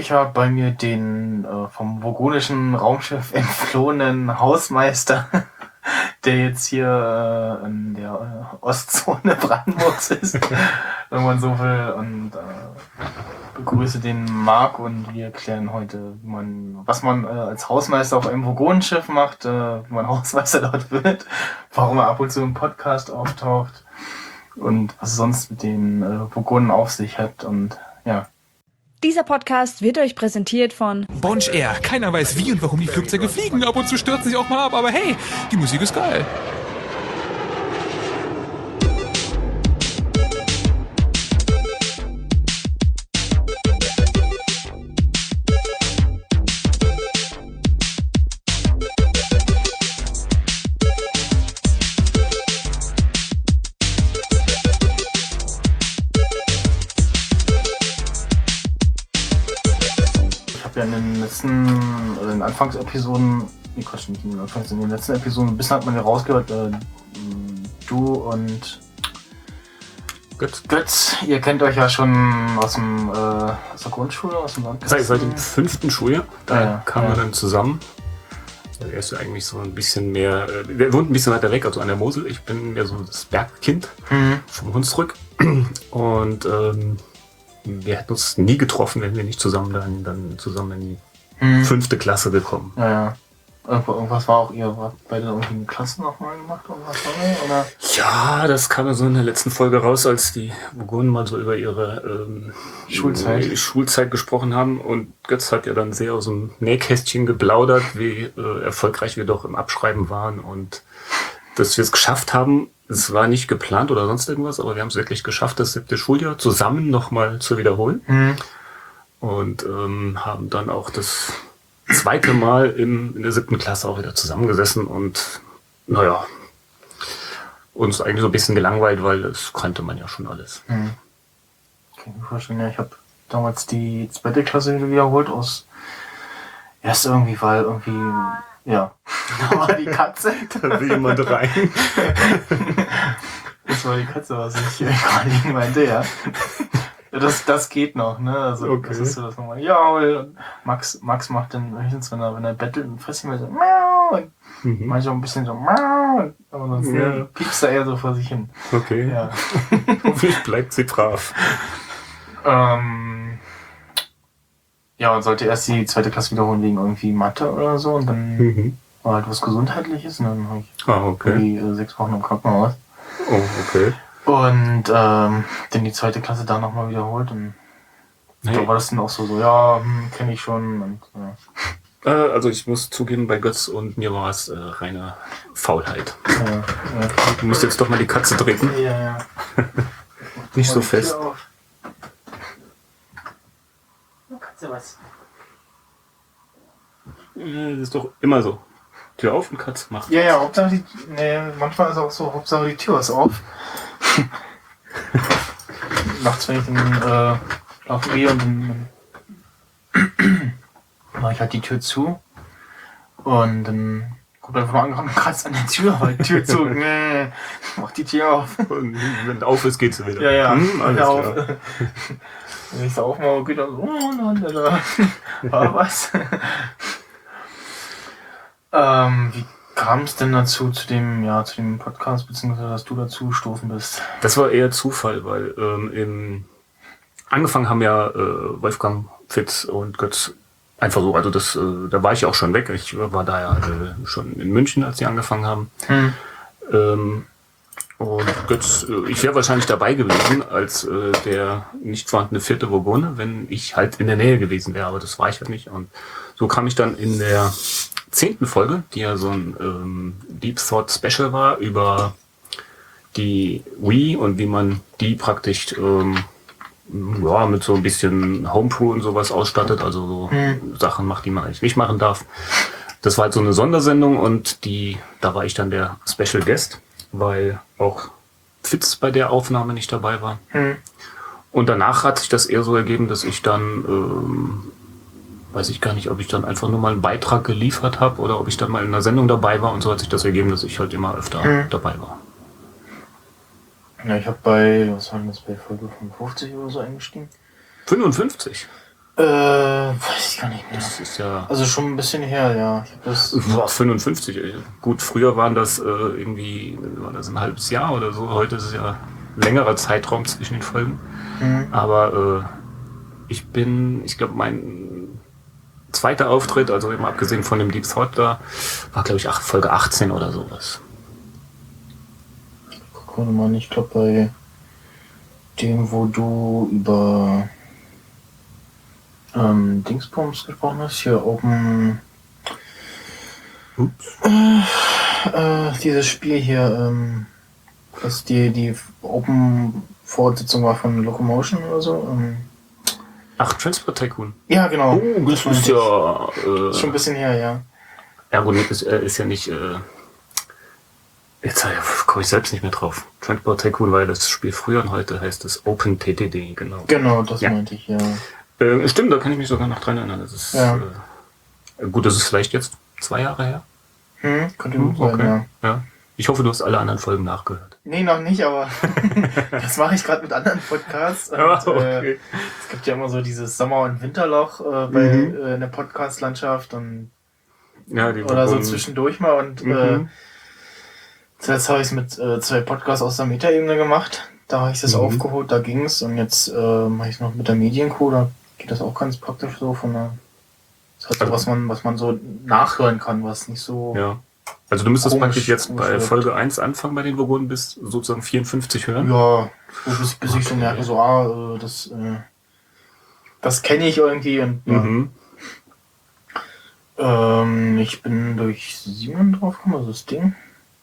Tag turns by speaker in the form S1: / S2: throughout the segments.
S1: ich habe bei mir den vom vogonischen Raumschiff entflohenen Hausmeister, der jetzt hier in der Ostzone Brandenburgs ist, wenn man so will. Und begrüße den Marc und wir klären heute, was man als Hausmeister auf einem Vogonenschiff macht, wie man Hausmeister dort wird, warum er ab und zu im Podcast auftaucht und was es sonst mit den Vogonen auf sich hat und ja.
S2: Dieser Podcast wird euch präsentiert von
S3: Bonch Air. Keiner weiß wie und warum die Flugzeuge fliegen. Ab und zu stürzen sie auch mal ab, aber hey, die Musik ist geil.
S1: In den letzten Anfangsepisoden, in den letzten Episoden, ein bisschen hat man ja rausgehört, du und Götz, ihr kennt euch ja schon aus der Grundschule, aus dem Landkasten.
S4: Seit dem 5. Schuljahr, da kamen wir dann zusammen. Er ist ja eigentlich so ein bisschen mehr, der wohnt ein bisschen weiter weg, also an der Mosel. Ich bin mehr so das Bergkind vom Hunsrück. Und wir hätten uns nie getroffen, wenn wir nicht zusammen dann zusammen in die 5. Klasse gekommen.
S1: Ja. Irgendwas war auch ihr, beide irgendwie in Klassen nochmal gemacht? Oder?
S4: Ja, das kam ja so in der letzten Folge raus, als die Vogonen mal so über ihre Schulzeit gesprochen haben. Und Götz hat ja dann sehr aus dem Nähkästchen geplaudert, wie erfolgreich wir doch im Abschreiben waren und dass wir es geschafft haben. Es war nicht geplant oder sonst irgendwas, aber wir haben es wirklich geschafft, das 7. Schuljahr zusammen nochmal zu wiederholen. Und haben dann auch das 2. Mal in der 7. Klasse auch wieder zusammengesessen und uns eigentlich so ein bisschen gelangweilt, weil das kannte man ja schon alles.
S1: Kann ich mir vorstellen, ja, ich habe damals die 2. Klasse wiederholt erst irgendwie, weil ja, da war die Katze.
S4: Da will jemand rein.
S1: Das war die Katze, was ich gerade meinte, ja. Das geht noch, ne? Also
S4: okay.
S1: Das ist so das nochmal. Ja, und Max macht dann höchstens, wenn er bettelt und frisst immer so miau, manchmal ein bisschen so miau, aber sonst piepst er eher so vor sich hin.
S4: Okay.
S1: Ja.
S4: Hoffentlich bleibt sie brav.
S1: Ja, und sollte erst die 2. Klasse wiederholen wegen irgendwie Mathe oder so und dann war halt was Gesundheitliches und dann habe ich irgendwie 6 Wochen im Krankenhaus.
S4: Oh, okay.
S1: Und dann die 2. Klasse da nochmal wiederholt und da war das dann auch so, kenne ich schon. Und,
S4: also ich muss zugeben, bei Götz und mir war es reine Faulheit.
S1: Ja.
S4: Du musst jetzt doch mal die Katze treten.
S1: Ja.
S4: Nicht so fest.
S1: Katze, was?
S4: Das ist doch immer so. Tür auf und Katze macht.
S1: Ja, Hauptsache manchmal ist auch so, Hauptsache die Tür ist auf. Nachts, wenn ich dann schlafen gehe und dann mache ich halt die Tür zu und dann kommt einfach nur angekommen, kratzt an der Tür, weil die Tür zu, mach die Tür auf.
S4: Und wenn auf ist, geht sie wieder.
S1: Ja,
S4: alles
S1: auf.
S4: klar.
S1: Wenn ich da aufmache, geht dann so, war was. Wie kam es denn dazu, zu dem Podcast, beziehungsweise dass du dazu gestoßen bist?
S4: Das war eher Zufall, weil angefangen haben ja Wolfgang, Fitz und Götz einfach so, also da war ich auch schon weg. Ich war da ja schon in München, als die angefangen haben. Und Götz, ich wäre wahrscheinlich dabei gewesen als der nicht vorhandene 4. Vogone, wenn ich halt in der Nähe gewesen wäre, aber das war ich halt nicht. Und so kam ich dann in der 10. Folge, die ja so ein Deep Thought Special war, über die Wii und wie man die praktisch mit so ein bisschen Homebrew und sowas ausstattet, also so Sachen macht, die man eigentlich nicht machen darf. Das war halt so eine Sondersendung und da war ich dann der Special Guest, weil auch Fitz bei der Aufnahme nicht dabei war. Und danach hat sich das eher so ergeben, dass ich dann weiß ich gar nicht, ob ich dann einfach nur mal einen Beitrag geliefert habe oder ob ich dann mal in einer Sendung dabei war und so hat sich das ergeben, dass ich halt immer öfter dabei war.
S1: Ja, ich habe bei Folge 55 oder so eingestiegen?
S4: 55?
S1: gar nicht mehr.
S4: Das ist ja...
S1: Also schon ein bisschen her, ja. Ich hab das
S4: 55. Gut, früher waren das irgendwie, war das ein halbes Jahr oder so. Heute ist es ja ein längerer Zeitraum zwischen den Folgen. Aber ich glaube, mein zweiter Auftritt, also eben abgesehen von dem Deep Thought da, war, glaube ich, Folge 18 oder sowas.
S1: Guck mal, ich glaube bei dem, wo du über Dingsbums gesprochen hast, hier Open... dieses Spiel hier, was die Open-Fortsetzung war von Locomotion oder so.
S4: Ach, Transport Tycoon.
S1: Ja, genau.
S4: Oh, das ist ja...
S1: ist schon ein bisschen her, ja.
S4: Ja gut, ist ja nicht... jetzt komme ich selbst nicht mehr drauf. Transport Tycoon war ja das Spiel früher und heute heißt es Open TTD, genau.
S1: Genau, das meinte ich, ja.
S4: Stimmt, da kann ich mich sogar noch dran erinnern. Das ist, gut, das ist vielleicht jetzt 2 Jahre her.
S1: Könnte gut sein,
S4: okay.
S1: ja.
S4: Ja. Ich hoffe, du hast alle anderen Folgen nachgehört.
S1: Nee, noch nicht, aber das mache ich gerade mit anderen Podcasts. Und,
S4: Okay.
S1: Es gibt ja immer so dieses Sommer- und Winterloch in der Podcast-Landschaft und
S4: Ja, die
S1: oder so
S4: Wochen-
S1: zwischendurch mal. Und zuletzt habe ich es mit 2 Podcasts aus der Metaebene gemacht. Da habe ich das aufgeholt, da ging's. Und jetzt mache ich es noch mit der Medienkuh, da geht das auch ganz praktisch so von der... Das ist halt so, was man so nachhören kann, was nicht so...
S4: Ja. Also du müsstest
S1: Komisch,
S4: praktisch jetzt bei
S1: komisch
S4: Folge 1 anfangen bei den Vogonen bis sozusagen 54 hören.
S1: Ja, bis ich so merke, so, das kenne ich irgendwie. Und ich bin durch Simon drauf gekommen, also das Ding.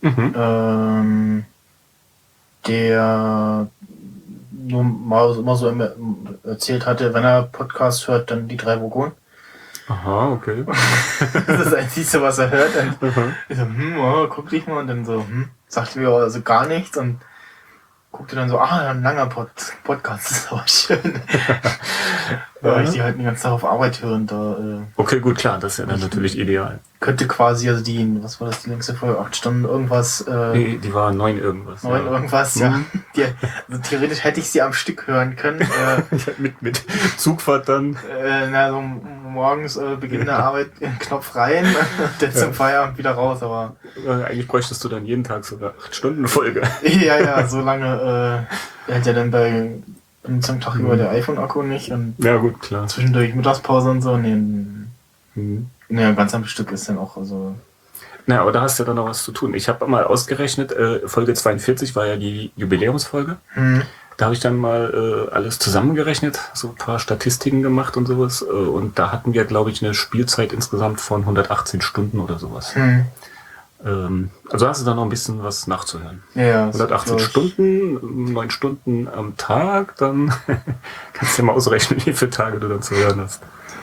S1: Der nur mal immer so erzählt hatte, wenn er Podcast hört, dann die 3 Vogonen.
S4: Aha, okay.
S1: Das ist das Einzige, was er hört. Und ich so, guck dich mal. Und dann so, sagte mir also gar nichts. Und guckte dann so, ein langer Podcast, das ist aber schön. Weil ich die halt den ganzen Tag auf Arbeit höre. Und da
S4: Okay, gut, klar, das ist ja dann natürlich ideal.
S1: könnte quasi, also was war das, die längste Folge? 8 Stunden irgendwas.
S4: Nee, die war 9 irgendwas.
S1: 9 irgendwas, ja. Also theoretisch hätte ich sie am Stück hören können.
S4: mit Zugfahrt dann.
S1: So morgens Beginn der Arbeit, Knopf rein, der zum Feierabend wieder raus, aber...
S4: Eigentlich bräuchtest du dann jeden Tag sogar 8 Stunden Folge.
S1: ja, so lange hält ja dann benutzt am Tag über der iPhone-Akku nicht und
S4: Ja gut, klar.
S1: zwischendurch Mittagspause und so. Ganz am Stück ist dann auch, also...
S4: Na, aber da hast du ja dann noch was zu tun. Ich habe mal ausgerechnet, Folge 42 war ja die Jubiläumsfolge. Da habe ich dann mal alles zusammengerechnet, so ein paar Statistiken gemacht und sowas. Und da hatten wir, glaube ich, eine Spielzeit insgesamt von 118 Stunden oder sowas. Also hast du da noch ein bisschen was nachzuhören.
S1: Ja,
S4: 118 Stunden, 9 Stunden am Tag, dann kannst du ja mal ausrechnen, wie viele Tage du dann zu hören hast.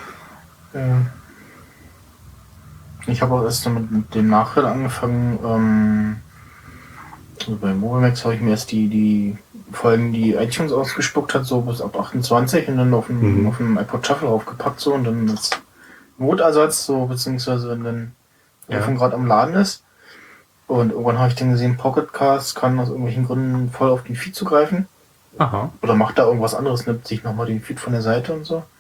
S1: Ich habe auch erst mit dem Nachhören angefangen. Also bei Mobimax habe ich mir erst die Folgen, die iTunes ausgespuckt hat, so bis ab 28 und dann auf dem iPod Shuffle aufgepackt so und dann als Notersatz, so beziehungsweise wenn dann iPhone gerade am Laden ist. Und irgendwann habe ich dann gesehen, Pocketcast kann aus irgendwelchen Gründen voll auf den Feed zugreifen.
S4: Aha.
S1: Oder macht da irgendwas anderes, nimmt sich nochmal den Feed von der Seite und so.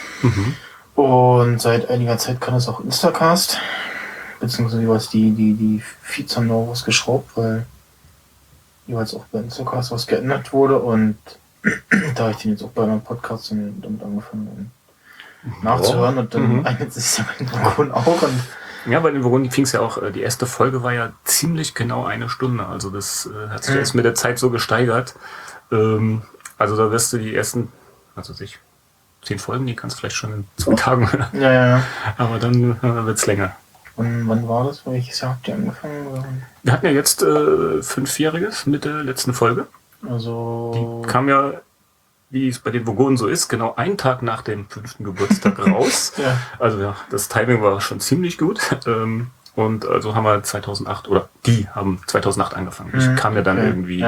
S1: Und seit einiger Zeit kann es auch Instacast. Beziehungsweise jeweils die Feeds haben noch was geschraubt, weil jeweils auch bei Instacast was geändert wurde. Und da habe ich den jetzt auch bei einem Podcast damit angefangen nachzuhören. Und dann eignet sich ja bei den Vogonen auch. Und
S4: ja, bei den Vogonen fing es ja auch, die erste Folge war ja ziemlich genau 1 Stunde. Also das hat sich erst mit der Zeit so gesteigert. Also da wirst du die ersten, 10 Folgen, die kannst du vielleicht schon in 2 Tagen hören.
S1: Ja.
S4: Aber dann wird's länger.
S1: Und wann war das? Welches Jahr habt ihr angefangen? Oder?
S4: Wir hatten ja jetzt 5-jähriges mit der letzten Folge.
S1: Also...
S4: Die kam ja, wie es bei den Vogonen so ist, genau einen Tag nach dem 5. Geburtstag raus.
S1: Ja.
S4: Also ja, das Timing war schon ziemlich gut. Und also haben wir 2008, oder die haben 2008 angefangen. Ich kam ja dann irgendwie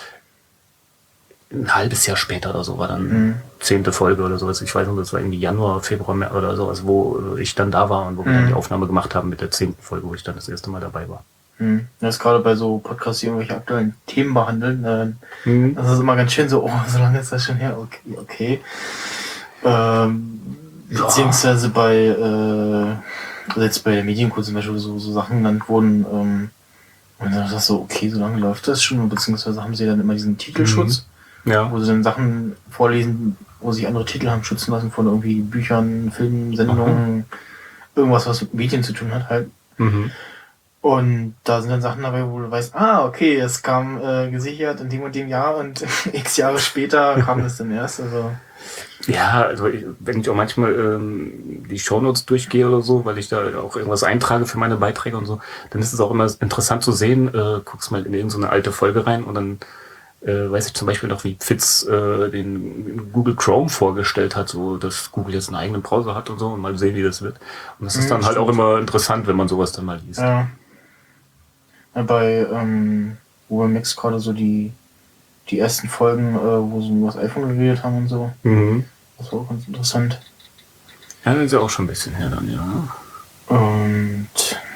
S4: ein halbes Jahr später oder so, war dann 10. Folge oder sowas. Ich weiß nicht, das war irgendwie Januar, Februar mehr oder sowas, wo ich dann da war und wo wir dann die Aufnahme gemacht haben mit der 10. Folge, wo ich dann das erste Mal dabei war.
S1: Das ist gerade bei so Podcasts, die irgendwelche aktuellen Themen behandeln. Das ist immer ganz schön so, so lange ist das schon her. Okay. Beziehungsweise also jetzt bei der Medienkunst zum Beispiel so Sachen genannt wurden, und dann dachte ich so, okay, so lange läuft das schon, beziehungsweise haben sie dann immer diesen Titelschutz, wo sie dann Sachen vorlesen, wo sich andere Titel haben schützen lassen von irgendwie Büchern, Filmen, Sendungen, irgendwas, was mit Medien zu tun hat halt. Und da sind dann Sachen dabei, wo du weißt, okay, es kam gesichert in dem und dem Jahr und x Jahre später kam es dann erst, also...
S4: Ja, also wenn ich auch manchmal die Shownotes durchgehe oder so, weil ich da auch irgendwas eintrage für meine Beiträge und so, dann ist es auch immer interessant zu sehen, guckst mal in irgendeine alte Folge rein und dann weiß ich zum Beispiel noch, wie Fitz den Google Chrome vorgestellt hat, so dass Google jetzt einen eigenen Browser hat und so und mal sehen, wie das wird. Und das ist dann halt auch immer interessant, wenn man sowas dann mal liest.
S1: Ja. Bei Google Max gerade so die ersten Folgen, wo sie über das iPhone geredet haben und so. Das war auch ganz interessant.
S4: Ja, das ist ja auch schon ein bisschen her dann, ja.
S1: Und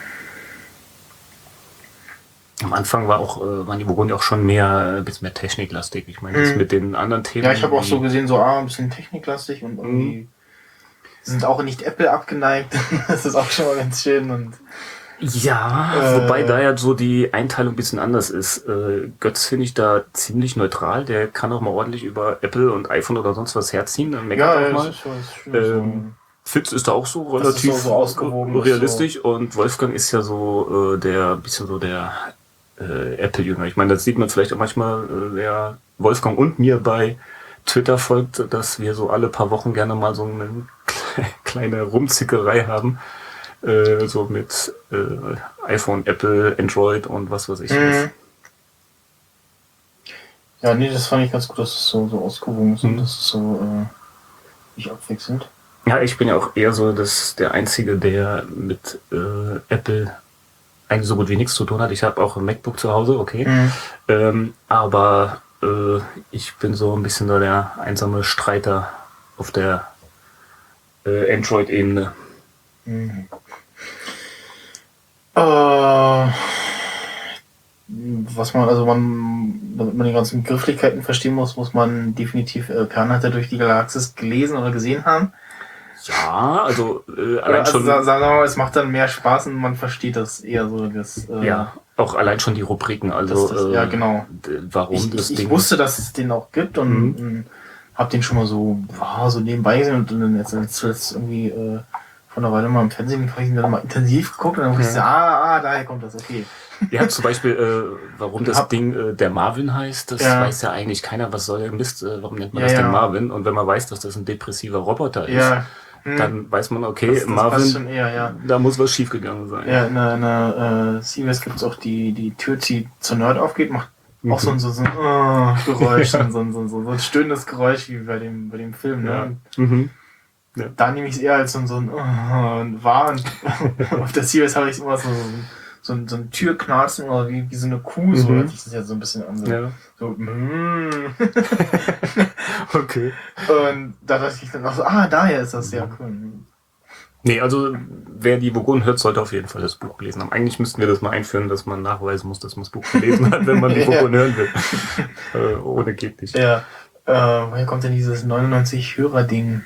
S4: am Anfang waren die Burgunder auch schon ein bisschen mehr techniklastig. Ich meine, jetzt mit den anderen Themen.
S1: Ja, ich habe auch so gesehen, so ein bisschen techniklastig und irgendwie sind auch nicht Apple abgeneigt. Das ist auch schon mal ganz schön und
S4: ja, wobei da ja so die Einteilung ein bisschen anders ist. Götz finde ich da ziemlich neutral. Der kann auch mal ordentlich über Apple und iPhone oder sonst was herziehen. Dann meckert auch mal. Fitz ist da auch so relativ
S1: so ausgewogen
S4: realistisch und Wolfgang ist ja so der Apple-Jünger. Ich meine, das sieht man vielleicht auch manchmal, wer Wolfgang und mir bei Twitter folgt, dass wir so alle paar Wochen gerne mal so eine kleine Rumzickerei haben. So mit iPhone, Apple, Android und was weiß ich.
S1: Ja, nee, das fand ich ganz gut, dass es so ausgewogen ist und das ist so nicht abwechselnd.
S4: Ja, ich bin ja auch eher so der Einzige, der mit Apple eigentlich so gut wie nichts zu tun hat. Ich habe auch ein MacBook zu Hause, okay. Aber ich bin so ein bisschen so der einsame Streiter auf der Android-Ebene.
S1: Damit man die ganzen Begrifflichkeiten verstehen muss man definitiv Pernatter durch die Galaxis gelesen oder gesehen haben.
S4: Ja, also allein schon...
S1: Sagen wir mal, es macht dann mehr Spaß und man versteht das eher so.
S4: Ja, auch allein schon die Rubriken, also
S1: ja, genau.
S4: Warum das Ding...
S1: Ich wusste, dass es den auch gibt und hab den schon mal so nebenbei gesehen und dann jetzt zuletzt irgendwie von einer Weile mal im Fernsehen dann mal intensiv geguckt und dann wusste ich, daher kommt das, okay.
S4: Ja, zum Beispiel, warum das Ding der Marvin heißt, das weiß ja eigentlich keiner, was soll der Mist, warum nennt man das Ding Marvin? Und wenn man weiß, dass das ein depressiver Roboter ist, dann weiß man, okay, das Marvin,
S1: schon eher,
S4: da muss was schiefgegangen sein.
S1: Ja, in der CBS gibt es auch die Tür, die zur Nerd aufgeht, macht auch so ein Geräusch, so ein stöhnendes Geräusch wie bei dem Film, ne? Ja. Da nehme ich es eher als so ein wahr und auf der CBS habe ich immer so ein Türknarzen oder wie so eine Kuh, so hört sich das jetzt so ein bisschen an.
S4: Okay.
S1: Und da dachte ich dann auch so, daher ist das ja cool.
S4: Nee, also wer die Vogonen hört, sollte auf jeden Fall das Buch gelesen haben. Eigentlich müssten wir das mal einführen, dass man nachweisen muss, dass man das Buch gelesen hat, wenn man die Vogonen hören will. Ohne geht nicht.
S1: Ja. Woher kommt denn dieses 99 Hörer-Ding?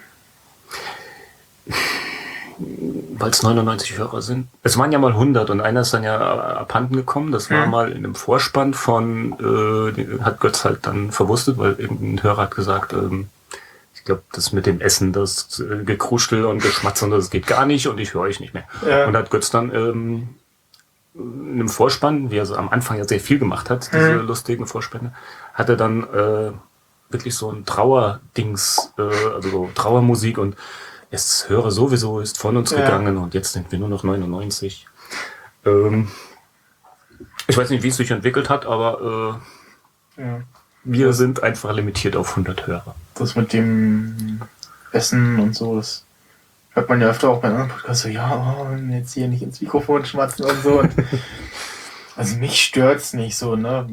S4: Weil es 99 Hörer sind. Es waren ja mal 100 und einer ist dann ja abhanden gekommen. Das war mal in einem Vorspann hat Götz halt dann verwurstet, weil irgendein Hörer hat gesagt, ich glaube, das mit dem Essen, das Gekruschel und Geschmatze, das geht gar nicht und ich höre euch nicht mehr. Ja. Und da hat Götz dann in einem Vorspann, wie er so am Anfang ja sehr viel gemacht hat, diese lustigen Vorspänne, hat er dann wirklich so ein Trauerdings, also so Trauermusik und es höre sowieso ist von uns gegangen und jetzt sind wir nur noch 99. Ich weiß nicht, wie es sich entwickelt hat, aber wir sind einfach limitiert auf 100 Hörer.
S1: Das mit dem Essen und so, das hört man ja öfter auch bei anderen Podcasts so, jetzt hier nicht ins Mikrofon schmatzen und so. Und also mich stört's nicht so, ne?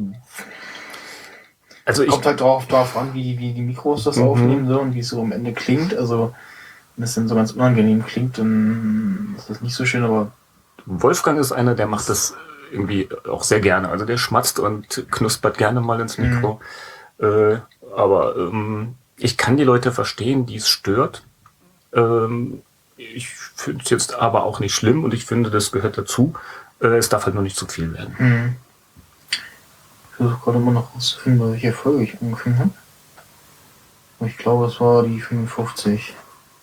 S1: Also kommt halt drauf an, wie die Mikros das aufnehmen so und wie es so am Ende klingt. Also wenn es dann so ganz unangenehm klingt, dann ist das nicht so schön, aber...
S4: Wolfgang ist einer, der macht das irgendwie auch sehr gerne. Also der schmatzt und knuspert gerne mal ins Mikro. Aber ich kann die Leute verstehen, die es stört. Ich finde es jetzt aber auch nicht schlimm und ich finde, das gehört dazu. Es darf halt nur nicht zu viel werden.
S1: Ich versuche gerade immer noch rauszufinden, welche Folge ich angefangen habe. Ich glaube, es war die 55.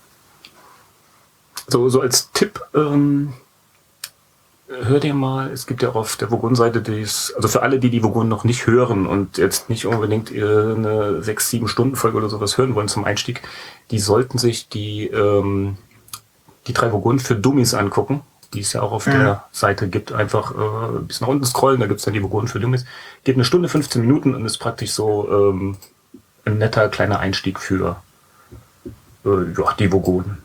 S4: So als Tipp, hör dir mal, es gibt ja auf der Vogon-Seite also für alle, die Vogon noch nicht hören und jetzt nicht unbedingt eine 6-7 Stunden Folge oder sowas hören wollen zum Einstieg, die sollten sich die 3 Vogonen für Dummies angucken, die es ja auch auf der Seite gibt. Einfach bis nach unten scrollen, da gibt es dann die Vogonen für Dummies. Geht 1 Stunde, 15 Minuten und ist praktisch so ein netter kleiner Einstieg für die Vogonen.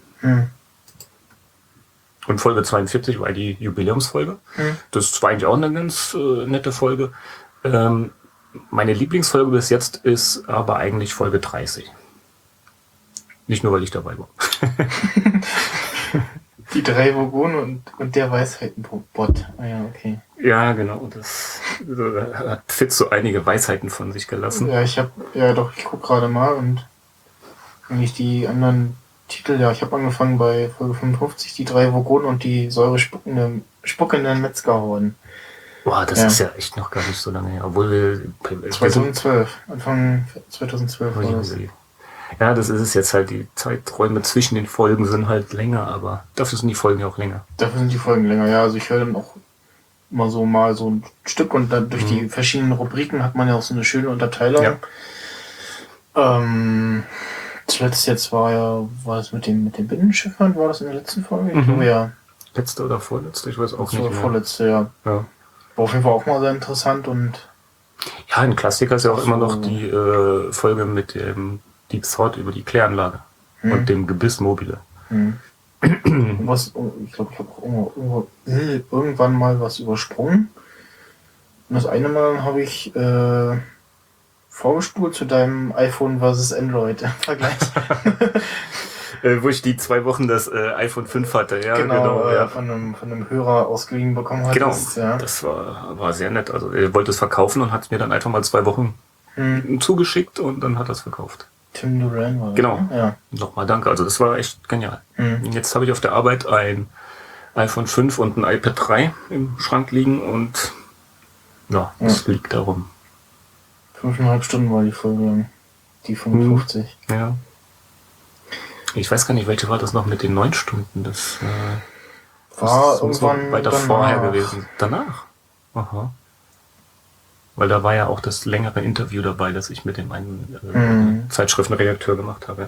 S4: Und Folge 42 war die Jubiläumsfolge. Das war eigentlich auch eine ganz nette Folge. Meine Lieblingsfolge bis jetzt ist aber eigentlich Folge 30. Nicht nur, weil ich dabei war.
S1: Die 3 Vogonen und der Weisheitenbot. Ah ja, okay.
S4: Ja, genau. Das hat Fitz so einige Weisheiten von sich gelassen.
S1: Ja, ich gucke gerade mal und eigentlich die anderen Titel, ich habe angefangen bei Folge 55, die 3 Vogonen und die säurespuckenden Metzgerhorden.
S4: Boah, das ist ja echt noch gar nicht so lange her. Obwohl wir
S1: 2012, Anfang 2012 war das.
S4: Ja, das ist es jetzt halt. Die Zeiträume zwischen den Folgen sind halt länger, aber dafür sind die Folgen ja auch länger.
S1: Dafür sind die Folgen länger, ja. Also ich höre dann auch mal so ein Stück und dann durch die verschiedenen Rubriken hat man ja auch so eine schöne Unterteilung. Ja. Zuletzt jetzt war es mit den Binnenschiffern, war das in der letzten Folge? Ich glaube ja.
S4: Letzte oder vorletzte, ich weiß auch nicht mehr.
S1: Vorletzte, ja. War auf jeden Fall auch mal sehr interessant und...
S4: Ja, ein Klassiker ist ja auch immer noch die Folge mit dem Deep Thought über die Kläranlage und dem Gebiss mobile.
S1: Ich glaube, ich habe auch irgendwann mal was übersprungen. Und das eine Mal habe ich vorgespult zu deinem iPhone versus Android Vergleich.
S4: Wo ich die 2 Wochen das iPhone 5 hatte, ja.
S1: Genau,
S4: ja.
S1: Von einem Hörer ausgeliehen bekommen hat.
S4: Genau,
S1: ja.
S4: Das war sehr nett. Also er wollte es verkaufen und hat es mir dann einfach mal 2 Wochen zugeschickt und dann hat er es verkauft.
S1: Tim Duran war das.
S4: Genau.
S1: Ja.
S4: Nochmal danke. Also das war echt genial. Jetzt habe ich auf der Arbeit ein iPhone 5 und ein iPad 3 im Schrank liegen und es liegt darum.
S1: 5,5 Stunden war die Folge lang. Die 55.
S4: Ja. Ich weiß gar nicht, welche war das noch mit den 9 Stunden. Das
S1: war
S4: irgendwann weiter vorher gewesen. Danach? Aha. Weil da war ja auch das längere Interview dabei, das ich mit dem einen Zeitschriftenredakteur gemacht habe.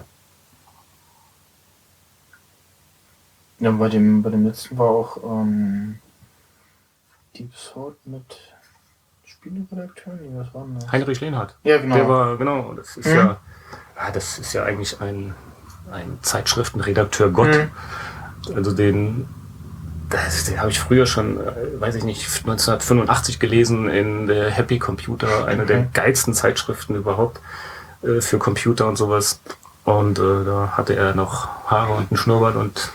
S1: Ja, bei dem letzten war auch Deep Thought mit Spieleredakteur? Nee, was war denn das?
S4: Heinrich Lehnhardt.
S1: Ja, genau.
S4: Der war, genau, das ist ja eigentlich ein Zeitschriftenredakteur Gott. Also den habe ich früher schon, weiß ich nicht, 1985 gelesen in der Happy Computer, eine der geilsten Zeitschriften überhaupt für Computer und sowas. Und da hatte er noch Haare und einen Schnurrbart und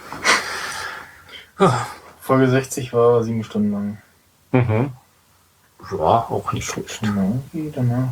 S1: Folge 60 war 7 Stunden lang.
S4: Ja, auch nicht schlecht.
S1: Genau, wie danach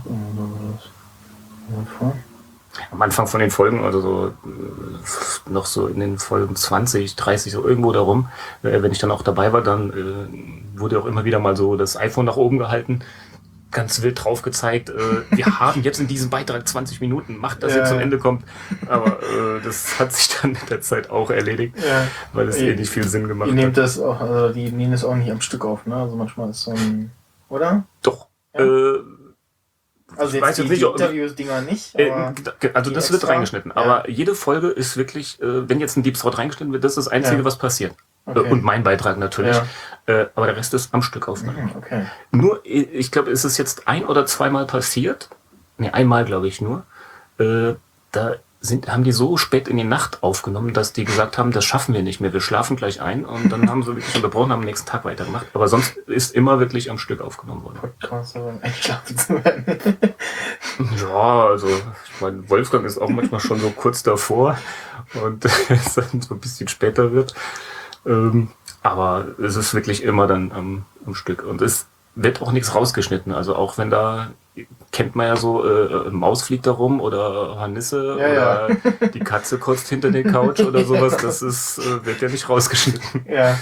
S1: vor.
S4: Am Anfang von den Folgen, also so noch so in den Folgen 20, 30, so irgendwo darum, wenn ich dann auch dabei war, dann wurde auch immer wieder mal so das iPhone nach oben gehalten, ganz wild drauf gezeigt, wir haben jetzt in diesem Beitrag 20 Minuten, macht, dass ihr zum Ende kommt. Aber das hat sich dann mit der Zeit auch erledigt, weil es nicht viel Sinn gemacht hat.
S1: Nehmt das auch, also die nehmen das auch nicht am Stück auf, ne? Also manchmal ist so ein, oder?
S4: Doch.
S1: Ja. Also jetzt die Interviews-Dinger nicht.
S4: Also das wird reingeschnitten. Aber jede Folge ist wirklich, wenn jetzt ein Deep Thought reingeschnitten wird, das ist das Einzige, was passiert. Okay. Und mein Beitrag natürlich. Aber der Rest ist am Stück aufgenommen.
S1: Okay.
S4: Nur, ich glaube, es ist jetzt 1- oder 2-mal passiert. Ne, einmal glaube ich nur. Da haben die so spät in die Nacht aufgenommen, dass die gesagt haben, das schaffen wir nicht mehr, wir schlafen gleich ein. Und dann haben sie wirklich unterbrochen, haben am nächsten Tag weitergemacht. Aber sonst ist immer wirklich am Stück aufgenommen worden.
S1: Podcast, um einschlafen zu werden.
S4: Ja, also ich meine, Wolfgang ist auch manchmal schon so kurz davor und es dann so ein bisschen später wird. Aber es ist wirklich immer dann am Stück. Und es wird auch nichts rausgeschnitten. Also auch wenn da kennt man ja so, Maus fliegt da rum oder Hornisse
S1: Ja,
S4: oder die Katze kotzt hinter der Couch oder sowas. Das ist, wird ja nicht rausgeschnitten.
S1: Ja.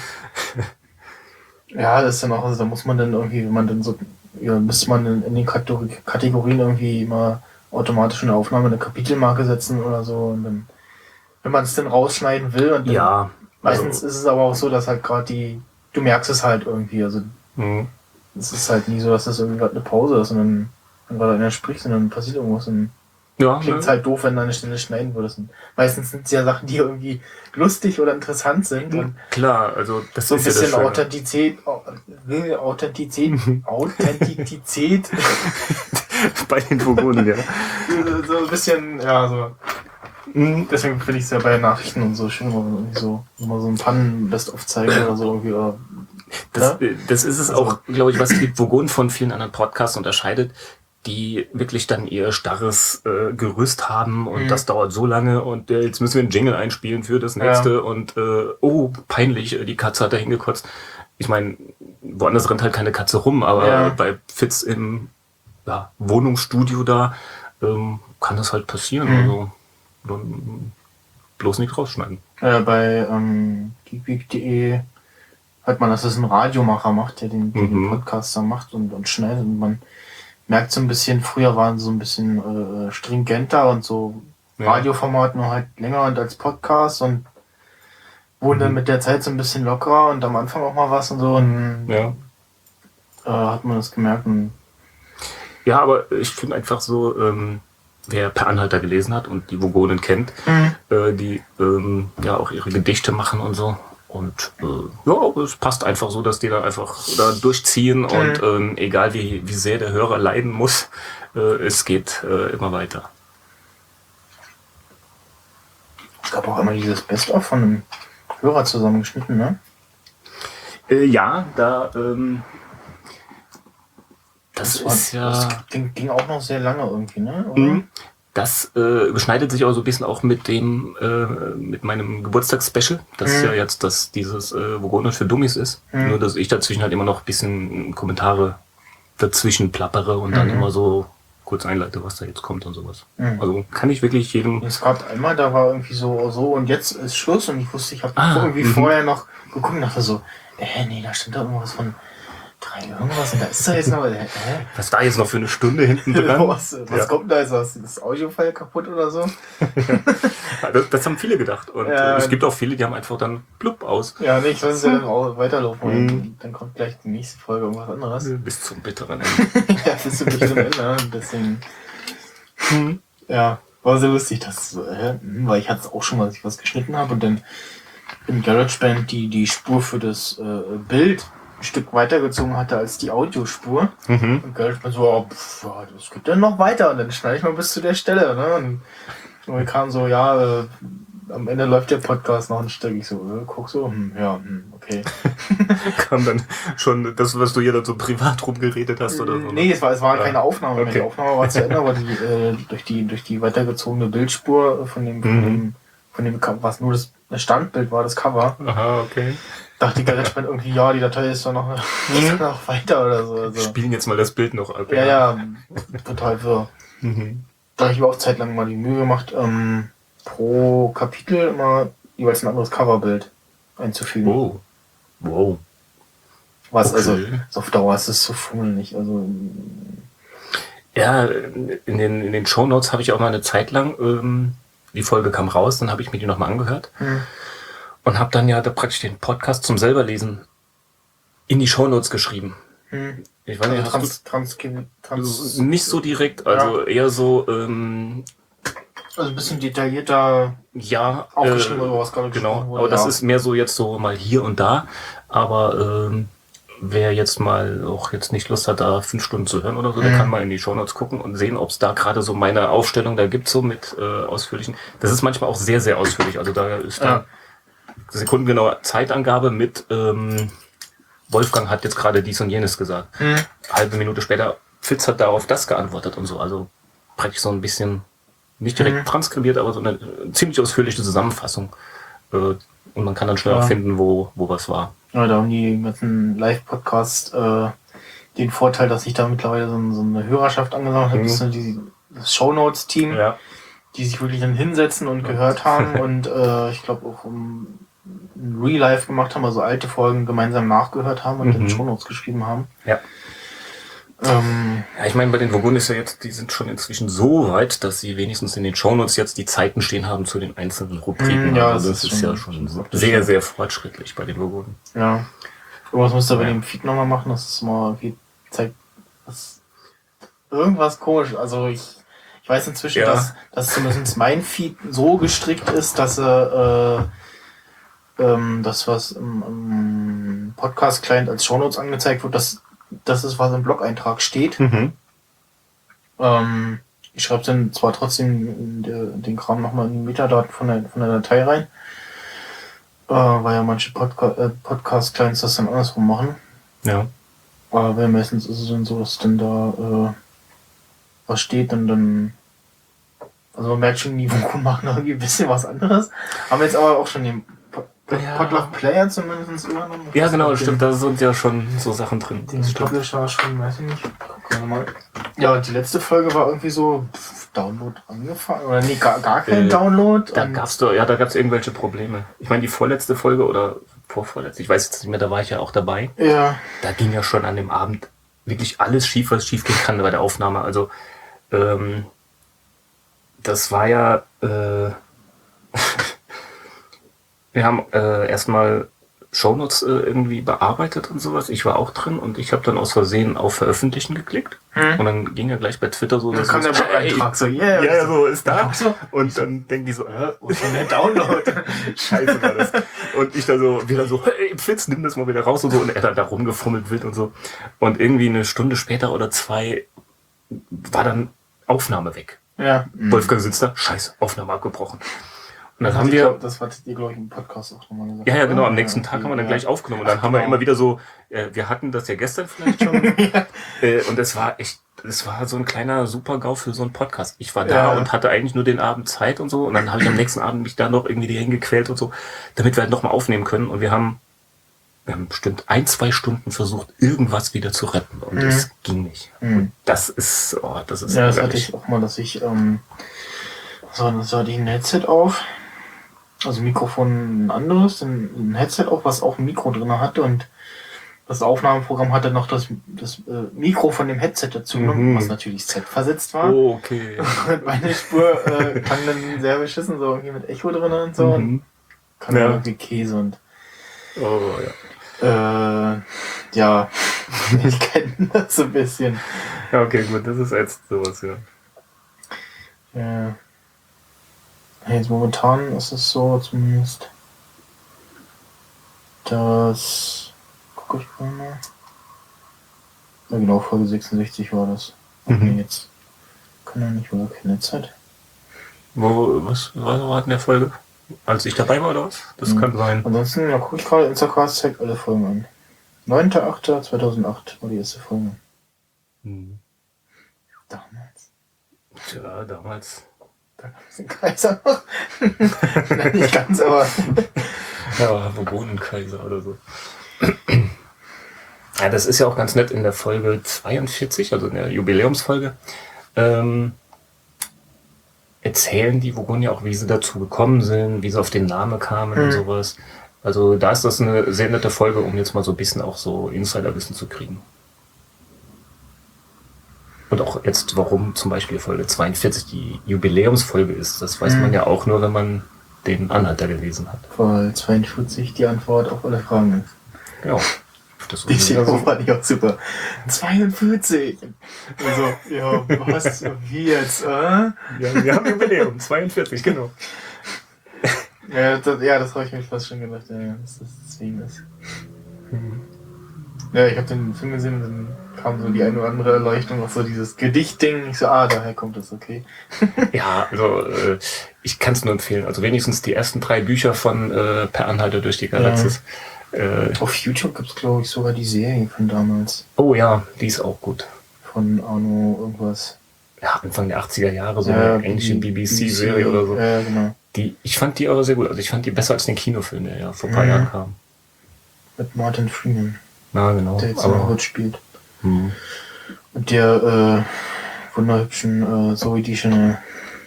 S1: Ja, das ist dann auch, also da muss man dann irgendwie, wenn man dann so, ja, müsste man in den Kategorien irgendwie immer automatisch in der Aufnahme eine Kapitelmarke setzen oder so. Und dann, wenn man es dann rausschneiden will, und dann,
S4: Ja.
S1: meistens ist es aber auch so, dass halt gerade du merkst es halt irgendwie, also es ist halt nie so, dass das irgendwie gerade eine Pause ist, sondern wenn gerade einer spricht und dann passiert irgendwas und
S4: Ja,
S1: klingt halt doof, wenn du eine Stelle schneiden würdest. Und meistens sind es ja Sachen, die irgendwie lustig oder interessant sind. Und
S4: klar, also das
S1: so ein
S4: ist ja das
S1: bisschen
S4: Schöne.
S1: Authentizität
S4: Bei den Vogonen, ja.
S1: so ein bisschen, ja, so. Deswegen finde ich es ja bei Nachrichten und so schön, wenn man irgendwie so immer so ein Pannen-Best-of zeigen oder so irgendwie. Oder,
S4: Das ist es auch, glaube ich, was die Vogonen von vielen anderen Podcasts unterscheidet, die wirklich dann ihr starres Gerüst haben und das dauert so lange und jetzt müssen wir einen Jingle einspielen für das nächste und oh, peinlich, die Katze hat da hingekotzt. Ich meine, woanders rennt halt keine Katze rum, aber bei Fitz im Wohnungsstudio da kann das halt passieren. Also bloß nicht rausschneiden.
S1: bei geekweek.de hört man, dass es ein Radiomacher macht, der den Podcaster macht und schneidet. Und man merkt so ein bisschen, früher waren so ein bisschen stringenter und so Radioformat nur halt länger und als Podcast und wurden dann mit der Zeit so ein bisschen lockerer und am Anfang auch mal was und so. Und hat man das gemerkt. Und
S4: ja, aber ich finde einfach so, wer Per Anhalter gelesen hat und die Vogonen kennt, die auch ihre Gedichte machen und so. Und es passt einfach so, dass die dann einfach da durchziehen und egal wie sehr der Hörer leiden muss, es geht immer weiter.
S1: es gab auch immer dieses Best-of von einem Hörer zusammengeschnitten, ne? Das ging auch noch sehr lange irgendwie, ne? Oder?
S4: Das beschneidet sich auch so ein bisschen auch mit dem mit meinem Geburtstagsspecial, das ja jetzt dieses Vogonen für Dummies ist. Nur dass ich dazwischen halt immer noch ein bisschen Kommentare dazwischen plappere und dann immer so kurz einleite, was da jetzt kommt und sowas. Also kann ich wirklich jedem...
S1: Es gab einmal, da war irgendwie so und jetzt ist Schluss und ich wusste, ich habe irgendwie vorher noch geguckt und dachte so, nee, da stand da irgendwas von 3 irgendwas und da ist da jetzt noch,
S4: Was da jetzt noch für eine Stunde hinten dran?
S1: was kommt da jetzt? Ist das Audiofile kaputt oder so?
S4: Das haben viele gedacht und es gibt auch viele, die haben einfach dann blub aus.
S1: Ja, nee, ich lasse es ja dann auch weiterlaufen und dann kommt gleich die nächste Folge irgendwas anderes.
S4: Bis zum bitteren Ende.
S1: Ja, bis zum bitteren Ende. Deswegen, war sehr lustig, dass weil ich hatte es auch schon mal, als ich was geschnitten habe und dann im GarageBand die Spur für das Bild ein Stück weitergezogen hatte als die Audiospur. Und GarageBand so, das geht dann noch weiter und dann schneide ich mal bis zu der Stelle. Ne? Und wir kamen so, am Ende läuft der Podcast noch ein Stück. Ich so, guck so, okay.
S4: Kam dann schon das, was du hier dann so privat rumgeredet hast oder so?
S1: Nee, es war keine Aufnahme.
S4: Okay.
S1: Die Aufnahme war zu Ende, aber durch die weitergezogene Bildspur von dem was nur das Standbild war, das Cover.
S4: Aha, okay.
S1: Dachte die GarageBand irgendwie, die Datei ist doch noch weiter oder so. Also.
S4: Wir spielen jetzt mal das Bild noch ab.
S1: Ja, total wirr. Da habe ich mir auch zeitlang mal die Mühe gemacht, pro Kapitel immer jeweils ein anderes Coverbild einzufügen.
S4: Oh. Wow.
S1: Was,
S4: okay.
S1: also, auf Dauer ist es so fummelig. Also,
S4: ja, in den Shownotes habe ich auch mal eine Zeit lang, die Folge kam raus, dann habe ich mir die nochmal angehört und habe dann praktisch den Podcast zum selberlesen in die Shownotes geschrieben. Ich weiß nicht, nicht so direkt, also eher so
S1: also ein bisschen detaillierter aufgeschrieben, oder was gerade
S4: genau,
S1: wurde.
S4: aber das ist mehr so jetzt so mal hier und da, aber wer jetzt mal auch jetzt nicht Lust hat, da 5 Stunden zu hören oder so, der kann mal in die Shownotes gucken und sehen, ob es da gerade so meine Aufstellung da gibt, so mit ausführlichen. Das ist manchmal auch sehr, sehr ausführlich. Also da ist dann sekundengenaue Zeitangabe mit Wolfgang hat jetzt gerade dies und jenes gesagt. Halbe Minute später, Fitz hat darauf das geantwortet und so. Also praktisch so ein bisschen, nicht direkt transkribiert, aber so eine ziemlich ausführliche Zusammenfassung. Und man kann dann schnell auch finden, wo was war.
S1: Ja, da haben die ganzen Live-Podcasts, den Vorteil, dass sich da mittlerweile so eine Hörerschaft angesammelt hat, das Shownotes-Team, die sich wirklich dann hinsetzen und gehört haben und ich glaube auch ein Real Life gemacht haben, also alte Folgen gemeinsam nachgehört haben und dann Shownotes geschrieben haben.
S4: Ja. Ja, ich meine, bei den Vogonen ist ja jetzt, die sind schon inzwischen so weit, dass sie wenigstens in den Shownotes jetzt die Zeiten stehen haben zu den einzelnen Rubriken.
S1: Ja,
S4: also das ist ja schon sehr, sehr fortschrittlich bei den Vogonen.
S1: Ja. Irgendwas müsst ihr bei dem Feed nochmal machen, dass es mal zeigt, dass irgendwas komisch. Also ich weiß inzwischen, dass zumindest mein Feed so gestrickt ist, dass das, was im Podcast-Client als Shownotes angezeigt wird, das ist, was im Blog-Eintrag steht. Ich schreibe dann zwar trotzdem den Kram nochmal in die Metadaten von der Datei rein, weil ja manche Podcast-Clients das dann andersrum machen. Ja. Aber meistens ist es dann so, dass dann da was steht und dann, also man merkt schon, die Vogonen machen irgendwie ein bisschen was anderes. Haben jetzt aber auch schon den Podlove Player zumindest übernommen.
S4: Ja, genau, das stimmt, da sind ja schon so Sachen drin.
S1: Den Publisher schon, weiß ich nicht. Gucken wir mal. Ja, die letzte Folge war irgendwie so Download angefangen. Oder nee, gar kein Download.
S4: Da gab's irgendwelche Probleme. Ich meine, die vorletzte Folge oder vorvorletzte, ich weiß jetzt nicht mehr, da war ich ja auch dabei.
S1: Ja.
S4: Da ging ja schon an dem Abend wirklich alles schief, was schief gehen kann bei der Aufnahme. Also, das war ja, wir haben erstmal Shownotes irgendwie bearbeitet und sowas. Ich war auch drin und ich habe dann aus Versehen auf Veröffentlichen geklickt. Und dann ging ja gleich bei Twitter so,
S1: dann kam der Blog-Eintrag so,
S4: ja, so ist da. Und dann denken die so,
S1: wo ist denn der Download?
S4: Scheiße war das. Und ich da so, wieder so, hey, Fitz, nimm das mal wieder raus und so. Und er dann da rumgefummelt wird und so. Und irgendwie eine Stunde später oder 2 war dann Aufnahme weg.
S1: Ja.
S4: Wolfgang sitzt da, scheiße, Aufnahme abgebrochen. Und dann haben
S1: das hattet ihr, glaube ich, im Podcast auch nochmal gesagt.
S4: Ja, genau, am nächsten Tag haben wir dann gleich aufgenommen. Und dann haben wir immer wieder so, wir hatten das ja gestern vielleicht schon. Und es war so ein kleiner Super-GAU für so einen Podcast. Ich war da und hatte eigentlich nur den Abend Zeit und so. Und dann habe ich am nächsten Abend mich da noch irgendwie hingequält und so, damit wir halt nochmal aufnehmen können. Und wir haben bestimmt 1-2 Stunden versucht, irgendwas wieder zu retten. Und es ging nicht. Und das ist
S1: ja, das hatte ich auch mal, dass ich, das hatte ich ein Headset auf. Also Mikrofon ein anderes, ein Headset auch, was auch ein Mikro drin hatte und das Aufnahmeprogramm hatte noch das Mikro von dem Headset dazu genommen, was natürlich Z-versetzt war.
S4: Oh, okay.
S1: Und meine Spur klang dann sehr beschissen, so irgendwie mit Echo drin und so. Und kann dann irgendwie Käse und ja, ich kenne das so ein bisschen.
S4: Ja, okay, gut, das ist jetzt sowas,
S1: Ja. Jetzt momentan ist es so zumindest, dass, guck ich mal, ja genau, Folge 66 war das. Okay, jetzt kann er nicht, weil er keine Netz hat.
S4: Was war in der Folge? Als ich dabei war oder was? Das kann sein.
S1: Ansonsten, ja, guck ich gerade, Instacast zeigt alle Folgen an. 9.8.2008 war die erste Folge. Damals.
S4: Tja, damals.
S1: Da gab es den Kaiser noch. Nein, nicht ganz, aber.
S4: Ja, Vogonenkaiser oder so. Ja, das ist ja auch ganz nett in der Folge 42, also in der Jubiläumsfolge. Erzählen die Vogonen ja auch, wie sie dazu gekommen sind, wie sie auf den Namen kamen und sowas. Also da ist das eine sehr nette Folge, um jetzt mal so ein bisschen auch so Insiderwissen zu kriegen. Und auch jetzt, warum zum Beispiel Folge 42 die Jubiläumsfolge ist, das weiß man ja auch nur, wenn man den Anhalter gelesen hat.
S1: Weil 42 die Antwort auf alle Fragen ist.
S4: Ja.
S1: Das fand ich auch super. 42! Also, ja, was? Wie jetzt?
S4: Ja, wir haben Jubiläum, 42, genau.
S1: Das habe ich mir fast schon gedacht, dass das deswegen ist. Ja, ich habe den Film gesehen und dann kam so die eine oder andere Erleuchtung auf so dieses Gedichtding. Ich so, daher kommt das, okay.
S4: Ja, also ich kann es nur empfehlen. Also wenigstens die ersten 3 Bücher von Per Anhalter durch die Galaxis.
S1: Auf YouTube gibt es, glaube ich, sogar die Serie von damals.
S4: Oh ja, die ist auch gut.
S1: Von Arno irgendwas.
S4: Ja, Anfang der 80er Jahre, so eine englische BBC-Serie oder so.
S1: Ja, genau.
S4: Ich fand die aber sehr gut. Also ich fand die besser als den Kinofilm, der ja vor ein paar Jahren kam.
S1: Mit Martin Freeman.
S4: Na, genau.
S1: Der jetzt in Hollywood spielt. Und der wunderhübschen Zoe Deschanel,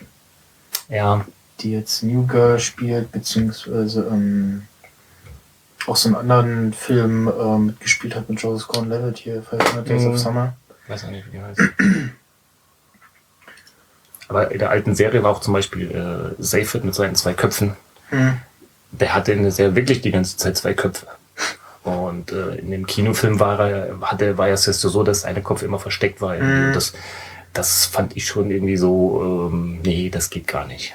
S1: die jetzt New Girl spielt, beziehungsweise auch so einen anderen Film mitgespielt hat mit Joseph Gordon-Levitt hier, 500 Days of Summer.
S4: Weiß auch nicht, wie die heißt. Aber in der alten Serie war auch zum Beispiel Seyfried mit seinen 2 Köpfen. Der hatte in der Serie wirklich die ganze Zeit 2 Köpfe. Und in dem Kinofilm war es so, dass eine Kopf immer versteckt war. Und das fand ich schon irgendwie so, nee, das geht gar nicht.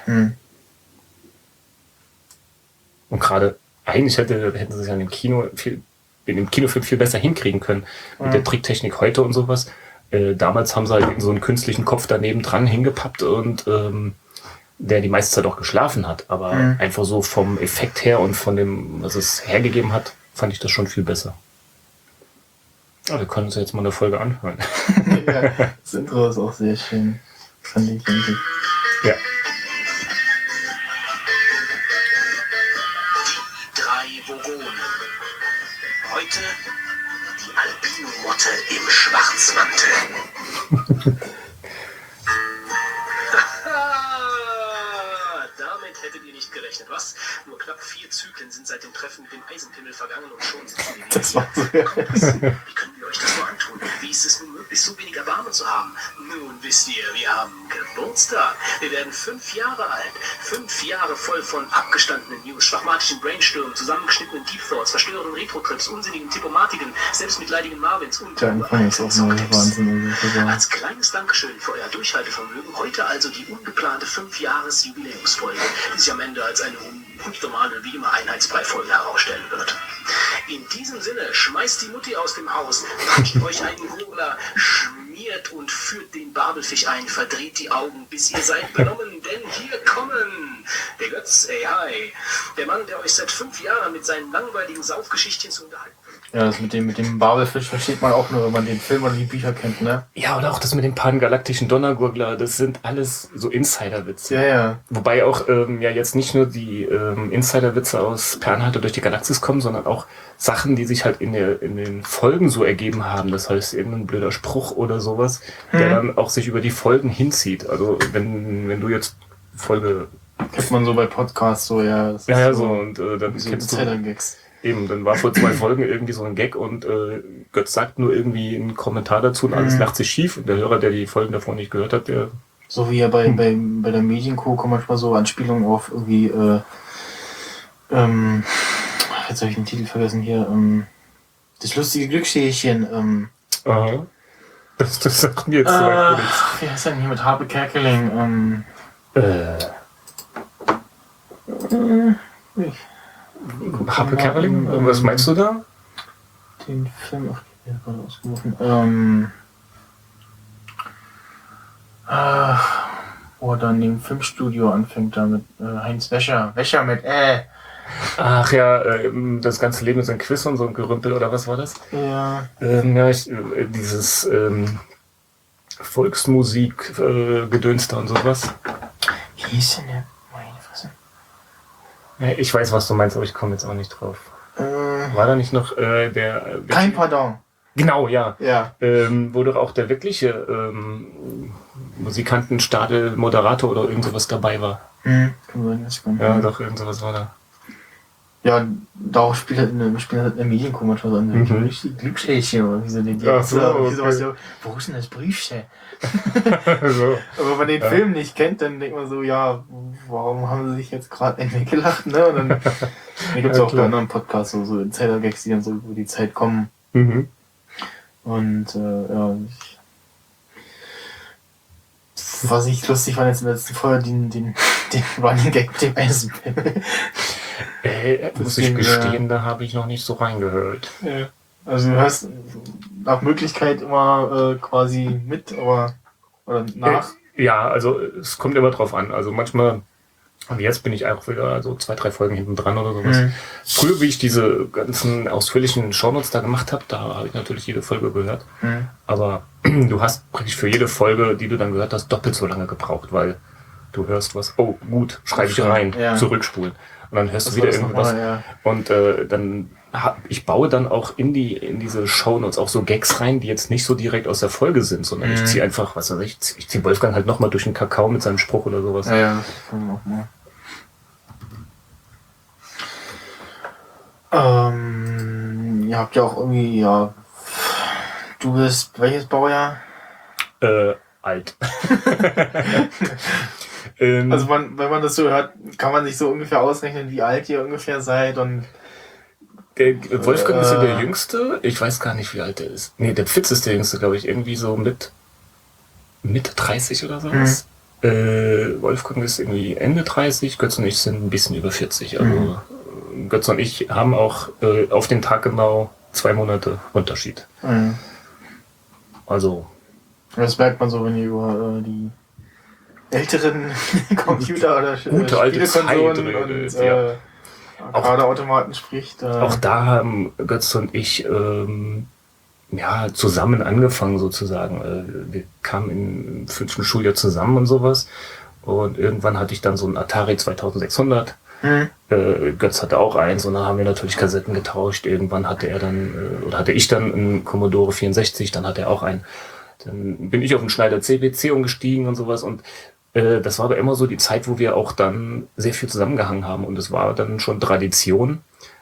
S4: Und gerade eigentlich hätten sie es ja in dem Kinofilm viel besser hinkriegen können. Mit der Tricktechnik heute und sowas. Damals haben sie halt so einen künstlichen Kopf daneben dran hingepappt und der die meiste Zeit auch geschlafen hat. Aber einfach so vom Effekt her und von dem, was es hergegeben hat, fand ich das schon viel besser. Ja, wir können uns jetzt mal eine Folge anhören.
S1: Ja, das Intro ist auch sehr schön. Fand ich eigentlich.
S4: Ja.
S5: Die 3 Vogonen. Heute die Albino-Motte im Schwarzmantel. Damit hättet ihr nicht gerechnet, was? Nur knapp 4 Zyklen sind seit dem Treffen mit dem Eisenpimmel vergangen und schon sitzen wir
S1: Das war so.
S5: Wie können wir euch das nur antun? Wie ist es nun möglich, so wenig Erbarmen zu haben? Nun wisst ihr, wir haben Geburtstag. Wir werden 5 Jahre alt. 5 Jahre voll von abgestandenen News, schwachmatischen Brainstürmen, zusammengeschnittenen Deep Thoughts, verstörenden Retro-Trips, unsinnigen Tippomatiken, selbstmitleidigen Marvins und
S1: Der Anfang ist auch nur Wahnsinn.
S5: als kleines Dankeschön für euer Durchhaltevermögen heute also die ungeplante 5-Jahres-Jubiläumsfolge, die sich am Ende als eine nicht normale, wie immer Einheitsbrei-Folge herausstellen wird. In diesem Sinne, schmeißt die Mutti aus dem Haus, patscht euch einen Gurgler, schmiert und führt den Babelfisch ein, verdreht die Augen, bis ihr seid benommen, denn hier kommen der Götz, hi, der Mann, der euch seit 5 Jahren mit seinen langweiligen Saufgeschichtchen zu unterhalten wird.
S1: Ja, das mit dem Babelfisch versteht man auch nur, wenn man den Film oder die Bücher kennt, ne?
S4: Ja, oder auch das mit dem pangalaktischen Donnergurgler, das sind alles so Insider-Witze.
S1: Ja.
S4: Wobei auch ja jetzt nicht nur die Insider-Witze aus Per Anhalter durch die Galaxis kommen, sondern auch Sachen, die sich halt in den Folgen so ergeben haben. Das heißt, irgendein blöder Spruch oder sowas, der dann auch sich über die Folgen hinzieht. Also wenn du jetzt Folge...
S1: Kennt man so bei Podcasts so, ja. Das
S4: Ja,
S1: ist
S4: so und dann
S1: so
S4: kennst du...
S1: Insider-Gags.
S4: Eben, dann war vor 2 Folgen irgendwie so ein Gag und Götz sagt nur irgendwie einen Kommentar dazu und alles lacht sich schief. Und der Hörer, der die Folgen davor nicht gehört hat, der...
S1: So wie ja bei der Medienco kommen manchmal so Anspielungen auf irgendwie, jetzt habe ich den Titel vergessen hier, das lustige Glücksstäbchen,
S4: Aha. Das sagt mir jetzt zum Beispiel nichts.
S1: wie heißt denn hier mit Harpe Kerkeling,
S4: Harpe Kerkeling? Was meinst du da?
S1: Den Film, ach, ich bin gerade ausgerufen, wo er dann im Filmstudio anfängt, da mit Heinz Wäscher mit
S4: Ach ja, das ganze Leben ist ein Quiz und so ein Gerümpel, oder was war das?
S1: Ja.
S4: Dieses Volksmusik, Gedöns da und sowas.
S1: Wie hieß denn der? Meine Fresse.
S4: Ja, ich weiß, was du meinst, aber ich komme jetzt auch nicht drauf. War da nicht noch der...
S1: Kein Pardon.
S4: Genau, ja.
S1: Ja.
S4: Wo doch auch der wirkliche Musikantenstadel, Moderator oder irgend sowas dabei war.
S1: Kann sein, das kann
S4: Ja, doch, irgend sowas war da.
S1: Ja, darauf spielt halt eine Medienco manchmal so ein Glücksstäbchen oder wie so den
S4: Ach so, okay.
S1: so, wo ist denn das Briefchen?
S4: So.
S1: Aber wenn man den Film nicht kennt, dann denkt man so, ja, warum haben sie sich jetzt gerade weggelacht, ne? Und dann gibt es
S4: Ja,
S1: auch bei
S4: klar.
S1: anderen Podcasts so Insider-Gags, die dann so über die Zeit kommen.
S4: Mhm.
S1: Und was ich lustig fand jetzt in der letzten Folge, den Running Gag mit dem Eisenpimmel.
S4: Muss ich gestehen, da habe ich noch nicht so reingehört.
S1: Ja. Also du hast nach Möglichkeit immer quasi mit, oder nach.
S4: Ja, also es kommt immer drauf an. Also manchmal, und jetzt bin ich auch wieder so 2, 3 Folgen hinten dran oder sowas. Früher, wie ich diese ganzen ausführlichen Shownotes da gemacht habe, da habe ich natürlich jede Folge gehört. Aber du hast praktisch für jede Folge, die du dann gehört hast, doppelt so lange gebraucht, weil du hörst was, oh gut, schreibe ich rein,
S1: Ja.
S4: zurückspulen. Und dann hörst
S1: Das
S4: du
S1: war
S4: wieder
S1: das
S4: irgendwas.
S1: nochmal, ja.
S4: Und dann ich baue dann auch in diese Shownotes auch so Gags rein, die jetzt nicht so direkt aus der Folge sind, sondern ich ziehe einfach, was weiß ich ziehe Wolfgang halt nochmal durch den Kakao mit seinem Spruch oder sowas.
S1: Ja, das kann man auch mal. Ihr habt ja auch irgendwie, ja, du bist, welches Baujahr?
S4: Alt.
S1: Also wenn man das so hört, kann man sich so ungefähr ausrechnen, wie alt ihr ungefähr seid und...
S4: Der Wolfgang ist ja der Jüngste. Ich weiß gar nicht, wie alt er ist. Nee, der Fitz ist der Jüngste, glaube ich. Irgendwie so Mitte 30 oder sowas. Wolfgang ist irgendwie Ende 30. Götz und ich sind ein bisschen über 40. Also Götz und ich haben auch auf den Tag genau 2 Monate Unterschied. Also... Das
S1: merkt man so, wenn ihr über die älteren Computer oder
S4: gute alte
S1: Spielekonsolen und Arcade-Automaten spricht.
S4: Auch da haben Götz und ich zusammen angefangen sozusagen. Wir kamen im 5. Schuljahr zusammen und sowas. Und irgendwann hatte ich dann so einen Atari 2600. Götz hatte auch eins und dann haben wir natürlich Kassetten getauscht. Irgendwann hatte ich dann einen Commodore 64, dann hatte er auch einen. Dann bin ich auf den Schneider CPC umgestiegen und sowas und das war aber immer so die Zeit, wo wir auch dann sehr viel zusammengehangen haben und es war dann schon Tradition.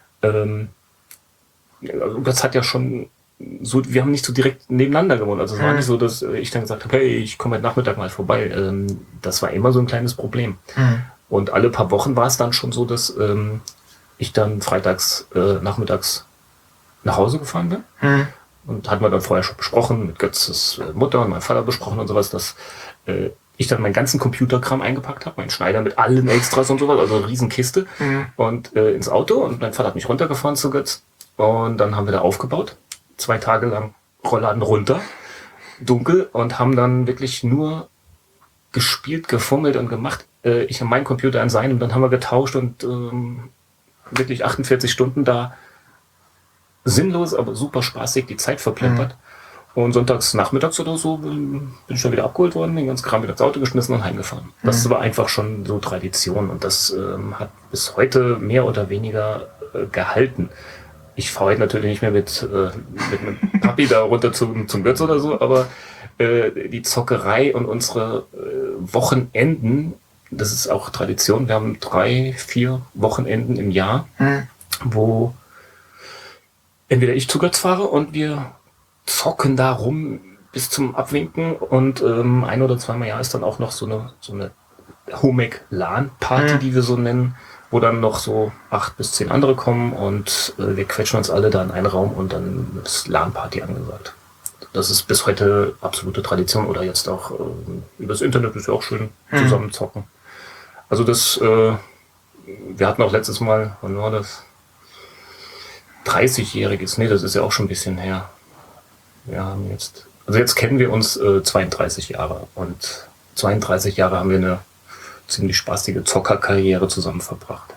S4: Das hat ja schon so, wir haben nicht so direkt nebeneinander gewohnt. Also es war nicht so, dass ich dann gesagt habe, hey, ich komme heute Nachmittag mal vorbei. Das war immer so ein kleines Problem. Und alle paar Wochen war es dann schon so, dass ich dann freitags nachmittags nach Hause gefahren bin. Und hatten wir dann vorher schon besprochen, mit Götzes Mutter und meinem Vater besprochen und sowas, dass ich dann meinen ganzen Computerkram eingepackt habe, meinen Schneider mit allen Extras und sowas, also eine Riesenkiste und ins Auto und mein Vater hat mich runtergefahren zu Götz und dann haben wir da aufgebaut, 2 Tage lang Rollladen runter, dunkel und haben dann wirklich nur gespielt, gefummelt und gemacht. Ich habe meinen Computer an seinem, dann haben wir getauscht und wirklich 48 Stunden da sinnlos, aber super spaßig die Zeit verplempert. Und sonntags nachmittags oder so bin ich dann wieder abgeholt worden, den ganzen Kram wieder ins Auto geschmissen und heimgefahren. Das war einfach schon so Tradition und das hat bis heute mehr oder weniger gehalten. Ich fahre heute natürlich nicht mehr mit einem Papi da runter zum Götz oder so, aber die Zockerei und unsere Wochenenden, das ist auch Tradition. Wir haben 3-4 Wochenenden im Jahr, wo entweder ich zu Götz fahre und wir zocken da rum bis zum Abwinken und 1 oder 2 Mal im Jahr ist dann auch noch so eine Homek-LAN-Party, die wir so nennen, wo dann noch so 8 bis 10 andere kommen und wir quetschen uns alle da in einen Raum und dann ist LAN-Party angesagt. Das ist bis heute absolute Tradition oder jetzt auch übers Internet ist ja auch schön zusammen zocken. Also das, wir hatten auch letztes Mal, wann war das? 30-jähriges, nee, das ist ja auch schon ein bisschen her. Wir haben jetzt kennen wir uns 32 Jahre und 32 Jahre haben wir eine ziemlich spaßige Zockerkarriere zusammen verbracht.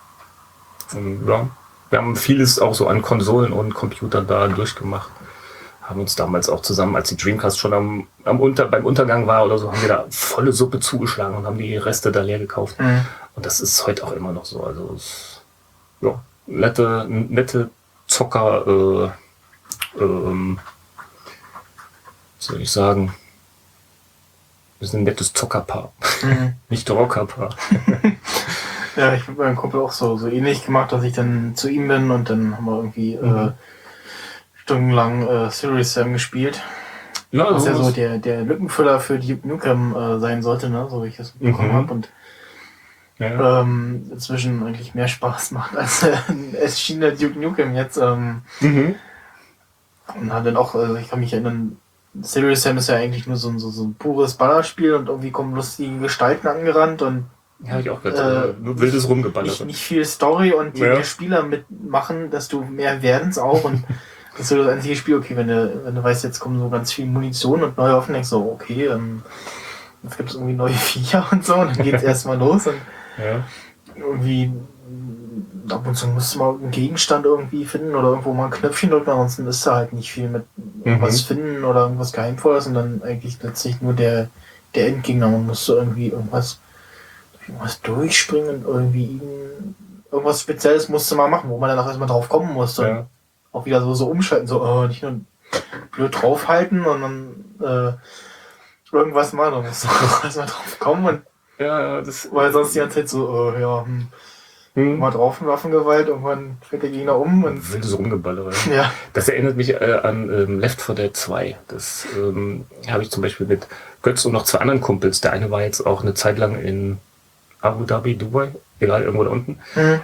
S4: Und, ja, wir haben vieles auch so an Konsolen und Computern da durchgemacht. Haben uns damals auch zusammen, als die Dreamcast schon beim Untergang war oder so, haben wir da volle Suppe zugeschlagen und haben die Reste da leer gekauft. Und das ist heute auch immer noch so. Also ja, nette Zocker, soll ich sagen, wir sind ein nettes Zockerpaar, nicht Rockerpaar.
S1: Ja, ich habe mit meinem Kumpel auch so ähnlich gemacht, dass ich dann zu ihm bin und dann haben wir irgendwie stundenlang Serious Sam gespielt. Ja, was ja so der Lückenfüller für Duke Nukem sein sollte, ne? So wie ich das bekommen habe und inzwischen eigentlich mehr Spaß macht als ein erschienener Duke Nukem jetzt. Und haben dann auch, ich kann mich erinnern, Serious Sam ist ja eigentlich nur so ein pures Ballerspiel und irgendwie kommen lustige Gestalten angerannt und
S4: ja, ich auch gehört, nur wildes Rumgeballert.
S1: Nicht viel Story und je mehr Spieler mitmachen, desto mehr werden es auch und das ist so das einzige Spiel, okay, wenn du weißt, jetzt kommen so ganz viel Munition und neue Waffen, denkst du, okay, jetzt gibt es irgendwie neue Viecher und so und dann geht's erstmal los und irgendwie ab und zu musst du mal einen Gegenstand irgendwie finden oder irgendwo mal ein Knöpfchen drücken, ansonsten ist da halt nicht viel mit irgendwas finden oder irgendwas Geheimvolles und dann eigentlich letztlich nur der Endgegner. Man musste irgendwie irgendwas durchspringen und irgendwie ihn irgendwas Spezielles musste man machen, wo man dann auch erstmal drauf kommen musste.
S4: Ja.
S1: Auch wieder so umschalten, so nicht nur blöd draufhalten und dann irgendwas mal, da musst du auch erstmal drauf kommen und
S4: Ja, das.
S1: weil sonst die ganze Zeit so, mal drauf und Waffengewalt, irgendwann fällt der Gegner um und
S4: Wildes Rumgeballere.
S1: ja.
S4: Das erinnert mich an Left 4 Dead 2. Das habe ich zum Beispiel mit Götz und noch 2 anderen Kumpels. Der eine war jetzt auch eine Zeit lang in Abu Dhabi, Dubai, egal, irgendwo da unten.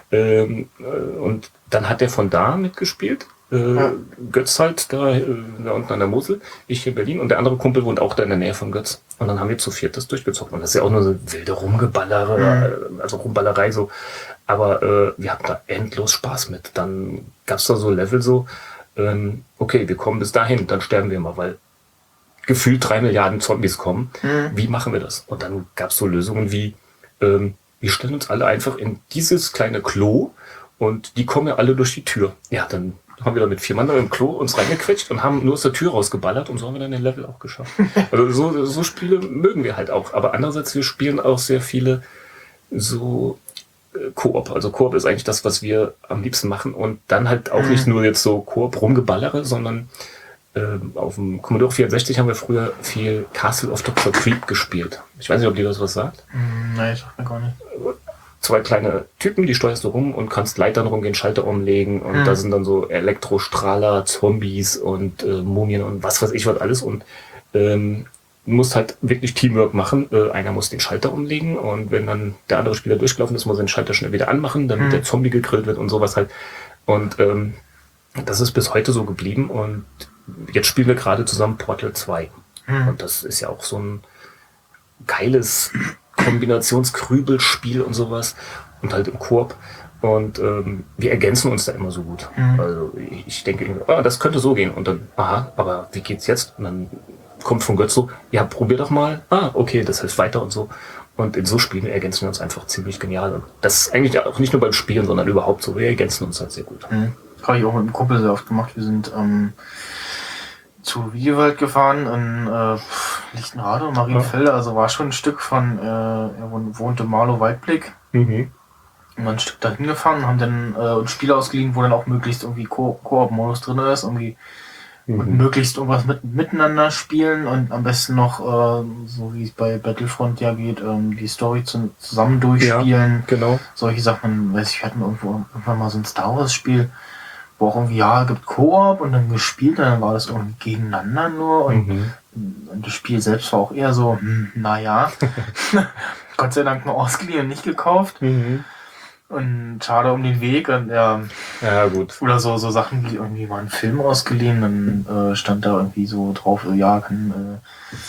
S4: Und dann hat der von da mitgespielt. Götz halt da unten an der Mosel, ich hier in Berlin und der andere Kumpel wohnt auch da in der Nähe von Götz. Und dann haben wir zu 4 das durchgezockt. Und das ist ja auch nur so wilde Rumgeballere, also Rumballerei so. Aber wir hatten da endlos Spaß mit. Dann gab's da so Level so, okay, wir kommen bis dahin, dann sterben wir mal, weil gefühlt 3 Milliarden Zombies kommen. Wie machen wir das? Und dann gab's so Lösungen wie, wir stellen uns alle einfach in dieses kleine Klo und die kommen ja alle durch die Tür. Ja, dann haben wir da mit 4 Mann da im Klo uns reingequetscht und haben nur aus der Tür rausgeballert und so haben wir dann den Level auch geschafft. Also so Spiele mögen wir halt auch. Aber andererseits, wir spielen auch sehr viele so Koop. Also Koop ist eigentlich das, was wir am liebsten machen und dann halt auch nicht nur jetzt so Koop rumgeballere, sondern auf dem Commodore 64 haben wir früher viel Castle of Dr. Creep gespielt. Ich weiß nicht, ob dir das was sagt.
S1: Nein, ich sag mir gar nicht.
S4: 2 kleine Typen, die steuerst du rum und kannst Leitern rumgehen, Schalter umlegen und da sind dann so Elektrostrahler, Zombies und Mumien und was weiß ich was alles und du musst halt wirklich Teamwork machen. Einer muss den Schalter umlegen und wenn dann der andere Spieler durchgelaufen ist, muss er den Schalter schnell wieder anmachen, damit der Zombie gegrillt wird und sowas halt. Und das ist bis heute so geblieben und jetzt spielen wir gerade zusammen Portal 2. Und das ist ja auch so ein geiles Kombinationskrübelspiel und sowas und halt im Koop und wir ergänzen uns da immer so gut. Also ich denke, das könnte so gehen und dann, aber wie geht's jetzt? Und dann kommt von Götz so, ja, probier doch mal. Okay, das hilft weiter und so. Und in so Spielen ergänzen wir uns einfach ziemlich genial. Und das ist eigentlich auch nicht nur beim Spielen, sondern überhaupt so. Wir ergänzen uns halt sehr gut.
S1: Habe ich auch mit dem Kumpel sehr oft gemacht. Wir sind zu Wiedewald gefahren in Lichtenrade und Marienfelde, also war schon ein Stück von, er wohnte Marlow-Waldblick. Und dann ein Stück dahin gefahren und haben dann uns Spiele ausgeliehen, wo dann auch möglichst irgendwie Koop-Modus drin ist, irgendwie und möglichst irgendwas miteinander spielen und am besten noch, so wie es bei Battlefront ja geht, die Story zusammen durchspielen.
S4: Ja, genau.
S1: Solche Sachen, weiß ich, wir hatten irgendwann mal so ein Star Wars Spiel, wo auch irgendwie, gibt Koop und dann gespielt und dann war das irgendwie gegeneinander nur und das Spiel selbst war auch eher so, naja, Gott sei Dank nur ausgeliehen und nicht gekauft. Und schade um den Weg und ja
S4: gut.
S1: Oder so Sachen wie irgendwie mal einen Film ausgeliehen, dann stand da irgendwie so drauf, kann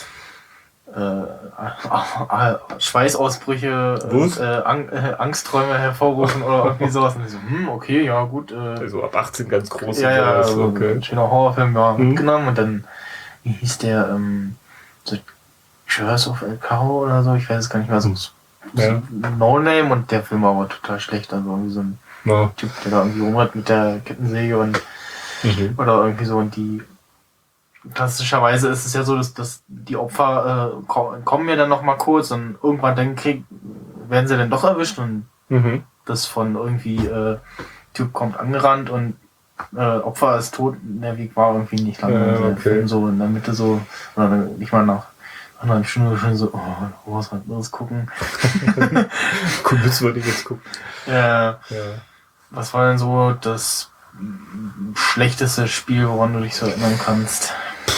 S1: Schweißausbrüche und Angstträume hervorrufen oder irgendwie sowas. Und ich so, okay, ja gut.
S4: Also ab 18 ganz groß.
S1: Ja,
S4: also, okay.
S1: Ein schöner Horrorfilm, mitgenommen und dann, wie hieß der, so Curse of El Cao oder so, ich weiß es gar nicht mehr, so No Name und der Film war aber total schlecht, also irgendwie so ein Typ, der da irgendwie rumrennt mit der Kettensäge und oder irgendwie so und die klassischerweise ist es ja so, dass die Opfer kommen ja dann noch mal kurz und irgendwann dann werden sie dann doch erwischt und das von irgendwie Typ kommt angerannt und Opfer ist tot, der Weg war irgendwie nicht lange. Film so in der Mitte so, oder nicht mal nach einer Stunde schon so, was halt anderes gucken.
S4: Das wollte ich jetzt gucken.
S1: Was war denn so das schlechteste Spiel, woran du dich so erinnern kannst?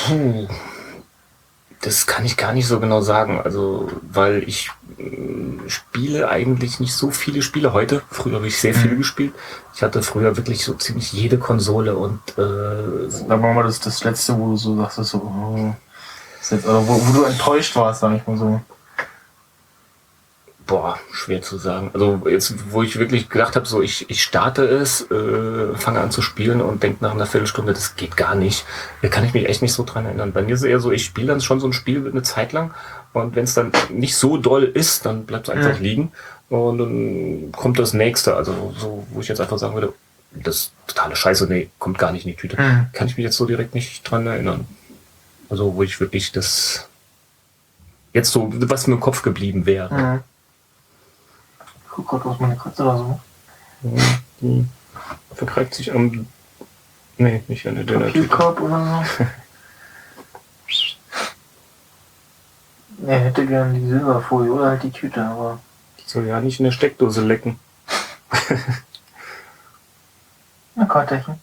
S4: Das kann ich gar nicht so genau sagen. Also, weil ich spiele eigentlich nicht so viele Spiele heute. Früher habe ich sehr viele gespielt. Ich hatte früher wirklich so ziemlich jede Konsole und
S1: sagen wir mal, das ist das letzte, wo du so sagst, so, wo du enttäuscht warst, sag ich mal so.
S4: Boah, schwer zu sagen. Also jetzt, wo ich wirklich gedacht habe, so ich starte es, fange an zu spielen und denke nach einer Viertelstunde, das geht gar nicht. Da kann ich mich echt nicht so dran erinnern. Bei mir ist es eher so, ich spiele dann schon so ein Spiel eine Zeit lang und wenn es dann nicht so doll ist, dann bleibt es einfach liegen und dann kommt das nächste. Also so, wo ich jetzt einfach sagen würde, das ist totale Scheiße, nee, kommt gar nicht in die Tüte. Kann ich mich jetzt so direkt nicht dran erinnern. Also wo ich wirklich das jetzt so, was mir im Kopf geblieben wäre.
S1: Guck Gott, was meine Katze da so.
S4: Die vergreift sich am... Nee, nicht an der Döner-Tüte.
S1: Papierkorb oder so? Er hätte gern die Silberfolie oder halt die Tüte, aber...
S4: Die soll ja nicht in der Steckdose lecken.
S1: Na, Kartchen.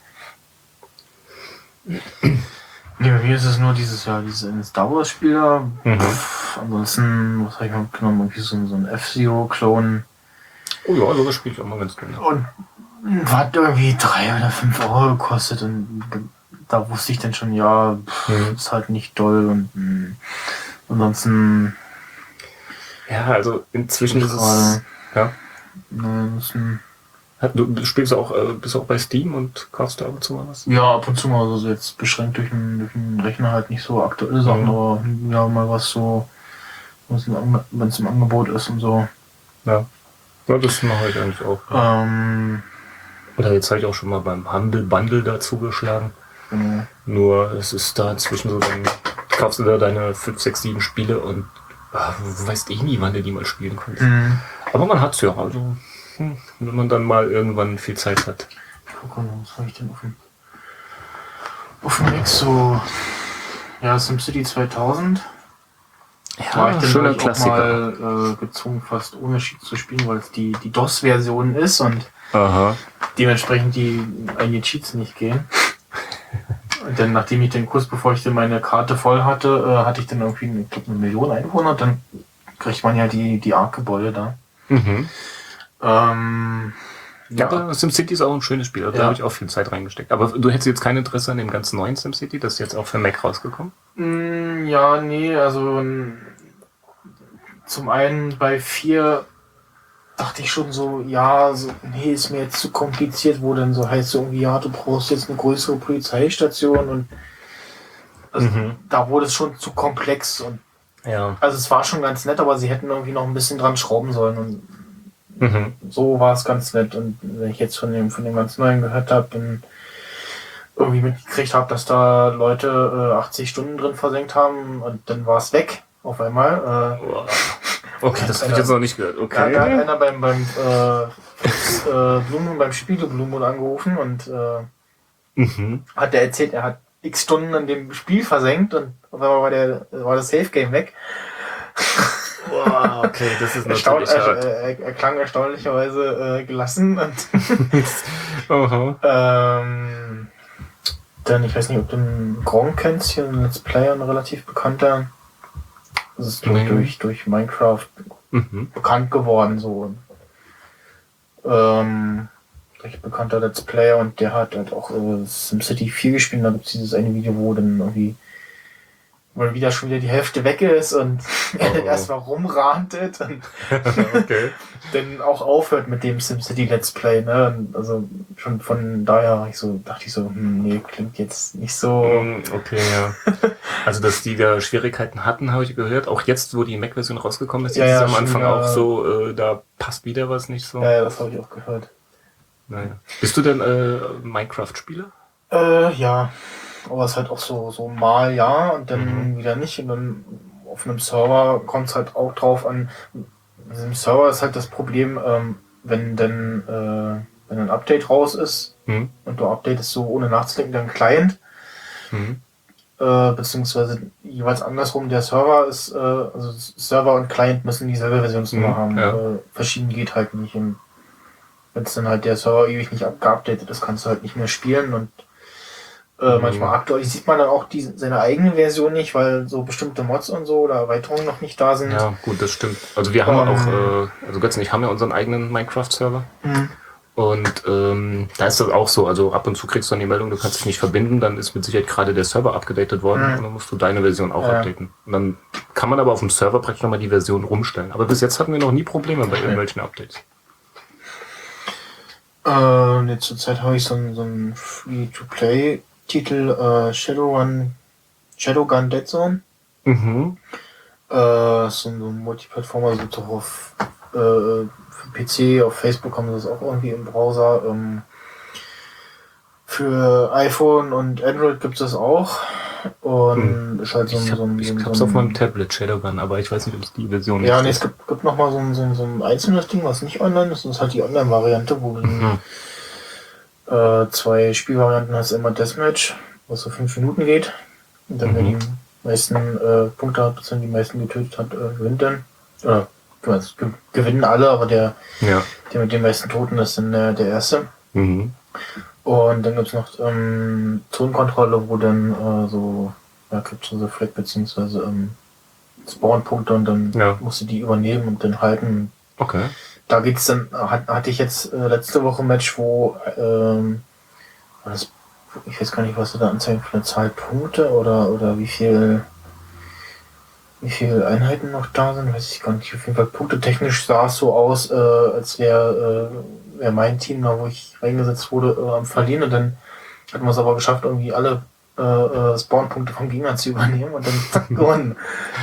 S1: Nee, bei mir ist es nur dieses Jahr, dieses Star Wars Spiel da. Ansonsten, was habe ich mal mitgenommen? Irgendwie so ein F-Zero-Klon.
S4: Oh ja, sowas spiele ich auch mal ganz gerne.
S1: Und hat irgendwie 3 oder 5 Euro gekostet. Und da wusste ich dann schon, ja, ist halt nicht doll. Und ansonsten...
S4: Ja, also inzwischen ist es... Ja. Du spielst auch, bist auch bei Steam und kaufst da ab und zu mal was?
S1: Ja, ab und zu mal, also jetzt beschränkt durch den Rechner halt nicht so aktuelle Sachen, aber ja, mal was so, wenn es im Angebot ist und so.
S4: Ja, das mache ich eigentlich auch. Oder jetzt habe ich auch schon mal beim Bundle dazu geschlagen. Nur es ist da inzwischen so, dann kaufst du da deine 5, 6, 7 Spiele und du weißt eh nie, wann du die mal spielen kannst. Aber man hat's ja, also wenn man dann mal irgendwann viel Zeit hat.
S1: Guck mal, was habe ich denn auf dem Weg so? Ja, SimCity 2000.
S4: Ja,
S1: war ich dann
S4: schöner
S1: auch
S4: Klassiker.
S1: mal gezwungen, fast ohne Cheat zu spielen, weil es die DOS-Version ist und dementsprechend die eigenen Cheats nicht gehen. Und dann, nachdem ich den Kurs, bevor ich dann meine Karte voll hatte, hatte ich dann irgendwie, ich glaube, 1 Million Einwohner und dann kriegt man ja die Arc-Gebäude da.
S4: Ja, aber SimCity ist auch ein schönes Spiel. Da habe ich auch viel Zeit reingesteckt. Aber du hättest jetzt kein Interesse an dem ganz neuen SimCity? Das ist jetzt auch für Mac rausgekommen?
S1: Ja, nee, also zum einen bei 4 dachte ich schon so, ja, so, nee, ist mir jetzt zu kompliziert, wo dann so heißt irgendwie, ja, du brauchst jetzt eine größere Polizeistation und also da wurde es schon zu komplex und also es war schon ganz nett, aber sie hätten irgendwie noch ein bisschen dran schrauben sollen und so war es ganz nett. Und wenn ich jetzt von dem ganz Neuen gehört habe und irgendwie mitgekriegt habe, dass da Leute 80 Stunden drin versenkt haben und dann war es weg auf einmal.
S4: Okay, das habe ich jetzt noch nicht gehört. Okay.
S1: Da hat einer beim Spiegelblumen angerufen und hat der erzählt, er hat x Stunden an dem Spiel versenkt und auf einmal war das Safe Game weg.
S4: Wow, okay, das ist natürlich hart.
S1: Er klang erstaunlicherweise gelassen und dann, ich weiß nicht, ob du einen Gronk kennst, hier ein Let's Player, ein relativ bekannter. Das ist durch Minecraft bekannt geworden, so. Recht bekannter Let's Player und der hat halt auch SimCity 4 gespielt. Da gibt es dieses eine Video, wo dann irgendwie schon wieder die Hälfte weg ist und er erstmal rumrantet und dann auch aufhört mit dem SimCity Let's Play, ne? Und also schon von daher dachte ich so, nee, klingt jetzt nicht so.
S4: Okay, ja. Also, dass die da Schwierigkeiten hatten, habe ich gehört. Auch jetzt, wo die Mac-Version rausgekommen ist, ist am Anfang auch so, da passt wieder was nicht so.
S1: Ja, das habe ich auch gehört.
S4: Naja. Bist du denn Minecraft-Spieler?
S1: Ja. Aber es ist halt auch so mal ja und dann wieder nicht. Und dann auf einem Server kommt es halt auch drauf an. In diesem Server ist halt das Problem, wenn ein Update raus ist und du updatest so ohne nachzudenken deinen Client, beziehungsweise jeweils andersrum, der Server ist, also Server und Client müssen dieselbe Versionsnummer haben.
S4: Ja.
S1: Verschieden geht halt nicht. Wenn es dann halt der Server ewig nicht geupdatet ist, kannst du halt nicht mehr spielen und manchmal aktualisiert man dann auch seine eigene Version nicht, weil so bestimmte Mods und so oder Erweiterungen noch nicht da sind.
S4: Ja, gut, das stimmt. Also wir haben auch, also Götz und ich haben ja unseren eigenen Minecraft-Server. Und da ist das auch so, also ab und zu kriegst du dann die Meldung, du kannst dich nicht verbinden, dann ist mit Sicherheit gerade der Server abgedatet worden und dann musst du deine Version auch updaten. Und dann kann man aber auf dem Server praktisch nochmal die Version rumstellen. Aber bis jetzt hatten wir noch nie Probleme bei irgendwelchen Updates.
S1: Jetzt zur Zeit habe ich so einen Free-to-Play-Titel Shadowgun Dead Zone. So ein Multiplattformer, so doch auf für PC, auf Facebook haben sie das auch irgendwie im Browser. Für iPhone und Android gibt es das auch. Und ist halt so ein...
S4: Ich hab's auf meinem Tablet, Shadowgun, aber ich weiß nicht, ob es die Version
S1: Ja,
S4: ist.
S1: nee, es gibt noch mal so ein einzelnes Ding, was nicht online ist. Das ist halt die Online-Variante, wo du 2 Spielvarianten hast. Immer Deathmatch, was so 5 Minuten geht. Und dann wer die meisten Punkte hat, bzw. die meisten getötet hat, gewinnt dann. Oder gewinnen alle, aber der mit den meisten Toten ist dann der Erste.
S4: Mhm.
S1: Und dann gibt's noch Zonenkontrolle, wo dann gibt's so Flag bzw. Spawn-Punkte und dann musst du die übernehmen und dann halten.
S4: Okay.
S1: Da geht's dann, hatte ich jetzt letzte Woche ein Match, wo ich weiß gar nicht, was du da anzeigt für eine Zahl Punkte oder wie viel Einheiten noch da sind, weiß ich gar nicht. Auf jeden Fall punktetechnisch sah es so aus, als wäre mein Team, da wo ich reingesetzt wurde, am Verlieren, und dann hatten wir es aber geschafft, irgendwie alle Spawn-Punkte vom Gegner zu übernehmen und dann gewonnen.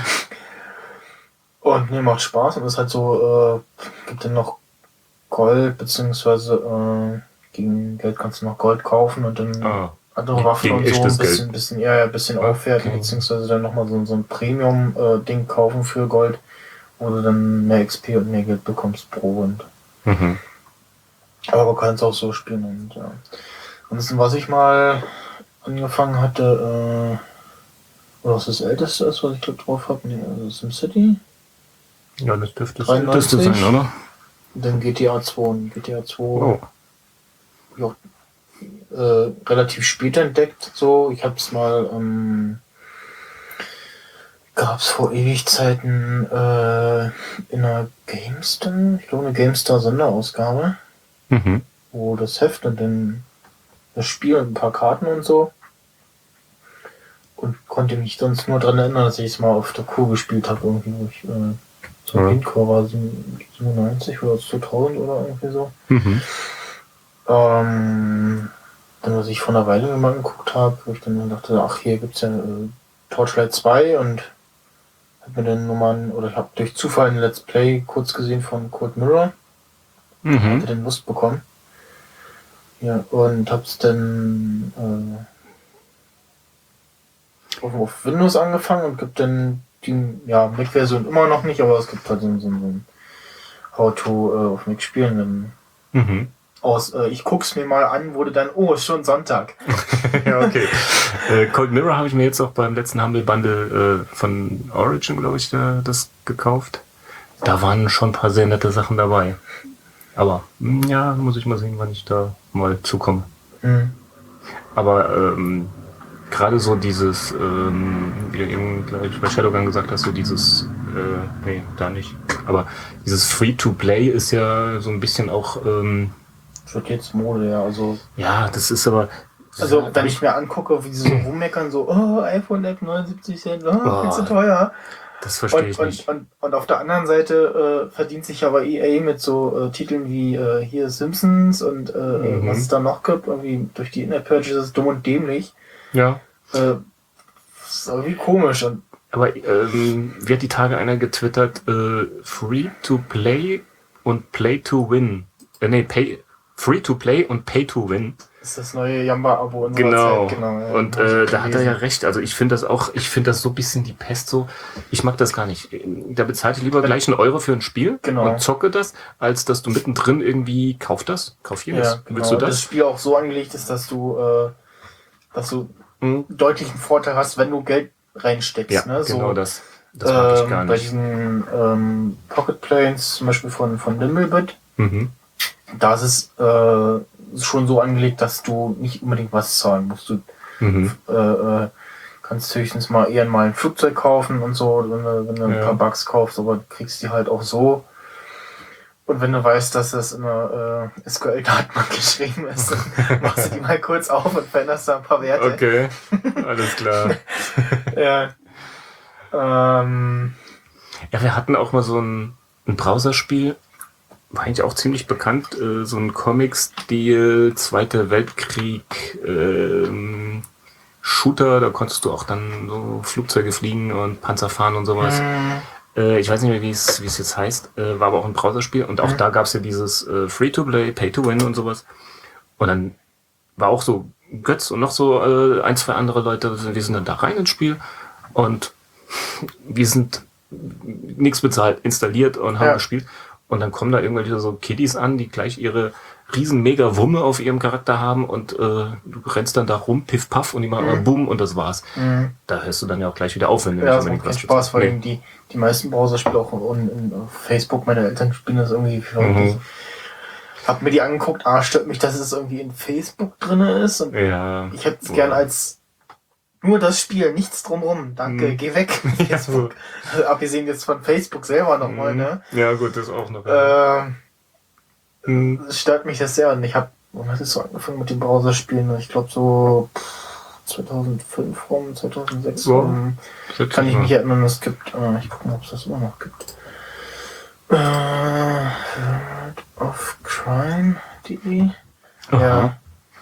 S1: Und ne, macht Spaß und ist halt so, gibt dann noch Gold, beziehungsweise gegen Geld kannst du noch Gold kaufen und dann andere Waffen und so ein bisschen aufwerten, beziehungsweise dann nochmal so ein Premium-Ding kaufen für Gold, wo du dann mehr XP und mehr Geld bekommst pro Rund. Aber man kann es auch so spielen und ja. Ansonsten, was ich mal angefangen hatte, oder was das älteste ist, was ich glaube drauf habe, SimCity.
S4: Ja, das dürfte
S1: 93.
S4: sein, oder?
S1: Und dann GTA 2 und GTA 2 ja, relativ spät entdeckt, so. Ich hab's mal, gab's vor ewig Zeiten in einer GameStar, ich glaube eine GameStar Sonderausgabe, wo das Heft und dann das Spiel und ein paar Karten und so. Und konnte mich sonst nur daran erinnern, dass ich es mal auf der Kur gespielt habe, irgendwie, wo ich so ein Windcore war, 97 oder 2000 oder irgendwie so. Dann, was ich vor einer Weile mal geguckt habe, wo ich dann dachte, ach, hier gibt's ja Torchlight 2 und hab mir dann Nummern, oder ich habe durch Zufall ein Let's Play kurz gesehen von Cold Mirror. Hatte dann Lust bekommen. Ja, und hab's dann auf Windows angefangen und gibt dann die Mac-Version immer noch nicht, aber es gibt halt so ein How-to auf Mac spielen. Ich guck's mir mal an, wurde dann, ist schon Sonntag.
S4: Ja, okay. Cold Mirror habe ich mir jetzt auch beim letzten Humble Bundle von Origin, glaube ich, das gekauft. Da waren schon ein paar sehr nette Sachen dabei. Aber ja, muss ich mal sehen, wann ich da mal zukomme. Aber gerade so dieses, wie du eben gleich bei Shadowgun gesagt hast, so dieses, nee, da nicht. Aber dieses Free-to-Play ist ja so ein bisschen auch,
S1: das wird jetzt Mode, ja, also.
S4: Ja, das ist aber.
S1: Also, wenn ich mir angucke, wie sie so rummeckern, so, iPhone-App 79 Cent, viel zu teuer.
S4: Das verstehe ich nicht.
S1: Und auf der anderen Seite verdient sich aber EA mit so Titeln wie hier Simpsons und was es da noch gibt, irgendwie durch die In-App-Purchases dumm und dämlich.
S4: Ja.
S1: Das ist irgendwie komisch.
S4: Aber wie hat die Tage einer getwittert, Free-to-Play und Play-to-Win. Free-to-Play und Pay-to-Win.
S1: Das ist das neue Jamba-Abo unserer Zeit. Genau. Ja,
S4: und da hat er ja recht. Also ich finde das so ein bisschen die Pest so. Ich mag das gar nicht. Da bezahle ich lieber gleich €1 für ein Spiel und zocke das, als dass du mittendrin irgendwie kauf jenes.
S1: Ja, genau.
S4: Willst du das
S1: Spiel auch so angelegt ist, dass du deutlichen Vorteil hast, wenn du Geld reinsteckst.
S4: Ja,
S1: ne?
S4: Genau, das mag ich gar nicht.
S1: Bei diesen Pocket Planes, zum Beispiel von Nimblebit, da ist es schon so angelegt, dass du nicht unbedingt was zahlen musst. Du kannst höchstens mal ein Flugzeug kaufen und so, wenn du ein paar Bugs kaufst, aber du kriegst die halt auch so. Und wenn du weißt, dass das in einer SQL-Datenbank geschrieben ist, dann machst du die mal kurz auf und veränderst da ein paar Werte.
S4: Okay, alles klar.
S1: Ja.
S4: Ja, wir hatten auch mal so ein Browserspiel, war eigentlich auch ziemlich bekannt, so ein Comic-Stil, Zweiter Weltkrieg, Shooter, da konntest du auch dann so Flugzeuge fliegen und Panzer fahren und sowas. Ich weiß nicht mehr, wie es jetzt heißt, war aber auch ein Browserspiel und auch da gab es ja dieses Free-to-Play, Pay-to-Win und sowas. Und dann war auch so Götz und noch so ein, zwei andere Leute, wir sind dann da rein ins Spiel und wir sind nichts bezahlt, installiert und haben gespielt. Und dann kommen da irgendwelche so Kiddies an, die gleich ihre riesen mega Wumme auf ihrem Charakter haben und du rennst dann da rum, piff paff und die machen mal Boom und das war's. Da hörst du dann ja auch gleich wieder auf, wenn du
S1: nicht unbedingt was Spaß, weil eben die meisten Browserspiele auch in Facebook, meine Eltern spielen das irgendwie. Hab mir die angeguckt, stört mich, dass es irgendwie in Facebook drin ist und ich hätte es gern als nur das Spiel, nichts drumrum. Danke, geh weg. Facebook. Also, abgesehen jetzt von Facebook selber nochmal, ne?
S4: Ja, gut, das auch noch.
S1: Es stört mich das sehr und ich habe, wann hat es so angefangen mit den Browserspielen? Ich glaube so 2005 rum, 2006 rum. Kann ich mich erinnern, es gibt, ich gucke mal, ob es das immer noch gibt. World of Crime.de. Ja.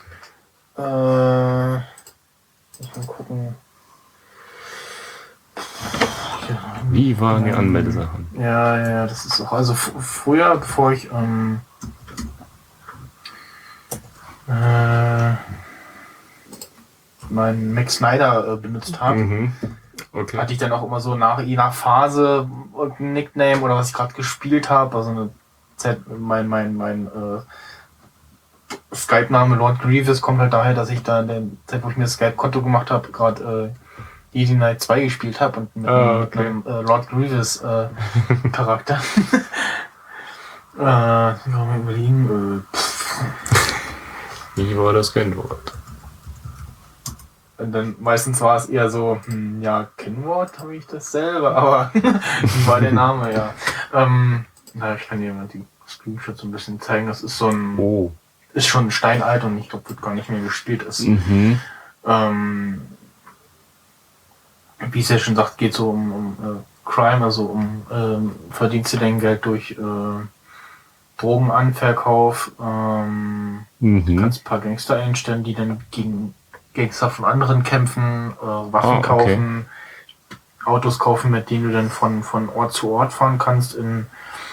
S1: Ich mal gucken.
S4: Wie waren die Anmeldesachen?
S1: Ja, das ist auch, also früher, bevor ich meinen Mac Snyder benutzt habe, hatte ich dann auch immer so je nach Phase ein Nickname oder was ich gerade gespielt habe, also eine Zeit, mein Skype-Name Lord Grievous kommt halt daher, dass ich da in der Zeit, wo ich mir das Skype-Konto gemacht habe, gerade Jedi Knight 2 gespielt habe und mit einem Lord Grievous Charakter. Ich kann mal überlegen.
S4: Wie war das Kennwort?
S1: Und dann meistens war es eher so, Kennwort habe ich das selber, aber wie war der Name, ja. Ich kann dir mal die Screenshots so ein bisschen zeigen. Das ist so ein ist schon steinalt und ich glaube, wird gar nicht mehr gespielt ist. Wie es ja schon sagt, geht so um Crime, also um verdienst du dein Geld durch Drogenanverkauf. Du kannst ein paar Gangster einstellen, die dann gegen Gangster von anderen kämpfen, Waffen kaufen, Autos kaufen, mit denen du dann von Ort zu Ort fahren kannst in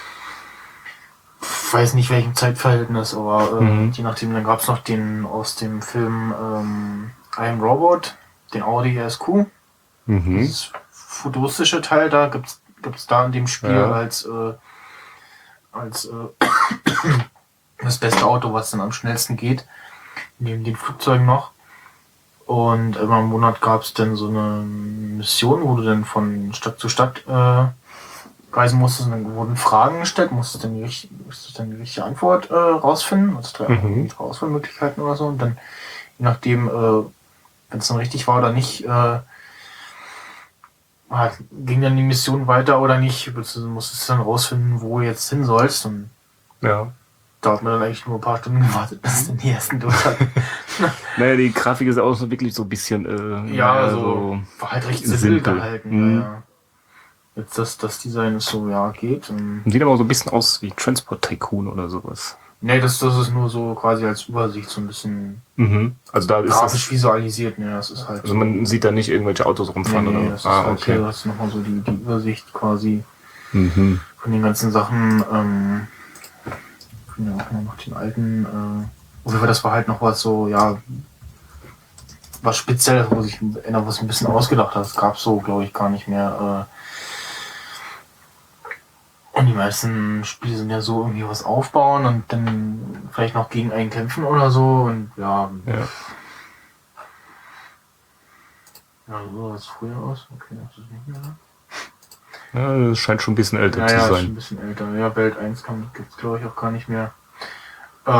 S1: weiß nicht welchem Zeitverhältnis, aber je nachdem, dann gab es noch den aus dem Film I Am Robot, den Audi RSQ. Das futuristische Teil da gibt's da in dem Spiel als das beste Auto, was dann am schnellsten geht, neben den Flugzeugen noch. Und immer im Monat gab es dann so eine Mission, wo du dann von Stadt zu Stadt reisen musstest und dann wurden Fragen gestellt, musstest dann die richtige Antwort rausfinden, also 3 Auswahlmöglichkeiten oder so und dann, je nachdem, wenn es dann richtig war oder nicht, ging dann die Mission weiter oder nicht, du musstest dann rausfinden, wo du jetzt hin sollst und da hat man dann eigentlich nur ein paar Stunden gewartet, bis es dann die ersten durch hat.
S4: Naja, die Grafik ist auch so wirklich so ein bisschen
S1: so war halt recht simpel gehalten. Ja. Jetzt das Design ist so, geht.
S4: Sieht aber so ein bisschen aus wie Transport Tycoon oder sowas.
S1: Nee, das ist nur so quasi als Übersicht so ein bisschen
S4: also da ist
S1: grafisch visualisiert. Ne, das ist halt
S4: also man sieht da nicht irgendwelche Autos rumfahren oder
S1: das ist halt okay. Das ist nochmal so die Übersicht quasi von den ganzen Sachen. Ja, auch noch den alten, das war halt noch was so, was Spezielles, wo sich was ein bisschen ausgedacht hat. Das gab so, glaube ich, gar nicht mehr. Und die meisten Spiele sind ja so irgendwie was aufbauen und dann vielleicht noch gegen einen kämpfen oder so und so sah es früher aus. Okay, das ist nicht mehr da.
S4: Ja, das scheint schon ein bisschen älter zu sein.
S1: Ja, schon ein bisschen älter. Ja, Welt 1 gibt es, glaube ich, auch gar nicht mehr.
S4: Ja,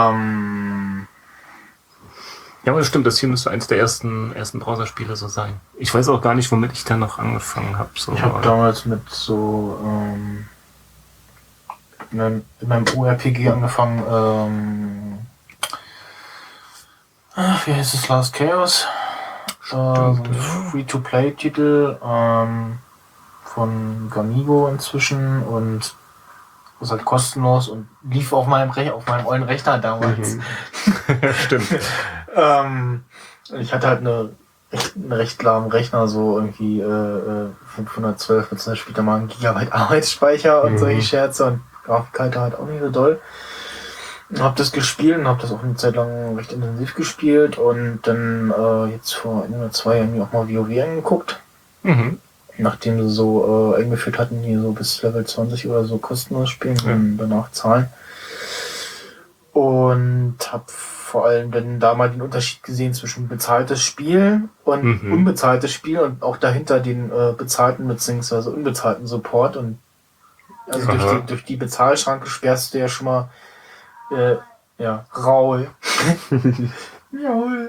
S4: aber das stimmt, das hier müsste eins der ersten Browserspiele so sein. Ich weiß auch gar nicht, womit ich da noch angefangen habe. So,
S1: ich habe damals mit so in meinem ORPG angefangen, wie heißt es, Last Chaos? So ein Free-to-Play-Titel von Gamigo inzwischen und ist halt kostenlos und lief auf meinem ollen Rechner damals.
S4: Stimmt.
S1: Ich hatte halt einen recht lahmen Rechner, so irgendwie 512 mit zum später mal 1 Gigabyte Arbeitsspeicher und solche Scherze und Grafikkarte halt auch nicht so doll. Hab das gespielt und hab das auch eine Zeit lang recht intensiv gespielt und dann jetzt vor 1 oder 2 Jahren mir auch mal WoW angeguckt. Nachdem sie so eingeführt hatten, hier so bis Level 20 oder so kostenlos spielen und danach zahlen. Und hab vor allem dann da mal den Unterschied gesehen zwischen bezahltes Spiel und unbezahltes Spiel und auch dahinter den bezahlten bzw. unbezahlten Support. Und also durch die Bezahlschranke sperrst du ja schon mal Raul. Raul.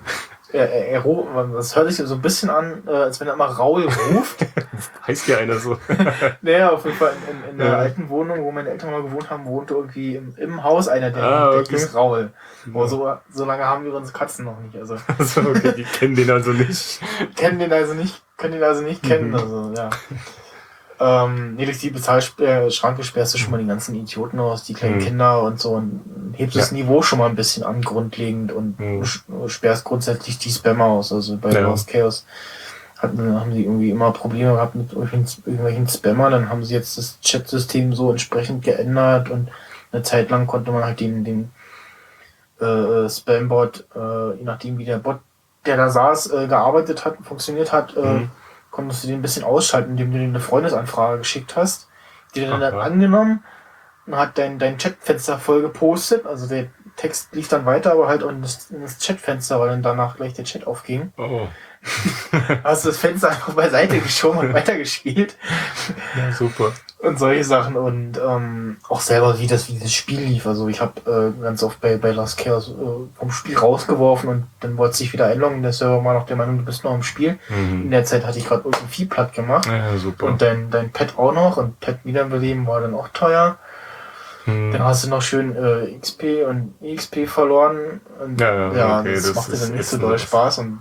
S1: Das hört sich so ein bisschen an, als wenn er immer Raul ruft.
S4: Heißt ja einer so.
S1: Naja, auf jeden Fall in der alten Wohnung, wo meine Eltern mal gewohnt haben, wohnte irgendwie im Haus einer, der hieß Raul. Aber so lange haben wir unsere Katzen noch nicht. Also
S4: okay, die kennen den also nicht.
S1: Können den also nicht kennen. Also ja. Durch die Bezahlschranke sperrst du schon mal die ganzen Idioten aus, die kleinen Kinder und so, und hebst das Niveau schon mal ein bisschen an, grundlegend, und sperrst grundsätzlich die Spammer aus. Also bei Lost Chaos haben sie irgendwie immer Probleme gehabt mit irgendwelchen Spammern, dann haben sie jetzt das Chat-System so entsprechend geändert und eine Zeit lang konnte man halt den Spambot, je nachdem wie der Bot, der da saß, gearbeitet hat und funktioniert hat, konntest du den ein bisschen ausschalten, indem du dir eine Freundesanfrage geschickt hast, die dann angenommen und hat dein Chatfenster voll gepostet, also der Text lief dann weiter, aber halt in das Chatfenster, weil dann danach gleich der Chat aufging. Hast du das Fenster einfach beiseite geschoben und weitergespielt.
S4: Ja, super.
S1: Und solche Sachen und auch selber, wie das Spiel lief. Also ich habe ganz oft bei Lost Chaos vom Spiel rausgeworfen und dann wollte sich wieder einloggen. Der Server war noch der Meinung, du bist noch im Spiel. In der Zeit hatte ich gerade irgendein Vieh platt gemacht.
S4: Ja, super.
S1: Und dein Pet auch noch, und Pet wiederbeleben war dann auch teuer. Dann hast du noch schön XP und EXP verloren. Und okay, das machte dann nicht so doll Spaß. Und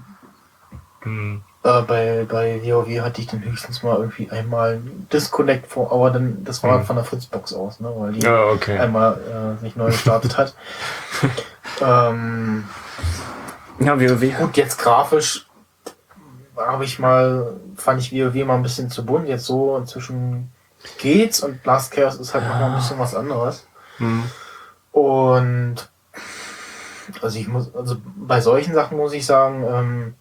S1: bei WoW hatte ich dann höchstens mal irgendwie einmal Disconnect vor, aber dann, das war von der Fritzbox aus, ne, weil die einmal sich neu gestartet hat.
S4: WoW.
S1: Gut, jetzt grafisch fand ich WoW mal ein bisschen zu bunt, jetzt so inzwischen geht's, und Last Chaos ist halt nochmal ein bisschen was anderes. Und also bei solchen Sachen muss ich sagen,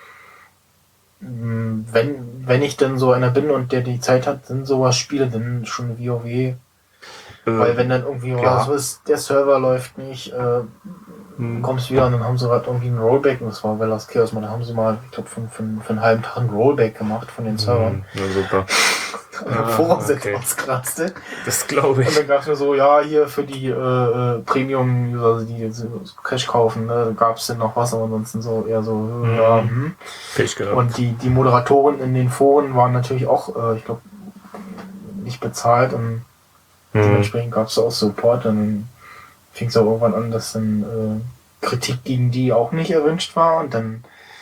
S1: wenn ich dann so einer bin und der die Zeit hat, dann sowas spiele, dann schon WoW. Weil wenn dann irgendwie was ist, der Server läuft nicht, kommst wieder und dann haben sie halt irgendwie ein Rollback, und das war bei Last Chaos, da haben sie mal, ich glaube, für einen halben Tag ein Rollback gemacht von den Servern.
S4: Ja, super.
S1: Voraussetzung ausgerastet.
S4: Das glaube ich.
S1: Und dann gab es nur so, hier für die Premium-User, also die jetzt Cash kaufen, da gab es dann noch was, aber ansonsten so eher so,
S4: Pech gehabt.
S1: Und die Moderatoren in den Foren waren natürlich auch, ich glaube, nicht bezahlt, und dementsprechend gab es auch Support. Dann fing es auch irgendwann an, dass dann Kritik gegen die auch nicht erwünscht war, und dann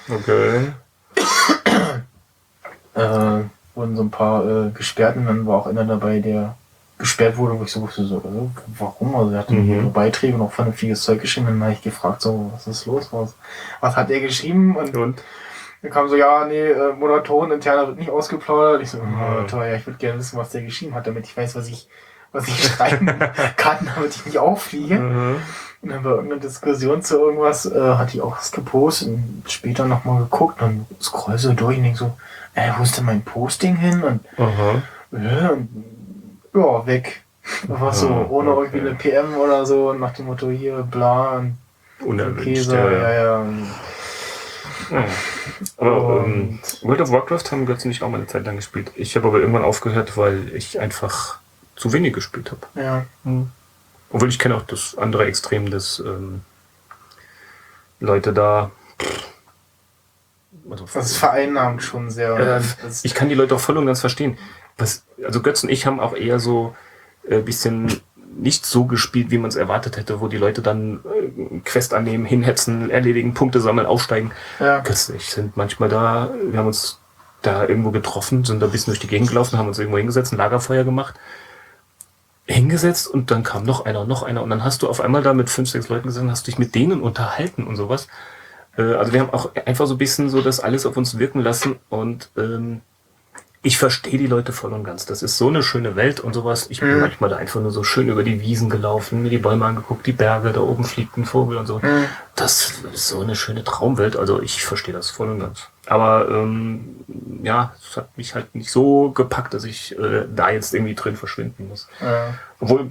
S1: wurden so ein paar gesperrt, und dann war auch einer dabei, der gesperrt wurde, wo ich so wusste, warum? Also er hat dann Beiträge und auch vernünftiges Zeug geschrieben, und dann habe ich gefragt, so, was ist los? Was hat er geschrieben? Und dann kam so, Moderatoren interner wird nicht ausgeplaudert. Ich so, teuer, ich würde gerne wissen, was der geschrieben hat, damit ich weiß, was ich schreiben kann, damit ich nicht auffliege. Und dann war irgendeine Diskussion zu irgendwas, hatte ich auch was gepostet und später nochmal geguckt und scroll so durch und denk so, wo ist denn mein Posting hin? Und weg. Das war so, ohne irgendwie eine PM oder so, nach dem Motto hier, bla, und
S4: unerwünscht, Aber World of Warcraft haben Götz und ich auch mal eine Zeit lang gespielt. Ich habe aber irgendwann aufgehört, weil ich einfach zu wenig gespielt habe.
S1: Ja.
S4: Obwohl ich kenne auch das andere Extrem, dass Leute da...
S1: Das vereinnahmt schon sehr.
S4: Ich kann die Leute auch voll und ganz verstehen. Also Götz und ich haben auch eher so ein bisschen nicht so gespielt, wie man es erwartet hätte, wo die Leute dann Quest annehmen, hinhetzen, erledigen, Punkte sammeln, aufsteigen.
S1: Ja.
S4: Götz und ich sind manchmal da, wir haben uns da irgendwo getroffen, sind da ein bisschen durch die Gegend gelaufen, haben uns irgendwo hingesetzt, ein Lagerfeuer gemacht, hingesetzt, und dann kam noch einer, und dann hast du auf einmal da mit 5, 6 Leuten gesessen, hast dich mit denen unterhalten und sowas. Also wir haben auch einfach so ein bisschen so das alles auf uns wirken lassen, und ich verstehe die Leute voll und ganz. Das ist so eine schöne Welt und sowas. Ich bin manchmal da einfach nur so schön über die Wiesen gelaufen, mir die Bäume angeguckt, die Berge, da oben fliegt ein Vogel und so. Das ist so eine schöne Traumwelt. Also ich verstehe das voll und ganz. Aber es hat mich halt nicht so gepackt, dass ich da jetzt irgendwie drin verschwinden muss.
S1: Ja.
S4: Obwohl,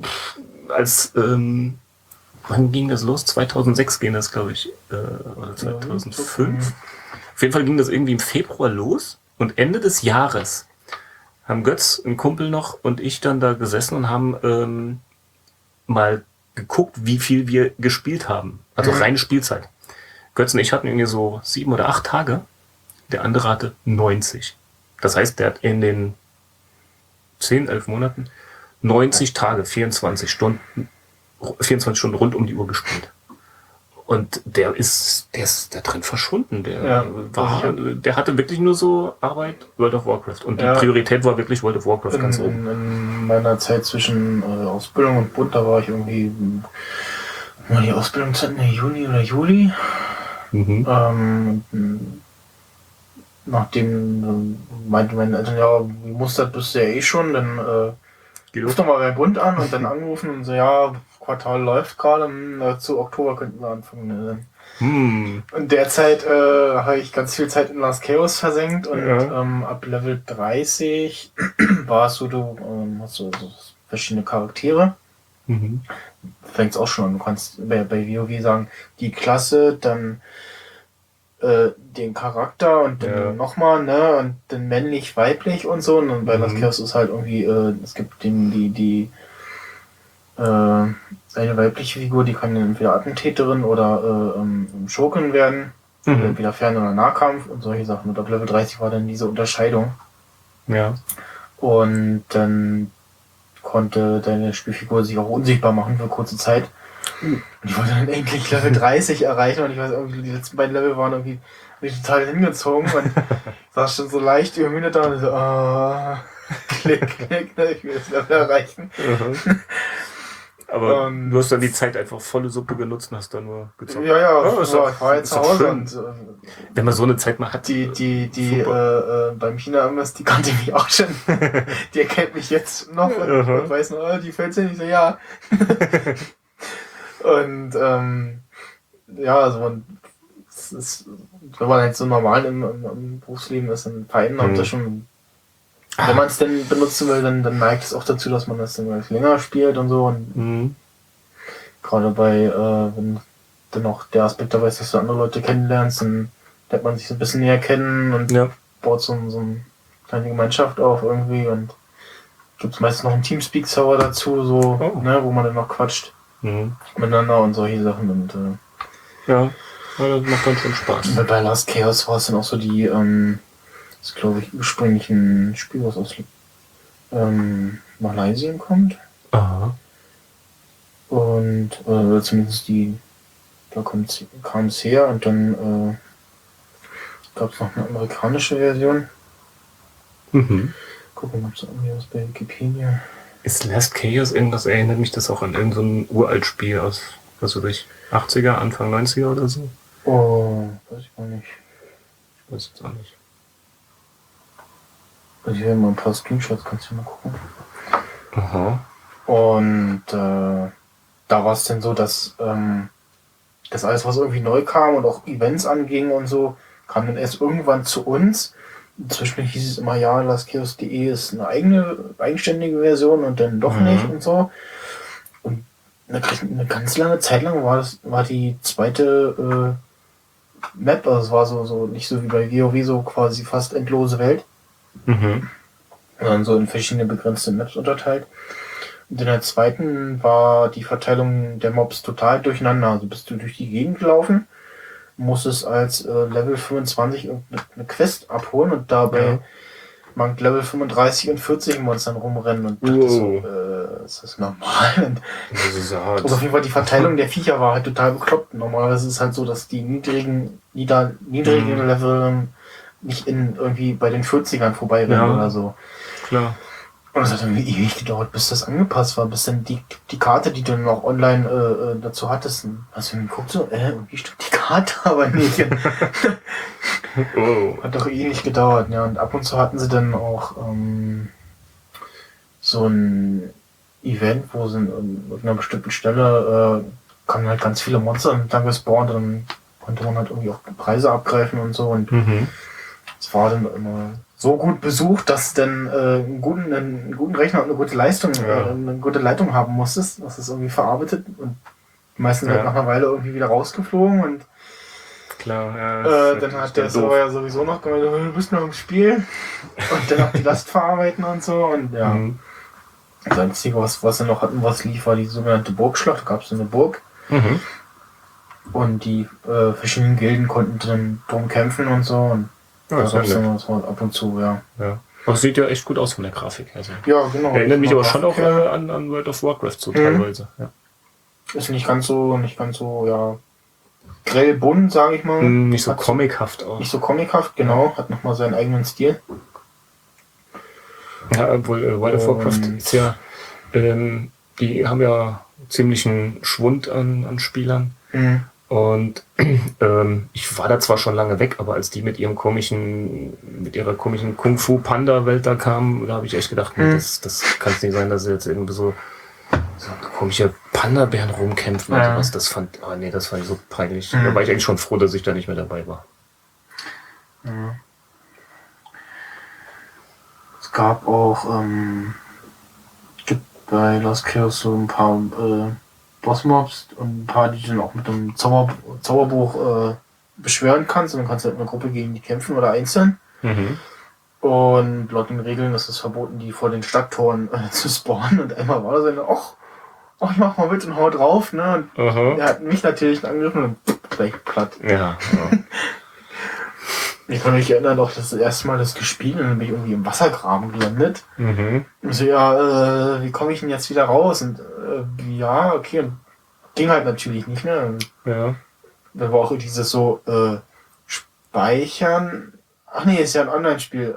S4: wann ging das los? 2006 ging das, glaube ich, oder 2005. Auf jeden Fall ging das irgendwie im Februar los. Und Ende des Jahres haben Götz, ein Kumpel noch, und ich dann da gesessen und haben mal geguckt, wie viel wir gespielt haben. Also reine Spielzeit. Götz und ich hatten irgendwie so 7 oder 8 Tage. Der andere hatte 90. Das heißt, der hat in den 10, 11 Monaten 90 Tage, 24 Stunden rund um die Uhr gespielt. Und der ist da drin verschwunden. Der hatte wirklich nur so Arbeit, World of Warcraft. Und die Priorität war wirklich World of Warcraft ganz oben.
S1: In meiner Zeit zwischen Ausbildung und Bund, da war ich irgendwie mal die Ausbildung zu Ende Juni oder Juli. Nachdem meinten meine Eltern, ja, wie muss das, bist du ja eh schon, dann ruf doch mal bei Bund an und dann angerufen und so, ja, Quartal läuft gerade, zu Oktober könnten wir anfangen. In der Zeit habe ich ganz viel Zeit in Last Chaos versenkt und ab Level 30 war es so, du hast so verschiedene Charaktere. Fängt's auch schon an, du kannst bei WoW sagen, die Klasse, dann den Charakter und dann nochmal, ne, und dann männlich, weiblich und so. Und bei Last Chaos ist halt irgendwie, es gibt eine weibliche Figur, die kann entweder Attentäterin oder Schurkin werden. Entweder Fern- oder Nahkampf und solche Sachen. Und ab Level 30 war dann diese Unterscheidung.
S4: Ja.
S1: Und dann konnte deine Spielfigur sich auch unsichtbar machen für kurze Zeit. Und ich wollte dann endlich Level 30 erreichen und ich weiß irgendwie, die letzten beiden Level waren irgendwie total hingezogen und saß schon so leicht übermüdet da und so, klick, ich will das Level erreichen.
S4: Aber du hast dann die Zeit einfach volle Suppe genutzt und hast dann nur gezockt.
S1: Ja, ich war jetzt zu Hause und
S4: wenn man so eine Zeit mal hat.
S1: Die beim China-Imbiss, die kannte mich auch schon. Die erkennt mich jetzt noch und weiß noch, die fällt nicht so, ja. Und also es ist, wenn man halt so normal im Berufsleben ist, dann verändert das schon. Wenn man es denn benutzen will, dann neigt es auch dazu, dass man das dann länger spielt und so. Und gerade bei, wenn dann noch der Aspekt dabei ist, dass du andere Leute kennenlernst, dann lernt man sich so ein bisschen näher kennen und baut so eine kleine Gemeinschaft auf irgendwie. Und gibt es meistens noch einen Teamspeak-Server dazu, so, ne, wo man dann noch quatscht miteinander und solche Sachen. Und
S4: das macht dann schon Spaß.
S1: Bei Last Chaos war es dann auch so die, das glaube ich ursprünglich ein Spiel, was aus Malaysia kommt.
S4: Aha.
S1: Und zumindest da kam es her und dann gab es noch eine amerikanische Version. Gucken, ob es irgendwie was bei Wikipedia.
S4: Ist Last Chaos irgendwas, erinnert mich das auch an irgendein so Uralt-Spiel aus, was weiß ich, 80er, Anfang 90er oder so?
S1: Oh, weiß ich gar nicht.
S4: Ich weiß jetzt auch nicht.
S1: Also hier mal ein paar Screenshots, kannst du mal gucken.
S4: Aha.
S1: Und da war es dann so, dass das alles, was irgendwie neu kam und auch Events anging und so, kam dann erst irgendwann zu uns. Zwischendurch hieß es immer, ja, lastchaos.de ist eine eigenständige Version und dann doch nicht und so. Und eine ganz lange Zeit lang war die zweite Map, also es war so nicht so wie bei WoW, so quasi fast endlose Welt. Sondern so in verschiedene begrenzte Maps unterteilt. Und in der zweiten war die Verteilung der Mobs total durcheinander. Also bist du durch die Gegend gelaufen, musstest als Level 25 eine Quest abholen und dabei mag Level 35 und 40 Monstern rumrennen und dachte so, ist das normal? Und also auf jeden Fall die Verteilung der Viecher war halt total bekloppt. Normalerweise ist es halt so, dass die niedrigen Level nicht irgendwie bei den 40ern vorbeirennen oder so.
S4: Klar.
S1: Und es hat irgendwie ewig gedauert, bis das angepasst war, bis dann die Karte, die du dann auch online dazu hattest, hast du geguckt so, irgendwie stimmt die Karte aber nicht.
S4: Oh.
S1: Hat doch ewig gedauert, ja. Und ab und zu hatten sie dann auch so ein Event, wo sie an einer bestimmten Stelle kamen halt ganz viele Monster dann gespawnt und dann konnte man halt irgendwie auch Preise abgreifen und so. Und es war dann immer so gut besucht, dass du dann einen guten Rechner und eine gute Leistung, eine gute Leitung haben musstest, dass es irgendwie verarbeitet und meistens halt nach einer Weile irgendwie wieder rausgeflogen und
S4: klar, ja,
S1: dann hat der Server ja sowieso noch gemeint, du bist noch im Spiel und dann auch die Last verarbeiten und so und ja. Das Einzige, was sie noch hatten, was lief, war die sogenannte Burgschlacht. Da gab es so eine Burg und die verschiedenen Gilden konnten dann drum kämpfen und so und
S4: ja,
S1: da gab es dann so ab und zu, ja.
S4: Aber es sieht ja echt gut aus von der Grafik. Also.
S1: Ja, genau.
S4: Erinnert mich aber schon auch an World of Warcraft so teilweise. Ja.
S1: Ist nicht ganz so, ja, grell bunt, sage ich mal.
S4: Nicht so comichaft auch.
S1: Nicht so comichaft, genau. Hat nochmal seinen eigenen Stil.
S4: Ja, obwohl World of Warcraft ist ja, die haben ja ziemlichen Schwund an Spielern. Und ich war da zwar schon lange weg, aber als die mit ihrer komischen Kung-Fu-Panda-Welt da kamen, da habe ich echt gedacht, nee, das kann es nicht sein, dass sie jetzt irgendwie so komische Panda-Bären rumkämpfen und sowas. Das fand ich so peinlich. Da war ich eigentlich schon froh, dass ich da nicht mehr dabei war.
S1: Ja. Es gab auch gibt bei Lost Chaos so ein paar Bossmobs und ein paar, die du dann auch mit einem Zauberbuch beschwören kannst und dann kannst du halt in einer Gruppe gegen die kämpfen oder einzeln. Und laut den Regeln ist es verboten, die vor den Stadttoren zu spawnen und einmal war das eine, ach, ich mach mal mit und hau drauf, ne? Und er hat mich natürlich angegriffen und gleich platt.
S4: Ja.
S1: Ich kann mich erinnern, auch das erste Mal das gespielt und dann bin ich irgendwie im Wassergraben gelandet. Und so, ja, wie komme ich denn jetzt wieder raus? Und ja, okay, und ging halt natürlich nicht mehr. Und dann war auch dieses so, Speichern. Ach nee, ist ja ein Online-Spiel.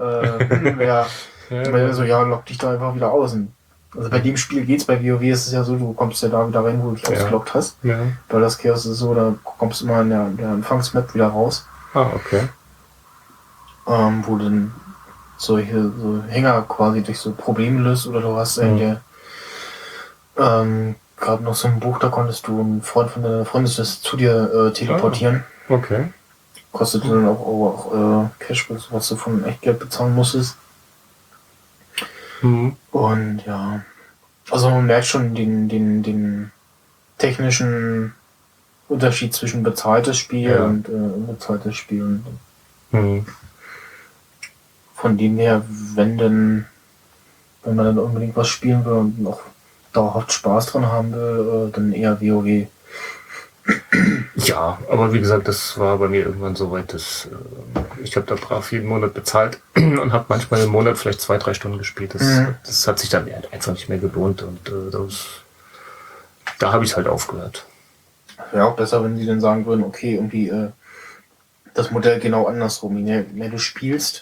S1: So, ja, lock dich da einfach wieder aus. Und also bei dem Spiel geht's, bei WoW ist es ja so, du kommst ja da wieder rein, wo du dich ausgelockt hast. Bei das Chaos ist es so, da kommst du mal in der Anfangsmap wieder raus.
S4: Okay.
S1: Wo dann solche Hänger quasi durch so Probleme löst oder du hast einen, der gerade noch so ein Buch, da konntest du einen Freund von deiner Freundin zu dir teleportieren.
S4: Okay.
S1: Kostet dann auch Cash, was du von Echtgeld bezahlen musstest. Und ja, also man merkt schon den technischen Unterschied zwischen bezahltes Spiel und unbezahltes Spiel. Von dem her, wenn man dann unbedingt was spielen will und auch dauerhaft Spaß dran haben will, dann eher WoW.
S4: Ja, aber wie gesagt, das war bei mir irgendwann so weit, dass ich habe da brav jeden Monat bezahlt und habe manchmal im Monat vielleicht 2-3 Stunden gespielt. Das hat sich dann einfach nicht mehr gelohnt und da habe ich halt aufgehört.
S1: Wäre auch besser, wenn die dann sagen würden, okay, irgendwie das Modell genau andersrum. Je mehr du spielst,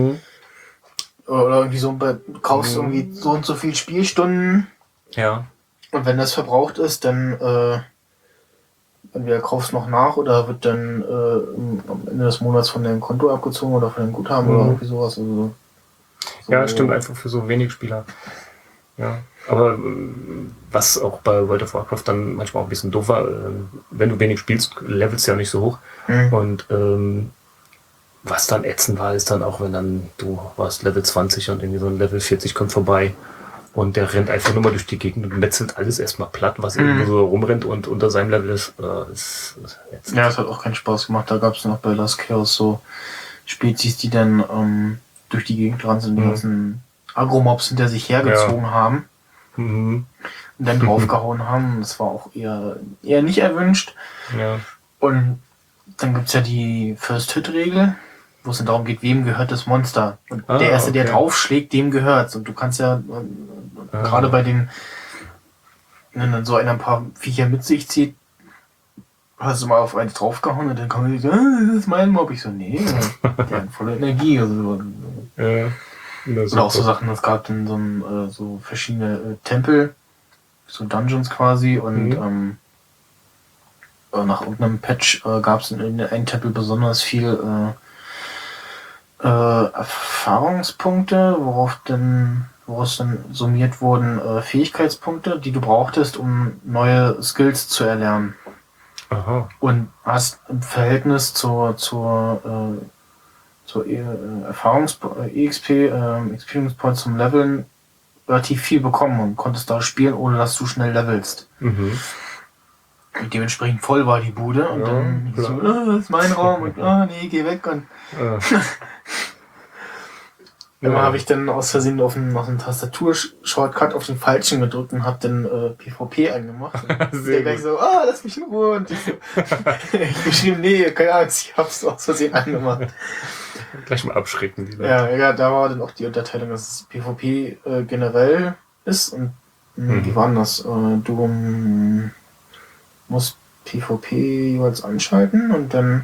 S1: oder irgendwie so, du kaufst irgendwie so und so viel Spielstunden.
S4: Ja.
S1: Und wenn das verbraucht ist, dann entweder kaufst du noch nach oder wird dann am Ende des Monats von deinem Konto abgezogen oder von deinem Guthaben oder irgendwie sowas. Also,
S4: ja, stimmt, einfach für so wenig Spieler. Ja. Aber was auch bei World of Warcraft dann manchmal auch ein bisschen doof war, wenn du wenig spielst, levelst ja nicht so hoch. Und was dann ätzend war, ist dann auch, wenn dann du warst Level 20 und irgendwie so ein Level 40 kommt vorbei und der rennt einfach nur mal durch die Gegend und metzelt alles erstmal platt, was irgendwo so rumrennt und unter seinem Level ist ätzend.
S1: Ja, es hat auch keinen Spaß gemacht. Da gab es noch bei Lost Chaos so Spezies, die dann durch die Gegend dran sind, die ganzen Agromobs hinter sich hergezogen haben und dann draufgehauen haben. Das war auch eher nicht erwünscht.
S4: Ja.
S1: Und dann gibt's ja die First-Hit-Regel, wo es dann darum geht, wem gehört das Monster. Und der Erste, der draufschlägt, dem gehört's. Und du kannst ja gerade bei den, wenn dann so einer ein paar Viecher mit sich zieht, hast du mal auf eins draufgehauen und dann kommen die so, das ist mein Mob. Ich so, nee, der hat volle Energie. Also, Oder auch so Sachen, es gab dann so verschiedene Tempel, so Dungeons quasi, und nach irgendeinem Patch gab es in einem Tempel besonders viel Erfahrungspunkte, woraus dann summiert wurden Fähigkeitspunkte, die du brauchtest, um neue Skills zu erlernen.
S6: Aha.
S1: Und hast im Verhältnis zur Experience Points zum Leveln relativ viel bekommen und konntest da spielen, ohne dass du schnell levelst.
S6: Mhm.
S1: Und dementsprechend voll war die Bude und dann so, das ist mein Raum und nee, geh weg. Und dann habe ich dann aus Versehen auf einen Tastatur-Shortcut auf den falschen gedrückt und habe dann PvP angemacht. Und der gleich so, lass mich in Ruhe. Und ich so, ich geschrieben, nee, keine Angst, ich hab's aus Versehen angemacht.
S6: Gleich mal abschrecken. Die
S1: Ja, da war dann auch die Unterteilung, dass es PvP generell ist und wie war denn das? Du musst PvP jeweils anschalten und dann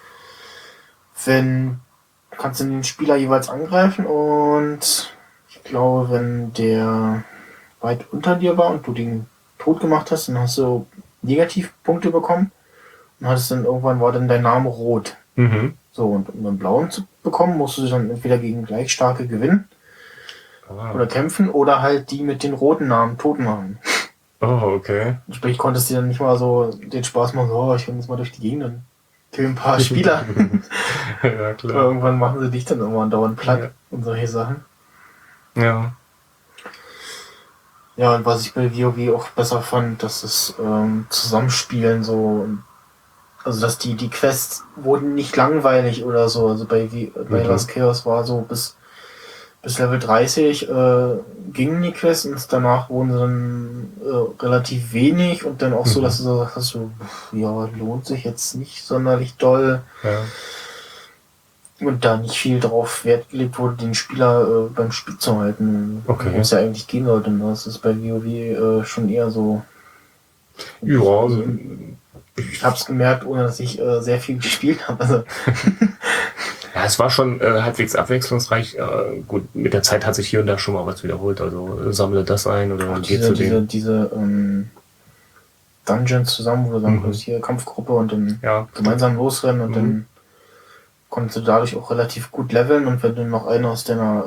S1: kannst du den Spieler jeweils angreifen und ich glaube, wenn der weit unter dir war und du den tot gemacht hast, dann hast du Negativpunkte bekommen und hattest dann irgendwann war dann dein Name rot.
S6: Mhm.
S1: So, und um einen blauen zu bekommen, musst du dann entweder gegen gleich starke gewinnen oder kämpfen oder halt die mit den roten Namen tot machen.
S6: Oh, okay.
S1: Sprich, konntest du dann nicht mal so den Spaß machen, ich will jetzt mal durch die Gegend und kill ein paar Spieler.
S6: Ja, klar.
S1: Irgendwann machen sie dich dann immer dauernd platt und solche Sachen.
S6: Ja.
S1: Ja, und was ich bei WoW auch besser fand, dass das Zusammenspielen so, also dass die Quests wurden nicht langweilig oder so. Also bei Last Chaos war so bis Level 30 gingen die Quests und danach wurden sie dann relativ wenig und dann auch so, dass du so sagst, lohnt sich jetzt nicht sonderlich doll.
S6: Ja.
S1: Und da nicht viel drauf Wert gelegt wurde, den Spieler beim Spiel zu halten.
S6: Okay.
S1: Worum es ja eigentlich gehen sollte. Und das ist bei WoW schon eher so.
S6: Ja, also,
S1: ich hab's gemerkt, ohne dass ich sehr viel gespielt habe. Also
S6: ja, es war schon halbwegs abwechslungsreich. Gut, mit der Zeit hat sich hier und da schon mal was wiederholt. Also sammle das ein oder geh zu dem.
S1: Diese Dungeons zusammen, wo du sagen kannst, hier Kampfgruppe und dann gemeinsam losrennen und dann konntest du dadurch auch relativ gut leveln und wenn du noch einen aus deiner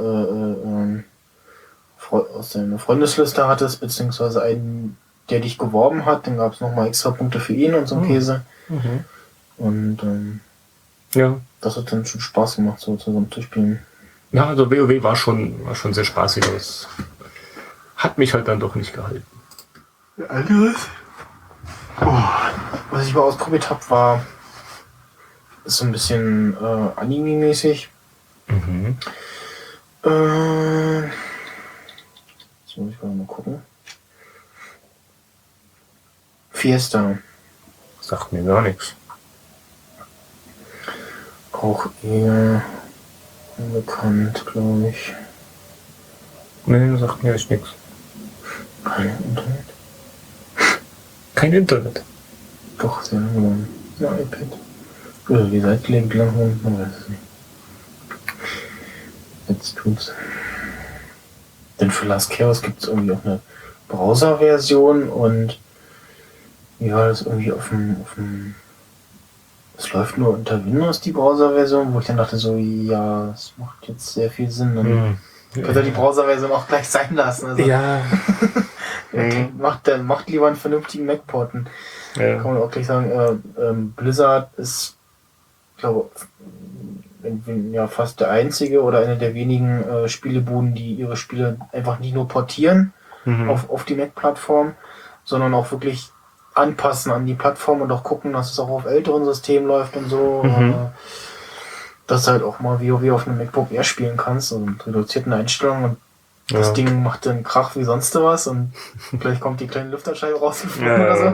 S1: Freundesliste hattest, beziehungsweise einen, der dich geworben hat, dann gab es nochmal extra Punkte für ihn und so ein Käse. Und das hat dann schon Spaß gemacht, so zusammen zu spielen.
S6: Ja, also WoW war schon sehr spaßig. Das hat mich halt dann doch nicht gehalten.
S1: Was ich mal ausprobiert habe, ist so ein bisschen Anime-mäßig. Jetzt muss ich mal gucken. Fiesta.
S6: Sagt mir gar nichts.
S1: Auch eher unbekannt, glaube ich.
S6: Nee, sagt mir echt nichts.
S1: Kein Internet.
S6: Kein Internet.
S1: Doch, sehr lang. Ja, iPad. Oder die Seite lebt lang rum, man weiß es nicht. Jetzt tut's. Denn für Last Chaos gibt es irgendwie auch eine Browser-Version und das ist irgendwie auf dem es läuft nur unter Windows, die Browser-Version, wo ich dann dachte so, es macht jetzt sehr viel Sinn. Dann könnt ihr die Browser-Version auch gleich sein lassen. Also, macht lieber einen vernünftigen Mac-Porten. Ja. Kann man auch gleich sagen, Blizzard ist, glaube fast der einzige oder eine der wenigen Spielebuden, die ihre Spiele einfach nicht nur portieren auf die Mac-Plattform, sondern auch wirklich anpassen an die Plattform und auch gucken, dass es auch auf älteren Systemen läuft und so. Dass du halt auch mal WoW auf einem MacBook Air spielen kannst und mit reduzierten Einstellungen und das Ding macht dann Krach wie sonst was und gleich kommt die kleine Lüfterscheibe rausgeflogen oder so.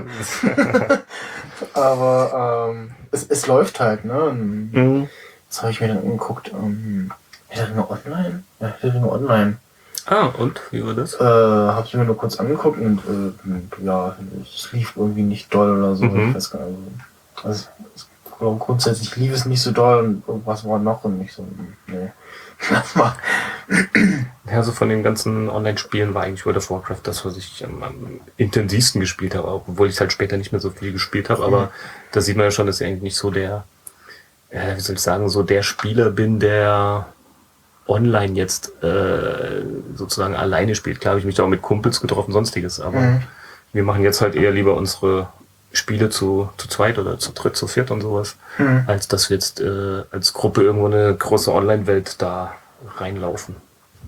S1: Aber es läuft halt, ne? Und das habe ich mir dann angeguckt. Hitterringe Online? Ja, Hitterringe Online.
S6: Ah, und? Wie war das?
S1: Habe ich mir nur kurz angeguckt und es lief irgendwie nicht doll oder so. Ich weiß gar nicht. Also grundsätzlich lief es nicht so doll und irgendwas war noch und nicht so. Nee.
S6: Ja, so von den ganzen Online-Spielen war eigentlich World of Warcraft das, was ich am intensivsten gespielt habe, auch obwohl ich halt später nicht mehr so viel gespielt habe, aber da sieht man ja schon, dass ich eigentlich nicht so der, wie soll ich sagen, so der Spieler bin, der online jetzt sozusagen alleine spielt. Klar habe ich mich da auch mit Kumpels getroffen, sonstiges, aber wir machen jetzt halt eher lieber unsere Spiele zu zweit oder zu dritt, zu viert und sowas, als dass wir jetzt als Gruppe irgendwo eine große Online-Welt da reinlaufen.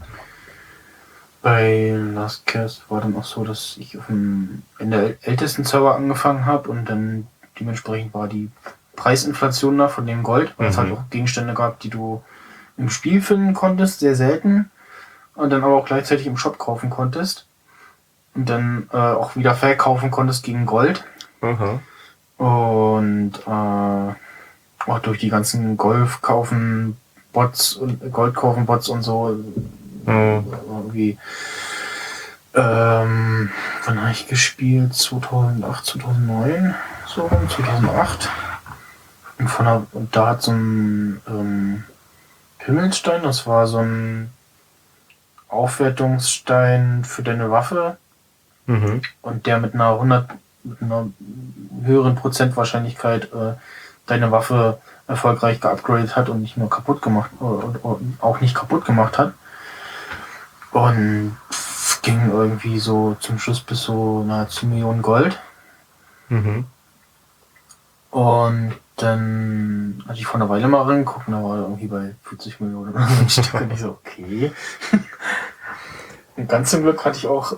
S1: Bei Last Cast war dann auch so, dass ich in der ältesten Server angefangen habe und dann dementsprechend war die Preisinflation da von dem Gold, weil es halt auch Gegenstände gab, die du im Spiel finden konntest, sehr selten, und dann aber auch gleichzeitig im Shop kaufen konntest und dann auch wieder verkaufen konntest gegen Gold. Und auch durch die ganzen Goldkaufen-Bots und so irgendwie wann habe ich gespielt? 2008, 2009, so rum, 2008. Und da hat so ein Himmelstein, das war so ein Aufwertungsstein für deine Waffe, und der mit einer höheren Prozentwahrscheinlichkeit deine Waffe erfolgreich geupgradet hat und nicht nur kaputt gemacht und auch nicht kaputt gemacht hat. Und ging irgendwie so zum Schluss bis so nahezu Millionen Gold. Und dann hatte ich vor einer Weile mal reingeguckt und da war er irgendwie bei 40 Millionen oder so ein Stück. Und ich so, okay. Und ganz zum Glück hatte ich auch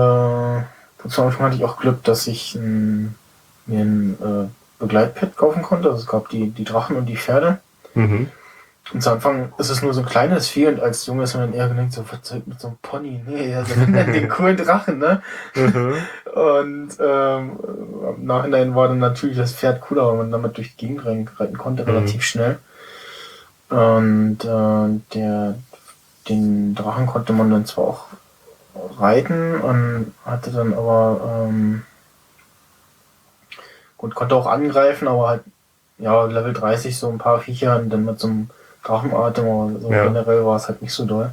S1: Glück, dass ich mir ein Begleitpad kaufen konnte. Also es gab die Drachen und die Pferde. Und zu Anfang ist es nur so ein kleines Vieh und als Junge ist man dann eher gedacht, so verzeugt mit so einem Pony. Nee, also den coolen Drachen, ne? Und im Nachhinein war dann natürlich das Pferd cooler, weil man damit durch die Gegend reiten konnte, relativ schnell. Und den Drachen konnte man dann zwar auch reiten und hatte dann aber konnte auch angreifen, aber halt Level 30 so ein paar Viecher und dann mit so einem Drachenatem, aber so generell war es halt nicht so doll.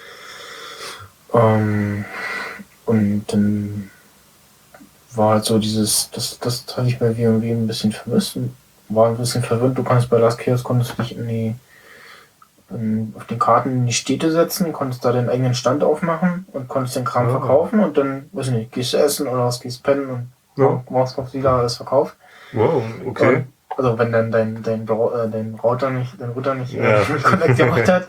S1: Und dann war halt so das hatte ich bei WoW ein bisschen vermisst und war ein bisschen verwirrt. Du kannst bei Last Chaos konntest dich auf den Karten in die Städte setzen, konntest da deinen eigenen Stand aufmachen und konntest den Kram verkaufen und dann, weiß ich nicht, gehst du essen oder was, gehst pennen und machst auf wieder alles verkauft.
S6: Wow, okay.
S1: Also wenn dann dein Router nicht Connect gemacht hat.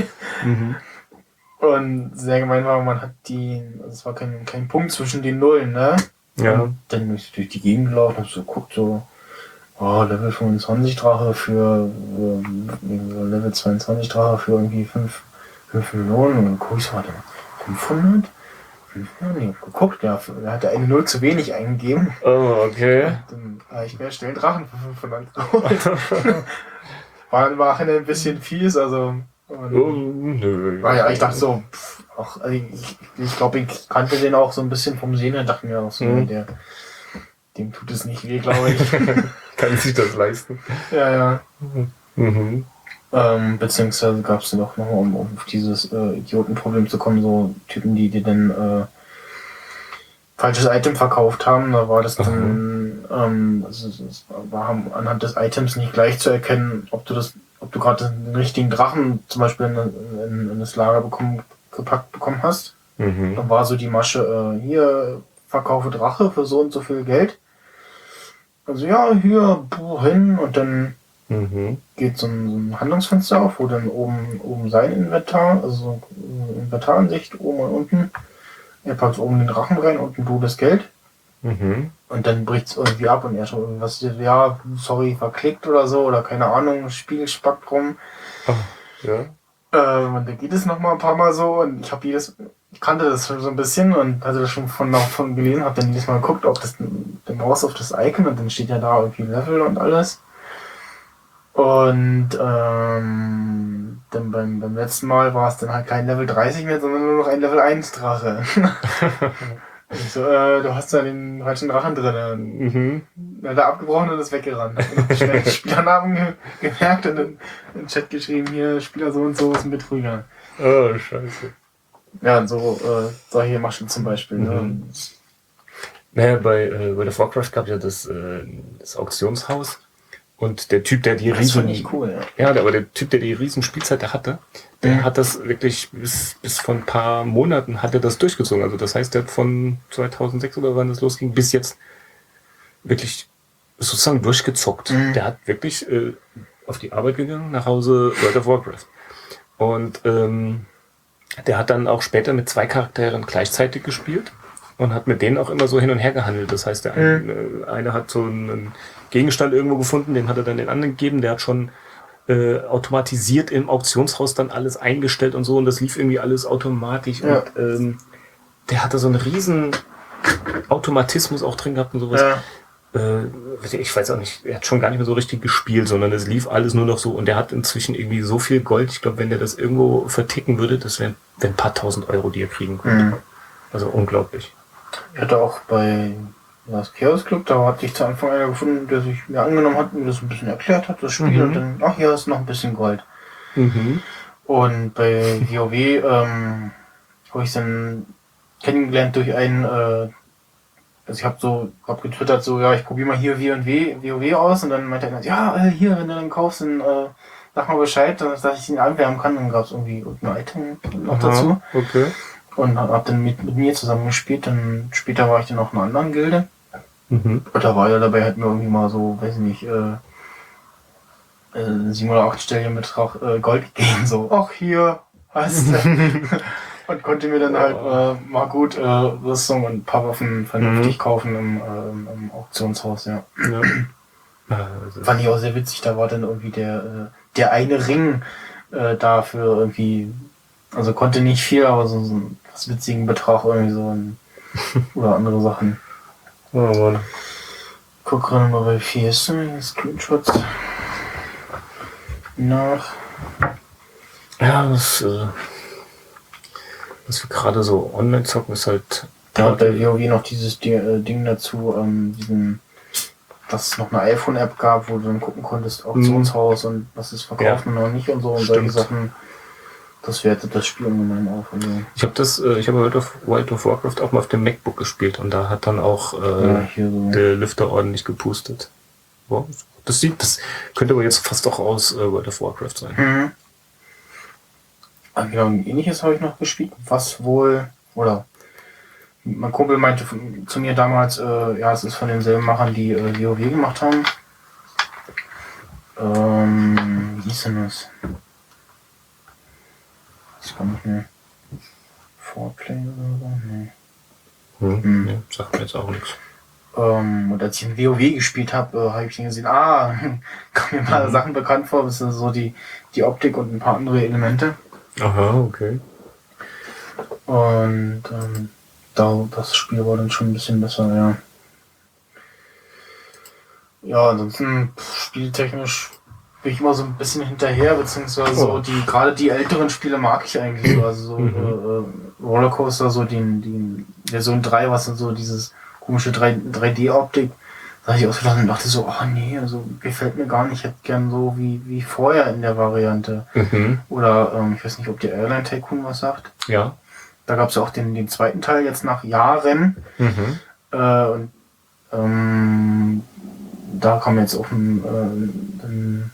S1: Und sehr gemein war, man hat es war kein Punkt zwischen den Nullen, ne?
S6: Ja.
S1: Und dann bin ich durch die Gegend gelaufen und so guckt so, Level 25 Drache für Level 22 Drache für irgendwie 5 Millionen und dann guck ich so, 500? Nee, geguckt, er hatte eine Null zu wenig eingegeben.
S6: Oh, okay.
S1: Dann habe ich mir schnell einen Drachen für 500 geholt. war ein bisschen fies, also.
S6: Nö.
S1: Ich dachte so, ich glaube, ich kannte den auch so ein bisschen vom Sehen und dachte mir auch so, dem tut es nicht weh, glaube ich.
S6: Kann sich das leisten.
S1: Ja. Beziehungsweise gab es noch um auf dieses Idiotenproblem zu kommen, so Typen, die dann falsches Item verkauft haben. Da war das dann, es war anhand des Items nicht gleich zu erkennen, ob du gerade den richtigen Drachen zum Beispiel in das Lager gepackt bekommen hast. Dann war so die Masche, hier verkaufe Drache für so und so viel Geld. Also hier hin und dann geht so ein Handlungsfenster auf, wo dann oben sein Inventar, also Inventaransicht oben und unten. Er packt oben den Drachen rein, unten du das Geld. Und dann bricht es irgendwie ab und er schon irgendwas, verklickt oder so, oder keine Ahnung, Spiel spackt rum. Und dann geht es nochmal ein paar Mal so und ich kannte das schon so ein bisschen und hatte das schon von gelesen, habe dann jedes Mal geguckt, ob dann raus auf das Icon und dann steht ja da irgendwie Level und alles. Und dann beim letzten Mal war es dann halt kein Level 30 mehr, sondern nur noch ein Level 1 Drache. Ich so, du hast da den falschen Drachen drin. er hat abgebrochen und ist weggerannt. Und schnell den Spielernamen gemerkt und dann in den Chat geschrieben, hier, Spieler so und so ist ein Betrüger.
S6: Oh, scheiße.
S1: Ja, und so solche Maschen zum Beispiel. Ne?
S6: Naja, bei World of Warcraft gab ja das Auktionshaus. Und der Typ, der die
S1: Das fand ich cool,
S6: ja, aber der Typ, der die riesen Spielzeit hatte, der hat das wirklich bis vor ein paar Monaten hat er das durchgezogen. Also das heißt, der hat von 2006 oder wann das losging, bis jetzt wirklich sozusagen durchgezockt. Der hat wirklich auf die Arbeit gegangen, nach Hause World of Warcraft. Und der hat dann auch später mit 2 Charakteren gleichzeitig gespielt und hat mit denen auch immer so hin und her gehandelt. Das heißt, der eine hat so einen Gegenstand irgendwo gefunden, den hat er dann den anderen gegeben, der hat schon automatisiert im Auktionshaus dann alles eingestellt und so und das lief irgendwie alles automatisch und der hatte so einen riesen Automatismus auch drin gehabt und sowas. Ich weiß auch nicht, er hat schon gar nicht mehr so richtig gespielt, sondern es lief alles nur noch so und der hat inzwischen irgendwie so viel Gold, ich glaube, wenn der das irgendwo verticken würde, das wären ein paar tausend Euro, die er kriegen könnte. Also unglaublich.
S1: Ich hatte auch bei das Chaos Club, da hatte ich zu Anfang einer gefunden, der sich mir angenommen hat und mir das ein bisschen erklärt hat, das Spiel, und dann, ach, hier ist noch ein bisschen Gold. Und bei WoW habe ich dann kennengelernt durch einen, also ich hab getwittert, so, ja, ich probiere mal hier WoW aus, und dann meinte er, ja, hier, wenn du dann kaufst, dann sag mal Bescheid, dass ich ihn anwärmen kann, dann gab es irgendwie ein Item noch dazu.
S6: Okay.
S1: Und hab dann mit mir zusammen gespielt, dann später war ich dann auch in einer anderen Gilde. Und da war ja dabei, hat mir irgendwie mal so, weiß ich nicht, 7 oder 8 Stellenbetrag Gold gegeben, so, ach hier, hast du. Und konnte mir dann halt mal gut Rüstung und ein paar Waffen vernünftig kaufen im Auktionshaus, ja. Fand ich auch sehr witzig, da war dann irgendwie der eine Ring dafür irgendwie, also konnte nicht viel, aber so einen witzigen Betrag irgendwie so oder andere Sachen.
S6: Oh Mann.
S1: Guck gerade mal bei Fiesta, Screenshots nach.
S6: Ja, was wir gerade so online zocken, ist halt...
S1: Ja, und bei WoW noch dieses Ding dazu, dass es noch eine iPhone-App gab, wo du dann gucken konntest, Auktionshaus und was ist verkauft und noch nicht und so und solche Sachen. Das wertet das Spiel ungemein auf. Also. Ich
S6: habe World of Warcraft auch mal auf dem MacBook gespielt und da hat dann auch der Lüfter ordentlich gepustet. Wow. Das könnte aber jetzt fast auch aus World of Warcraft sein.
S1: Genau, ein ähnliches habe ich noch gespielt, was wohl, oder mein Kumpel meinte zu mir damals, ja, es ist von denselben Machern, die WoW gemacht haben. Wie hieß denn das? Ich kann nicht mehr. Foreplay oder so? Nee.
S6: Nee, sagt mir jetzt auch nichts.
S1: Und als ich in WoW gespielt habe, habe ich dann gesehen, kommen mir mal Sachen bekannt vor, das sind so die Optik und ein paar andere Elemente.
S6: Aha, okay.
S1: Und das Spiel war dann schon ein bisschen besser, ja. Ja, ansonsten spieltechnisch bin ich immer so ein bisschen hinterher, beziehungsweise so gerade die älteren Spiele mag ich eigentlich so, also so Rollercoaster, so die Version 3, was dann so dieses komische 3D-Optik, da habe ich auch gedacht und dachte so, oh nee, also gefällt mir gar nicht, ich hätte gern so wie vorher in der Variante. Oder ich weiß nicht, ob die Airline Tycoon was sagt.
S6: Ja.
S1: Da gab es ja auch den zweiten Teil jetzt nach Jahren. Und da kam jetzt auch ein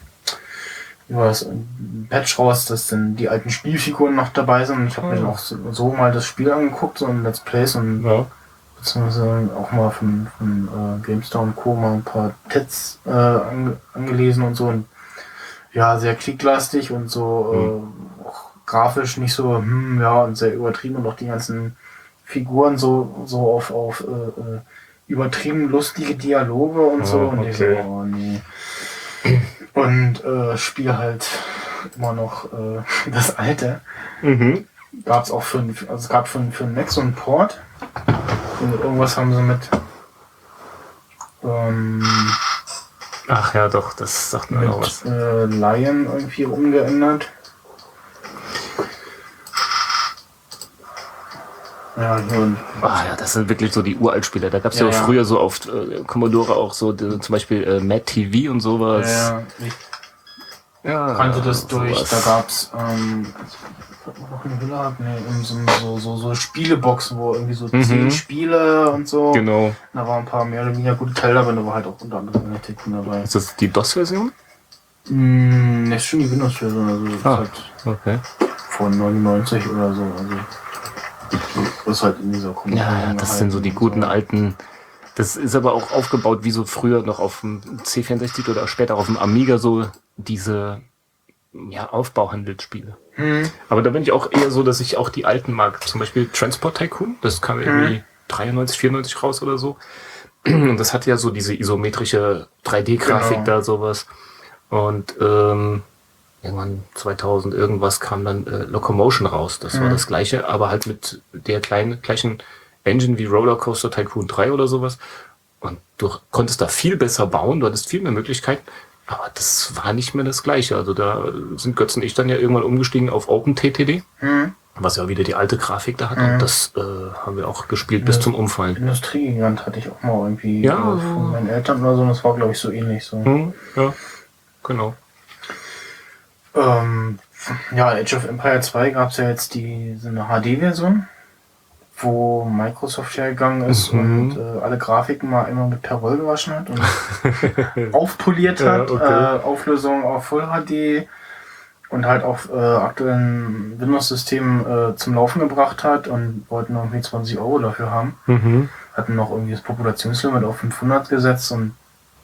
S1: Patch raus, dass dann die alten Spielfiguren noch dabei sind. Und ich habe mir dann auch so mal das Spiel angeguckt, so in Let's Plays und beziehungsweise auch mal von GameStar und Co. mal ein paar Tests angelesen und so. Und ja, sehr klicklastig und so auch grafisch nicht so, und sehr übertrieben und auch die ganzen Figuren so auf übertrieben lustige Dialoge und so. Und ich so, oh nee. Und spiele halt immer noch das alte. Gab's auch es gab für den Mac so einen Port. Und irgendwas haben sie mit
S6: ach ja, doch, das sagt mir auch was.
S1: Lion irgendwie umgeändert. Ja, und
S6: Ja, das sind wirklich so die Uraltspiele. Da gab es ja,
S1: Ja, ja.
S6: früher so auf Commodore auch so zum Beispiel Mad TV und sowas.
S1: ja, ich
S6: Ja,
S1: kannte das durch,
S6: sowas.
S1: da gab's noch eine Hülle ab, so Spieleboxen, wo irgendwie so 10 Spiele und so.
S6: Genau.
S1: Da waren ein paar mehr oder weniger gute Teile dabei, da war halt auch unter anderem eine Ticken dabei.
S6: Ist das die DOS-Version?
S1: Das ist schon die Windows-Version, also das ist halt
S6: Okay.
S1: von 99 oder so. Also das ist halt in dieser
S6: Ja, das sind so die guten alten. Das ist aber auch aufgebaut wie so früher noch auf dem C64 oder später auf dem Amiga so diese Aufbauhandelsspiele. Aber da bin ich auch eher so, dass ich auch die alten mag. Zum Beispiel Transport Tycoon, das kam irgendwie 93, 94 raus oder so. Und das hat ja so diese isometrische 3D-Grafik
S1: Genau.
S6: da, sowas. Und irgendwann 2000 irgendwas kam dann Locomotion raus. Das war das gleiche, aber halt mit der gleichen Engine wie Rollercoaster Tycoon 3 oder sowas. Und du konntest da viel besser bauen, du hattest viel mehr Möglichkeiten, aber das war nicht mehr das gleiche. Also da sind Götz und ich dann ja irgendwann umgestiegen auf OpenTTD, was ja wieder die alte Grafik da hat. Und das haben wir auch gespielt bis zum Umfallen.
S1: Industriegigant hatte ich auch mal irgendwie
S6: Ja,
S1: von meinen Eltern oder so, und das war glaube ich so ähnlich so.
S6: Ja, genau.
S1: Age of Empire 2 gab es ja jetzt so eine HD-Version, wo Microsoft ja gegangen ist und alle Grafiken mal einmal mit Perwoll gewaschen hat und aufpoliert hat, Auflösung auf Full HD und halt auf aktuellen Windows-Systemen zum Laufen gebracht hat und wollten irgendwie 20 Euro dafür haben. Hatten noch irgendwie das Populationslimit auf 500 gesetzt und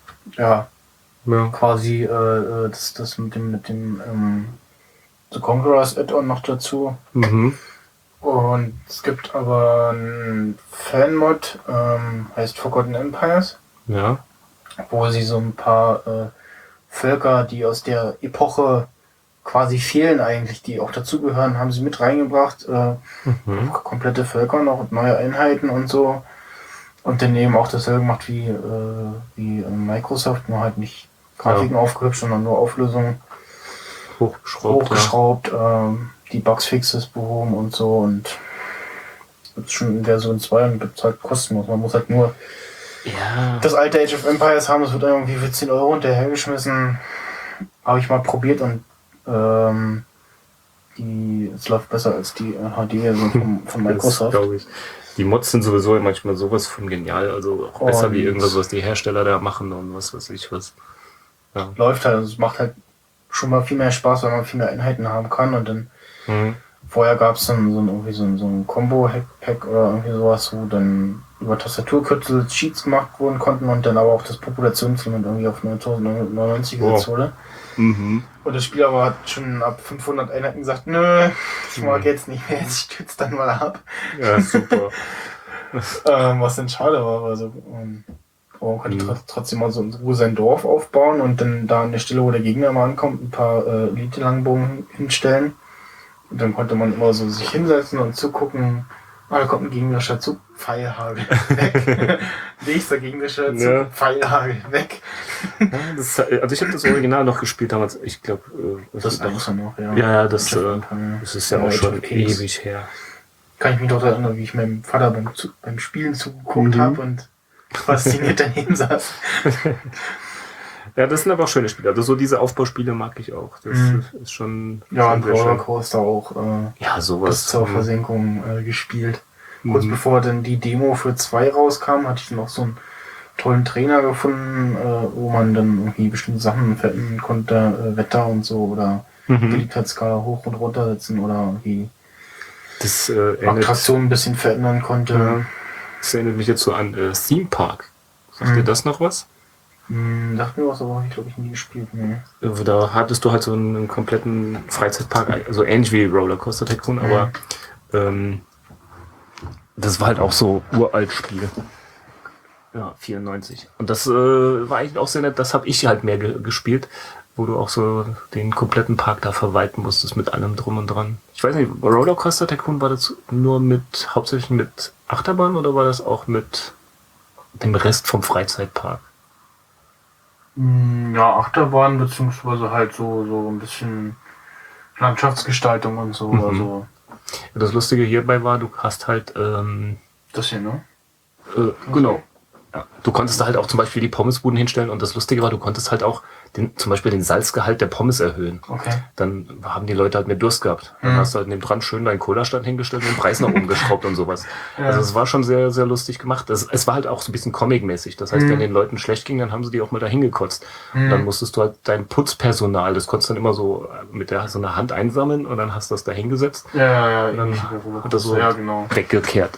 S1: quasi das mit dem The Conquerors Add-on noch dazu. Und es gibt aber einen Fan-Mod, heißt Forgotten Empires,
S6: Ja.
S1: wo sie so ein paar Völker, die aus der Epoche quasi fehlen eigentlich, die auch dazugehören, haben sie mit reingebracht. Komplette Völker noch und neue Einheiten und so. Und dann eben auch dasselbe gemacht wie Microsoft, nur halt nicht Grafiken aufgehübscht, sondern nur Auflösung hochgeschraubt, die Bugsfixes behoben und so, und gibt's schon in Version 2 und gibt's halt kostenlos. Man muss halt nur das alte Age of Empires haben, das wird irgendwie für 10 Euro hinterhergeschmissen. Habe ich mal probiert und es läuft besser als die HD-Version von Microsoft.
S6: Glaube ich. Die Mods sind sowieso manchmal sowas von genial, also auch besser wie irgendwas, was die Hersteller da machen und was weiß ich was. Ja.
S1: Läuft halt, also es macht halt schon mal viel mehr Spaß, weil man viel mehr Einheiten haben kann, und dann vorher gab es dann so ein Combo-Pack oder irgendwie sowas, wo dann über Tastaturkürzel Cheats gemacht wurden konnten und dann aber auch das Populationslimit irgendwie auf 9099 gesetzt wurde. Und das Spiel aber hat schon ab 500 Einheiten gesagt, nö, ich mag jetzt nicht mehr, ich stütze dann mal ab.
S6: Ja, super.
S1: Was dann schade war, also man konnte trotzdem mal so in Ruhe sein Dorf aufbauen und dann da an der Stelle, wo der Gegner mal ankommt, ein paar Elite-Langbogen hinstellen. Und dann konnte man immer so sich hinsetzen und zugucken, da kommt ein gegnerischer Zug, Pfeilhagel, weg. Nächster gegnerischer Zug, Pfeilhagel, weg.
S6: Also ich habe das Original noch gespielt damals, ich glaube...
S1: das ist auch noch, ja.
S6: Ja, das ist ja auch schon ewig her.
S1: Kann ich mich doch erinnern, wie ich meinem Vater beim Spielen zugeguckt habe und fasziniert daneben saß.
S6: Ja, das sind aber auch schöne Spiele. Also so diese Aufbauspiele mag ich auch. Das ist schon...
S1: Ja,
S6: schon
S1: und Rollercoaster auch
S6: sowas.
S1: bis zur Versenkung gespielt. Kurz bevor dann die Demo für 2 rauskam, hatte ich noch so einen tollen Trainer gefunden, wo man dann irgendwie bestimmte Sachen verändern konnte, Wetter und so, oder Beliebtheitsskala hoch und runter setzen oder irgendwie Attraktionen ein bisschen verändern konnte.
S6: Das erinnert mich jetzt so an Theme Park. Sagt dir das noch was?
S1: Dachte mir was, aber habe ich glaube ich nie gespielt. Nee.
S6: Da hattest du halt so einen kompletten Freizeitpark, also ähnlich wie Rollercoaster Tycoon, aber das war halt auch so uralt Spiel. Ja, 94. Und das war eigentlich auch sehr nett, das habe ich halt mehr gespielt, wo du auch so den kompletten Park da verwalten musstest mit allem drum und dran. Ich weiß nicht, Rollercoaster Tycoon, war das nur hauptsächlich mit Achterbahn oder war das auch mit dem Rest vom Freizeitpark?
S1: Ja, Achterbahn, beziehungsweise halt so ein bisschen Landschaftsgestaltung und so. Also
S4: Das Lustige hierbei war, du hast halt,
S1: Das hier, ne?
S4: genau. Ja, du konntest da halt auch zum Beispiel die Pommesbuden hinstellen und das Lustige war, du konntest halt auch zum Beispiel den Salzgehalt der Pommes erhöhen.
S1: Okay.
S4: Dann haben die Leute halt mehr Durst gehabt. Dann hast du halt nebendran schön deinen Cola-Stand hingestellt und den Preis nach oben geschraubt und sowas.
S1: Ja.
S4: Also es war schon sehr, sehr lustig gemacht. Es war halt auch so ein bisschen comic-mäßig. Das heißt, wenn den Leuten schlecht ging, dann haben sie die auch mal da hingekotzt. Und dann musstest du halt dein Putzpersonal, das konntest du dann immer so mit so einer Hand einsammeln und dann hast du das da hingesetzt
S1: Ja,
S4: und dann hat das so
S1: ja, genau.
S4: weggekehrt.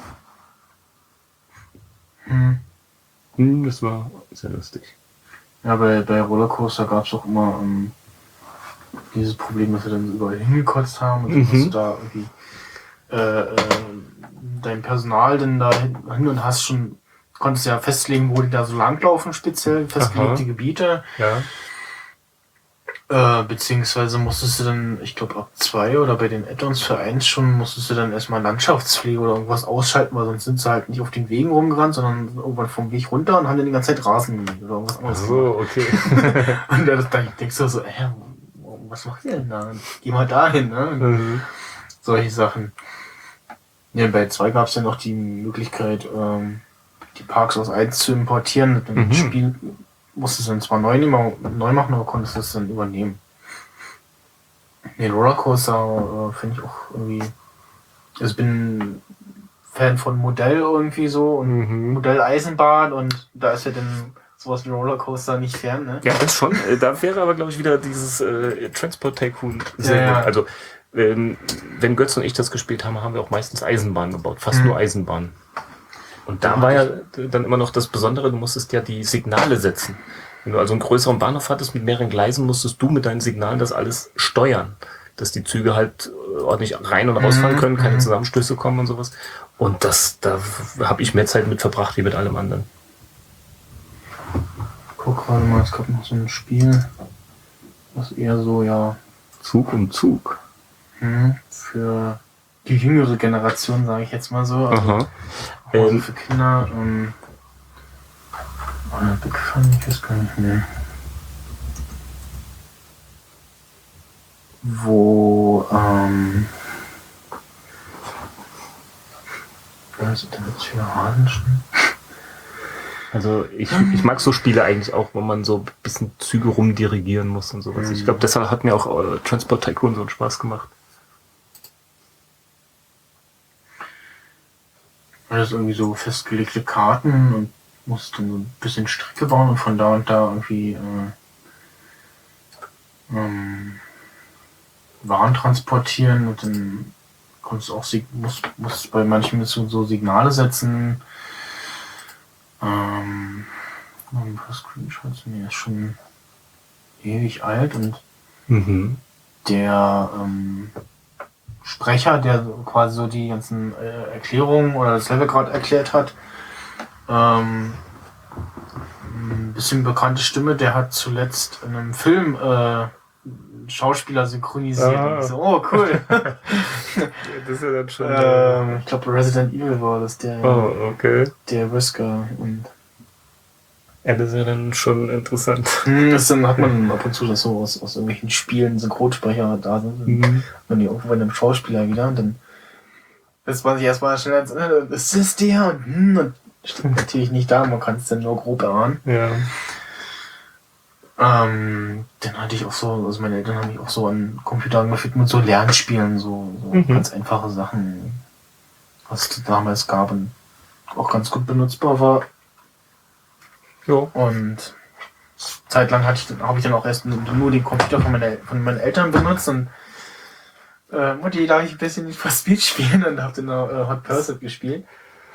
S4: Das war sehr lustig.
S1: Ja, bei Rollercoaster gab es auch immer dieses Problem, dass wir dann überall hingekotzt haben und dann hast du da irgendwie dein Personal dann da hin und konntest ja festlegen, wo die da so langlaufen, speziell festgelegte Gebiete.
S4: Ja.
S1: Beziehungsweise musstest du dann, ich glaube ab 2 oder bei den Add-ons für 1 schon, musstest du dann erstmal Landschaftspflege oder irgendwas ausschalten, weil sonst sind sie halt nicht auf den Wegen rumgerannt, sondern irgendwann vom Weg runter und haben dann die ganze Zeit Rasen gemäht oder irgendwas anderes.
S4: So, okay.
S1: Und dann denkst du so, was macht ihr denn da? Geh mal dahin, ne? Solche Sachen. Ja, bei 2 gab es ja noch die Möglichkeit, die Parks aus 1 zu importieren. Mit dem Spiel musstest du dann zwar neu machen, aber konntest das dann übernehmen. Den Rollercoaster finde ich auch irgendwie. Also ich bin Fan von Modell irgendwie so und Modelleisenbahn und da ist ja dann sowas wie Rollercoaster nicht fern, ne?
S4: Ja, das schon. Da wäre aber, glaube ich, wieder dieses Transport Tycoon sehr
S1: Ja,
S4: gut.
S1: ja.
S4: Also, wenn Götz und ich das gespielt haben, haben wir auch meistens Eisenbahnen gebaut. Fast nur Eisenbahnen. Und da war ja dann immer noch das Besondere, du musstest ja die Signale setzen. Wenn du also einen größeren Bahnhof hattest mit mehreren Gleisen, musstest du mit deinen Signalen das alles steuern. Dass die Züge halt ordentlich rein- und rausfahren können, keine Zusammenstöße kommen und sowas. Und da habe ich mehr Zeit mit verbracht wie mit allem anderen.
S1: Guck gerade mal, es gab noch so ein Spiel, was eher so, ja,
S4: Zug um Zug.
S1: für die jüngere Generation, sage ich jetzt mal so. Also, also für Kinder, Big Fun, ich weiß gar nicht mehr. Wo, was ist denn jetzt für Hasenschnitt?
S4: Also ich mag so Spiele eigentlich auch, wo man so ein bisschen Züge rumdirigieren muss und sowas. Ich glaube, deshalb hat mir auch Transport Tycoon so einen Spaß gemacht.
S1: Das ist irgendwie so festgelegte Karten und musst dann so ein bisschen Strecke bauen und von da und da irgendwie Waren transportieren und dann konntest du auch musst bei manchen Missionen so Signale setzen. Ein paar Screenshots, nee, ist schon ewig alt und der Sprecher, der quasi so die ganzen Erklärungen oder das Level gerade erklärt hat, ein bisschen bekannte Stimme, der hat zuletzt in einem Film Schauspieler synchronisiert.
S4: Ah.
S1: Und so, oh, cool.
S4: Das ist ja dann schon...
S1: Ich glaube Resident Evil war das, der Wesker. Und
S4: ja, das ist ja dann schon interessant.
S1: dann hat man ab und zu das so aus irgendwelchen Spielen Synchronsprecher da sind. Und die irgendwo bei einem Schauspieler wieder. Und dann ist man sich erstmal schnell ans ist das der? Und steht natürlich nicht da, man kann es dann nur grob erahnen.
S4: Ja.
S1: Dann hatte ich auch so, also meine Eltern haben mich auch so an Computer angeführt mit so Lernspielen, so ganz einfache Sachen, was es damals gab und auch ganz gut benutzbar war.
S4: Jo.
S1: Und zeitlang habe ich dann auch erst nur den Computer von meinen Eltern benutzt und Mutti, darf ich ein bisschen Need for Speed spielen und habe dann Hot Pursuit gespielt.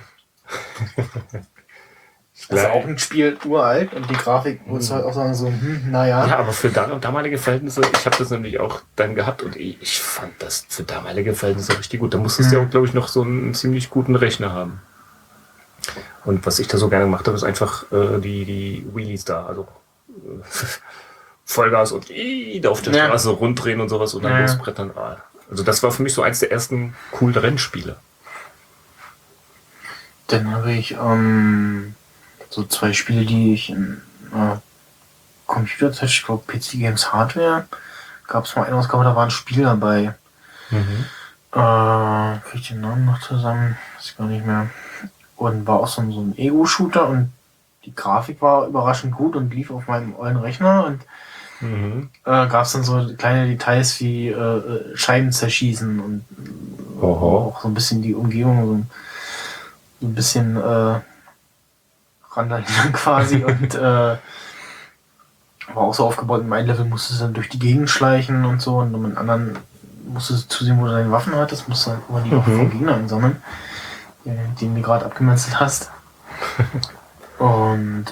S1: Das ist auch ein Spiel uralt und die Grafik muss halt auch sagen so, naja.
S4: Ja, aber für damalige Verhältnisse, ich habe das nämlich auch dann gehabt und ich fand das für damalige Verhältnisse richtig gut. Da musstest du ja auch, glaube ich, noch so einen ziemlich guten Rechner haben. Und was ich da so gerne gemacht habe, ist einfach die Wheelies da, also Vollgas und da auf der Straße runddrehen und sowas und dann losbrettern. Also das war für mich so eins der ersten coolen Rennspiele.
S1: Dann habe ich so 2 Spiele, die ich in Computerzeit, ich glaube PC Games Hardware, gab es mal eine Ausgabe, da war ein Spiel dabei. krieg ich den Namen noch zusammen, weiß gar nicht mehr. Und war auch so ein Ego-Shooter und die Grafik war überraschend gut und lief auf meinem ollen Rechner und gab es dann so kleine Details wie Scheiben zerschießen und auch so ein bisschen die Umgebung, so ein bisschen randalieren quasi und war auch so aufgebaut, in meinem Level musstest du dann durch die Gegend schleichen und so und mit anderen musstest du zusehen, wo du deine Waffen hattest, musst du halt immer die Waffen vom Gegner einsammeln, den du gerade abgemetzelt hast. Und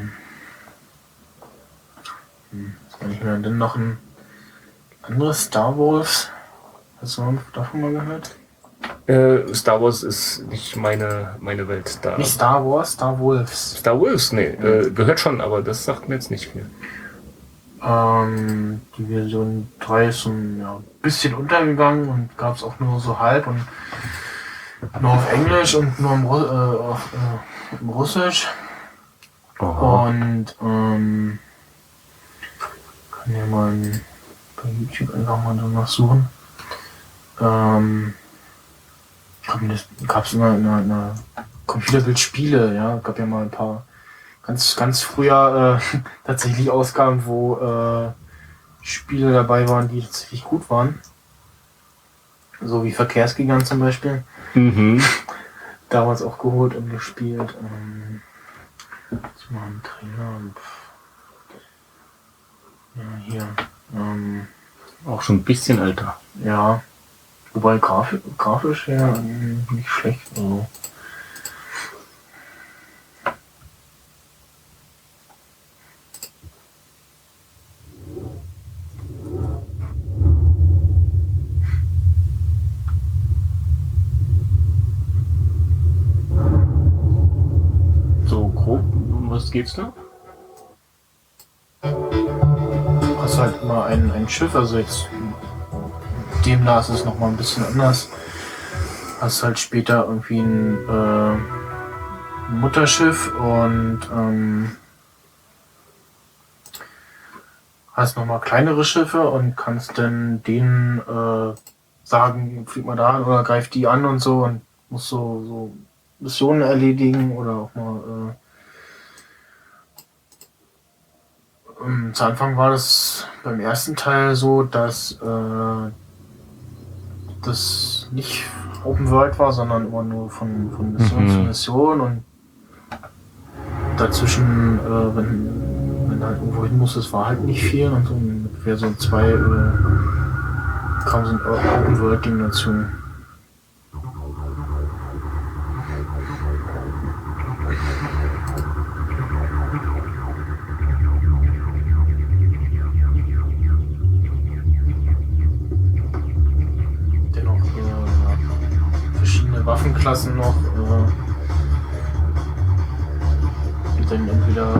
S1: dann noch ein anderes Star Wars. Hast du davon mal gehört?
S6: Star Wars ist nicht meine Welt. Da.
S1: Nicht Star Wars, Star Wolves.
S6: Star Wolves, nee, gehört schon, aber das sagt mir jetzt nicht viel.
S1: Die Version 3 ist so ein bisschen untergegangen und gab es auch nur so halb und nur auf Englisch und nur im Russisch. Und kann ja mal bei YouTube einfach mal danach suchen. Gab es immer eine Computerbildspiele, ja, gab ja mal ein paar ganz früher tatsächlich Ausgaben, wo Spiele dabei waren, die tatsächlich gut waren. So wie Verkehrsgigant zum Beispiel. Damals auch geholt und gespielt. Jetzt mal ein Trainer. Ja, hier.
S6: Auch schon ein bisschen älter.
S1: Ja. Wobei grafisch ja nicht schlecht. Also.
S6: So grob, um was geht's da?
S1: Hast halt immer ein Schiff, also jetzt dem da ist es nochmal ein bisschen anders. Hast halt später irgendwie ein Mutterschiff und hast nochmal kleinere Schiffe und kannst dann denen sagen, flieg mal da an oder greif die an und so und musst so Missionen erledigen oder auch mal zu Anfang war das beim ersten Teil so, dass das nicht Open World war, sondern immer nur von Mission zu Mission und dazwischen, wenn halt irgendwo hin musstest, war halt nicht viel und so mit Version 2 kam so ein Open World Ding dazu. Waffenklassen noch, dann entweder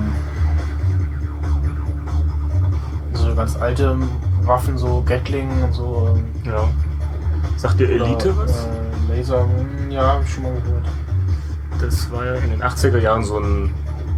S1: so ganz alte Waffen, so Gatling und so.
S6: Ja. Sagt ihr Elite
S1: oder,
S6: was?
S1: Laser, ja, hab ich schon mal gehört.
S6: Das war ja in den 80er Jahren so ein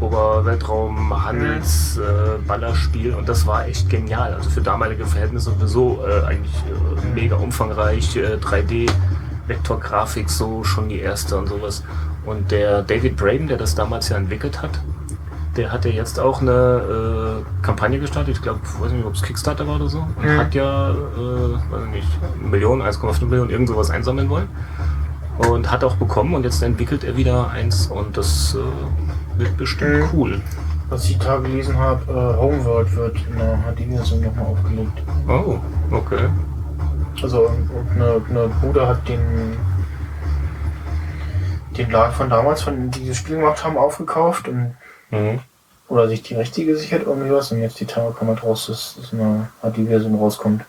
S6: Oberweltraum-Handels-Ballerspiel und das war echt genial. Also für damalige Verhältnisse sowieso eigentlich mega umfangreich, 3D. Vektorgrafik, so schon die erste und sowas. Und der David Braben, der das damals ja entwickelt hat, der hat ja jetzt auch eine Kampagne gestartet, ich glaube, weiß nicht, ob es Kickstarter war oder so, und hat ja, weiß nicht, 1 Million, 1,5 Millionen, irgend sowas einsammeln wollen. Und hat auch bekommen und jetzt entwickelt er wieder eins und das wird bestimmt cool.
S1: Was ich da gelesen habe, Homeworld wird in der HD-Version nochmal aufgelegt.
S6: Oh, okay.
S1: Also eine Bruder hat den Laden von damals, von die dieses Spiel gemacht haben, aufgekauft und oder sich die Rechte gesichert irgendwie was und jetzt die Tage kommt raus, dass eine HD-Version rauskommt.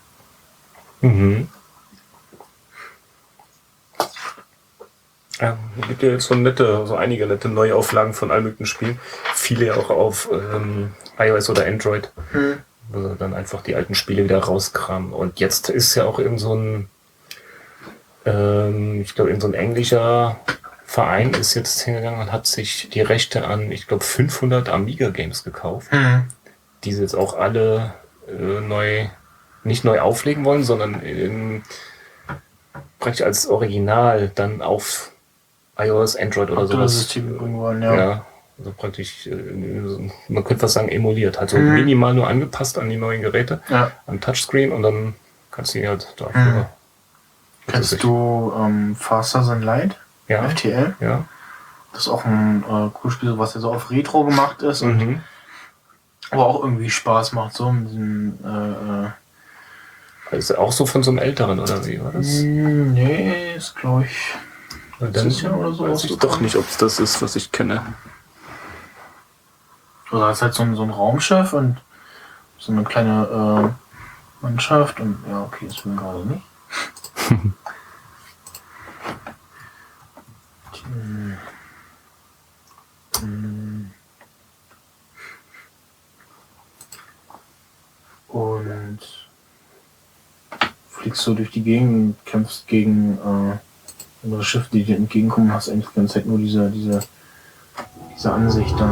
S6: Ja, es gibt ja jetzt so einige nette Neuauflagen von allen möglichen Spielen. Viele ja auch auf iOS oder Android. Wo sie dann einfach die alten Spiele wieder rauskramen. Und jetzt ist ja auch irgend so ein, ich glaube, irgend so ein englischer Verein ist jetzt hingegangen und hat sich die Rechte an, ich glaube, 500 Amiga-Games gekauft, die sie jetzt auch alle nicht neu auflegen wollen, sondern praktisch als Original dann auf iOS, Android oder sowas.
S1: System bringen wollen, ja.
S6: Ja, also praktisch, man könnte fast sagen, emuliert. Also minimal nur angepasst an die neuen Geräte, am Touchscreen und dann kannst du ihn halt dafür.
S1: Kennst du Faster Than Light?
S6: Ja.
S1: FTL?
S6: Ja.
S1: Das ist auch ein cooles Spiel, was ja so auf Retro gemacht ist und aber auch irgendwie Spaß macht, so mit diesem
S6: ist auch so von so einem Älteren, oder wie war das?
S1: Nee, ist glaube ich
S6: Dann
S1: oder so.
S4: Weiß ich doch nicht, ob es das ist, was ich kenne.
S1: Also das ist halt so ein Raumschiff und so eine kleine Mannschaft und ja, okay, das will gerade nicht. Und fliegst so durch die Gegend und kämpfst gegen andere Schiffe, die dir entgegenkommen, hast eigentlich die ganze Zeit nur diese Ansicht da.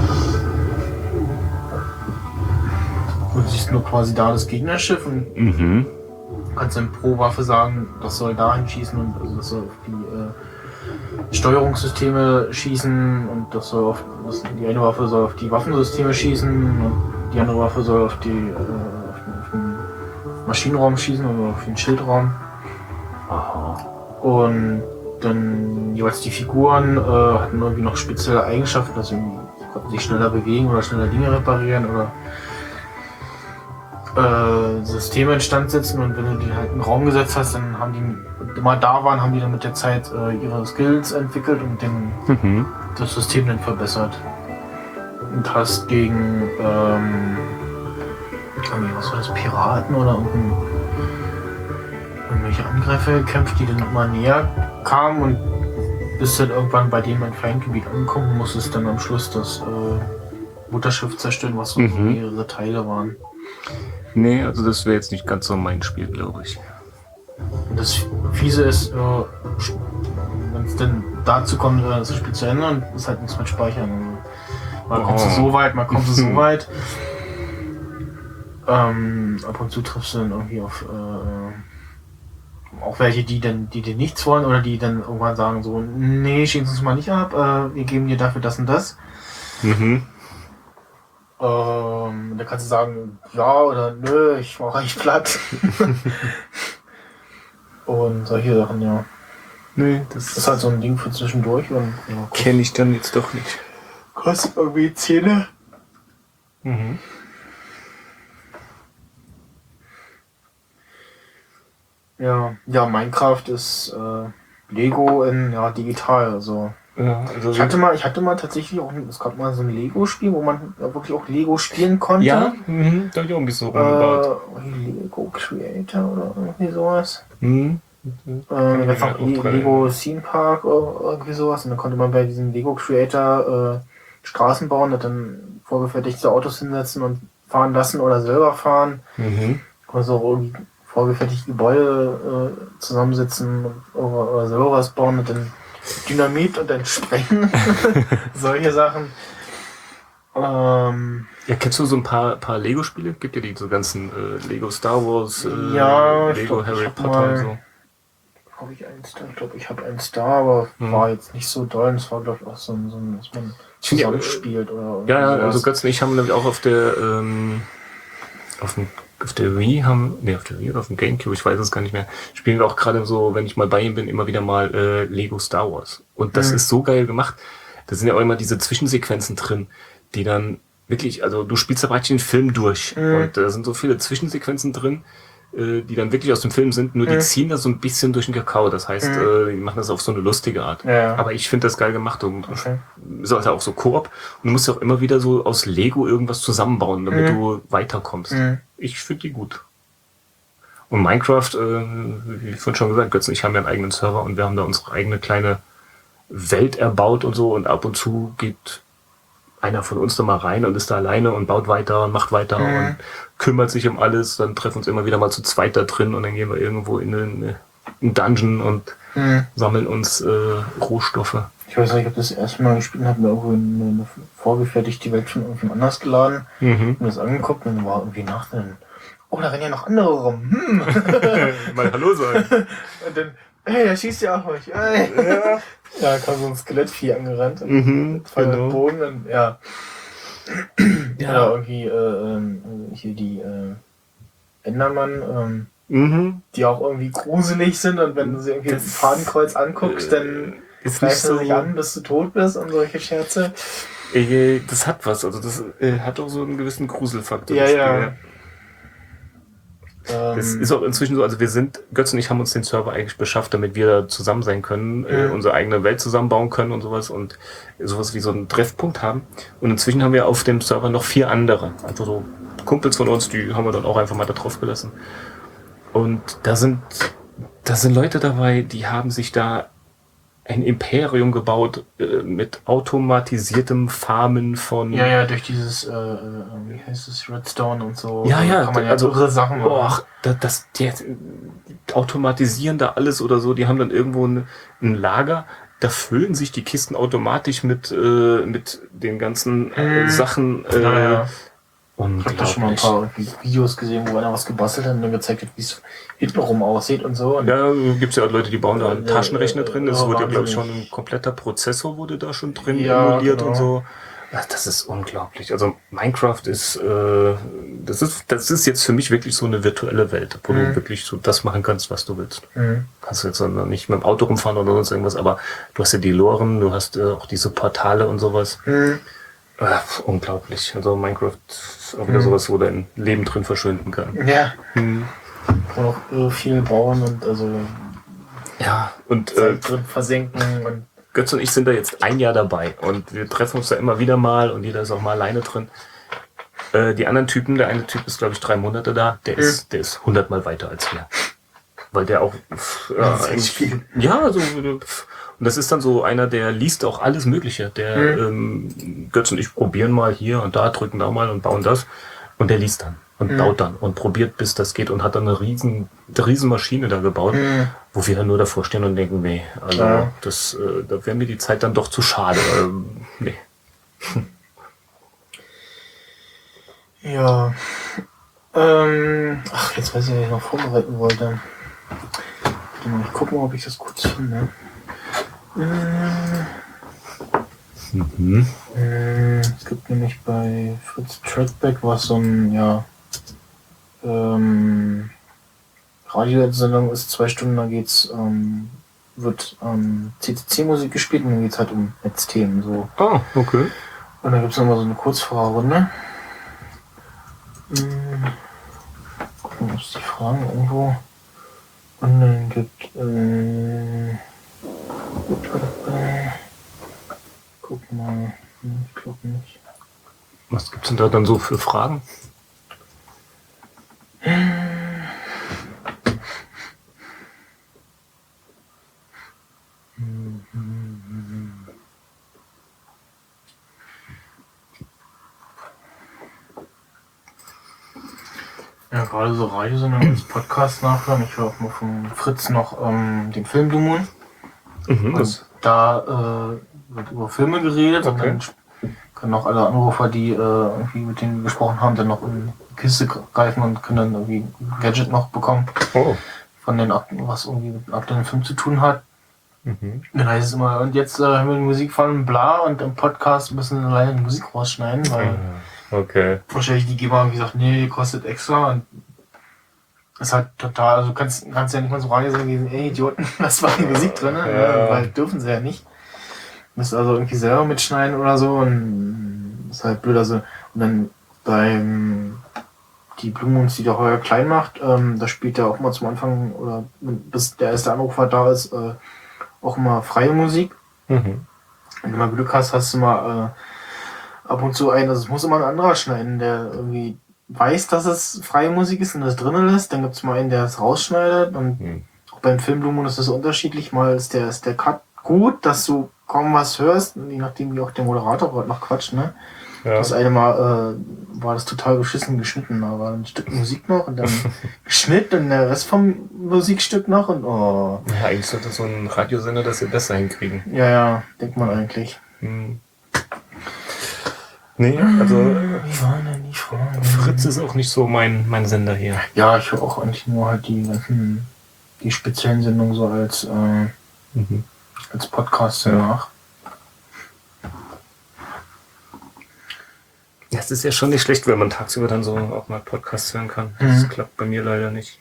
S1: Und siehst nur quasi da das Gegnerschiff und kannst dann pro Waffe sagen, das soll dahin schießen und also das soll auf die Steuerungssysteme schießen und das soll die eine Waffe soll auf die Waffensysteme schießen und die andere Waffe soll auf den Maschinenraum schießen oder auf den Schildraum. Und dann jeweils die Figuren hatten irgendwie noch spezielle Eigenschaften, dass sie konnten sich schneller bewegen oder schneller Dinge reparieren oder Systeme instand setzen und wenn du die halt in den Raum gesetzt hast, dann haben die immer da waren, haben die dann mit der Zeit ihre Skills entwickelt und das System dann verbessert. Und hast gegen was war das, Piraten oder irgendwelche Angreifer gekämpft, die dann immer näher kamen und bis dann irgendwann bei denen im Feindgebiet ankommen, musstest dann am Schluss das Mutterschiff zerstören, was so mehrere Teile waren.
S4: Nee, also das wäre jetzt nicht ganz so mein Spiel, glaube ich.
S1: Und das Fiese ist, wenn es denn dazu kommt, das Spiel zu ändern, ist halt nichts mit Speichern. Mal kommst du so weit, mal kommst du so weit. Ab und zu triffst du dann irgendwie auf auch welche, die dir nichts wollen oder die dann irgendwann sagen so, nee, schieben uns mal nicht ab, wir geben dir dafür das und das. Da kannst du sagen, ja oder nö, ich mache eigentlich platt. Und solche Sachen, ja.
S4: Nee,
S1: Das ist halt so ein Ding für zwischendurch und ja,
S4: kenne ich dann jetzt doch nicht.
S1: kostet irgendwie Zähne. Ja, Minecraft ist Lego in digital, also.
S6: Ja, also
S1: Ich hatte mal tatsächlich auch, es gab mal so ein Lego-Spiel, wo man wirklich auch Lego spielen konnte.
S6: ja, da habe ich auch ein bisschen rumgebaut.
S1: Lego Creator oder irgendwie sowas. Jetzt noch
S6: auch dran.
S1: Lego Theme Park oder irgendwie sowas. Und dann konnte man bei diesem Lego Creator Straßen bauen und dann vorgefertigte Autos hinsetzen und fahren lassen oder selber fahren. Konnte so irgendwie vorgefertigte Gebäude zusammensetzen oder selber was bauen und dann Dynamit und dann sprengen. Solche Sachen.
S6: Ja, kennst du so ein paar Lego-Spiele? Gibt ja die so ganzen Lego Star Wars, Lego Harry Potter und so.
S1: Ich glaube, ich habe eins da, aber war jetzt nicht so doll. Das war, glaube ich, auch so ein dass man zusammen spielt oder
S6: Ja,
S1: sowas.
S6: also Götz und ich haben nämlich auch auf der Wii auf dem Gamecube, ich weiß es gar nicht mehr, spielen wir auch gerade so, wenn ich mal bei ihm bin, immer wieder mal Lego Star Wars. Und das ist so geil gemacht. Da sind ja auch immer diese Zwischensequenzen drin, die dann wirklich, also du spielst da praktisch den Film durch. Und da sind so viele Zwischensequenzen drin, die dann wirklich aus dem Film sind, nur die ziehen das so ein bisschen durch den Kakao. Das heißt, die machen das auf so eine lustige Art.
S1: Ja.
S6: Aber ich finde das geil gemacht. Und ist halt auch so Koop. Und du musst ja auch immer wieder so aus Lego irgendwas zusammenbauen, damit du weiterkommst. Ich finde die gut. Und Minecraft, wie vorhin schon gesagt, Götz und ich haben ja einen eigenen Server und wir haben da unsere eigene kleine Welt erbaut und so. Und ab und zu geht einer von uns da mal rein und ist da alleine und baut weiter und macht weiter und kümmert sich um alles. Dann treffen wir uns immer wieder mal zu zweit da drin und dann gehen wir irgendwo in einen Dungeon und sammeln uns Rohstoffe.
S1: Ich weiß nicht, ob das erste Mal gespielt habe, mir irgendwo eine vorgefertigte Welt von irgendjemand anders geladen und das angeguckt und dann war irgendwie nach dann, da rennen ja noch andere rum.
S6: Mal Hallo sagen.
S1: Und dann Hey, der schießt ja auf euch. Ey.
S6: Ja.
S1: Ja, kam so ein Skelettvieh angerannt.
S6: Genau.
S1: Den Boden. Und, ja.
S6: Ja.
S1: Oder irgendwie hier die Endermann, die auch irgendwie gruselig sind. Und wenn du sie irgendwie das Fadenkreuz anguckst, dann
S6: ist
S1: greifen
S6: nicht
S1: sie
S6: so
S1: sich an, bis du tot bist und solche Scherze.
S6: Das hat was, also das hat auch so einen gewissen Gruselfaktor.
S1: Ja,
S6: das
S1: ja.
S6: Spiel. Das ist auch inzwischen so, also Götz und ich haben uns den Server eigentlich beschafft, damit wir da zusammen sein können, unsere eigene Welt zusammenbauen können und sowas wie so einen Treffpunkt haben. Und inzwischen haben wir auf dem Server noch 4 andere, also so Kumpels von uns, die haben wir dann auch einfach mal da drauf gelassen. Und da sind Leute dabei, die haben sich da ein Imperium gebaut mit automatisiertem Farmen von...
S1: Ja, durch dieses, wie heißt es, Redstone und so.
S6: Ja,
S1: kann man
S6: also
S1: irre Sachen machen.
S6: Die automatisieren da alles oder so, die haben dann irgendwo ein Lager, da füllen sich die Kisten automatisch mit den ganzen Sachen.
S1: Ja. Ich habe da
S6: Unglaublich.
S1: schon mal ein paar Videos gesehen, wo einer was gebastelt hat und dann gezeigt hat, wie es hintenrum aussieht und so. Und
S6: Ja, gibt's ja auch Leute, die bauen da einen Taschenrechner drin. Das
S1: ja,
S6: wurde ja, glaube ich,
S1: wahnsinnig.
S6: schon ein kompletter Prozessor wurde da schon drin
S1: Ja,
S6: emuliert
S1: genau.
S6: und so. Ja, das ist unglaublich. Also Minecraft ist, das ist jetzt für mich wirklich so eine virtuelle Welt, wo du wirklich so das machen kannst, was du willst. Kannst du jetzt noch nicht mit dem Auto rumfahren oder sonst irgendwas, aber du hast ja die Loren, du hast auch diese Portale und sowas. Unglaublich. Also Minecraft ist auch wieder sowas, wo dein Leben drin verschwinden kann.
S1: Ja. Und auch viel bauen und also
S6: Ja, und
S1: Zeit drin versenken und
S6: Götz und ich sind da jetzt 1 Jahr dabei und wir treffen uns da immer wieder mal und jeder ist auch mal alleine drin. Die anderen Typen, der eine Typ ist, glaube ich, 3 Monate da, der ist 100 Mal weiter als wir. Weil der auch...
S1: das ist echt viel.
S6: Ja, so... Und das ist dann so einer, der liest auch alles Mögliche. Der Götz und ich probieren mal hier und da, drücken da mal und bauen das. Und der liest dann und baut dann und probiert, bis das geht und hat dann eine riesen Maschine da gebaut, wo wir dann nur davor stehen und denken, nee, also das, da wäre mir die Zeit dann doch zu schade. Nee.
S1: ja. Jetzt weiß ich, was ich noch vorbereiten wollte. Ich gucke mal, ob ich das kurz finde. Es gibt nämlich bei Fritz Trackback was so ein, Radiosendung ist 2 Stunden, da geht's, wird CCC-Musik gespielt und dann geht's halt um Netzthemen, so.
S6: Ah, okay.
S1: Und dann gibt's nochmal so eine Kurzfahrerrunde. Gucken, ob es die Fragen irgendwo online gibt. Guck mal. Ich glaube nicht.
S6: Was gibt's denn da dann so für Fragen?
S1: Ja, gerade so Radiosendungen als Podcast nachhören. Ich höre auch mal von Fritz noch den Film Blue Moon. Und da wird über Filme geredet und dann können auch alle Anrufer, die irgendwie mit denen wir gesprochen haben, dann noch in die Kiste greifen und können dann irgendwie ein Gadget noch bekommen.
S6: Oh.
S1: Von den Akten, was irgendwie mit dem aktuellen Film zu tun hat. Dann heißt es immer, und jetzt hören wir die Musik von bla und im Podcast müssen wir leider die Musik rausschneiden, weil
S6: Okay.
S1: wahrscheinlich die GEMA irgendwie sagt, nee, die kostet extra und das ist halt total, also du kannst ja nicht mal so rangehen gehen, ey Idioten, das war die Musik drin, weil dürfen sie ja nicht. Müsst also irgendwie selber mitschneiden oder so und das ist halt blöd, also und dann beim die Blue Moons, die der Heuer klein macht, da spielt er auch mal zum Anfang oder bis der erste Anrufer da ist, auch immer freie Musik. Wenn du mal Glück hast, hast du mal ab und zu einen, also es muss immer ein anderer schneiden, der irgendwie weiß, dass es freie Musik ist und das drinnen lässt. Dann gibt es mal einen, der es rausschneidet und auch beim Film Blue Moon ist das unterschiedlich. Mal ist der Cut gut, dass du kaum was hörst, je nachdem wie auch der Moderator gerade noch quatscht, ne?
S6: Ja.
S1: Das eine Mal war das total beschissen geschnitten, da war ein Stück Musik noch und dann Schnitt und der Rest vom Musikstück noch und
S6: Ja, eigentlich sollte so ein Radiosender das ja besser hinkriegen.
S1: Ja, denkt man eigentlich.
S6: Nee, also
S1: Wie waren denn die Fragen?
S6: Fritz ist auch nicht so mein Sender hier.
S1: Ja, ich höre auch eigentlich nur halt die ganzen die speziellen Sendungen so als Podcast nach.
S6: Es ist ja schon nicht schlecht, wenn man tagsüber dann so auch mal Podcasts hören kann. Das klappt bei mir leider nicht.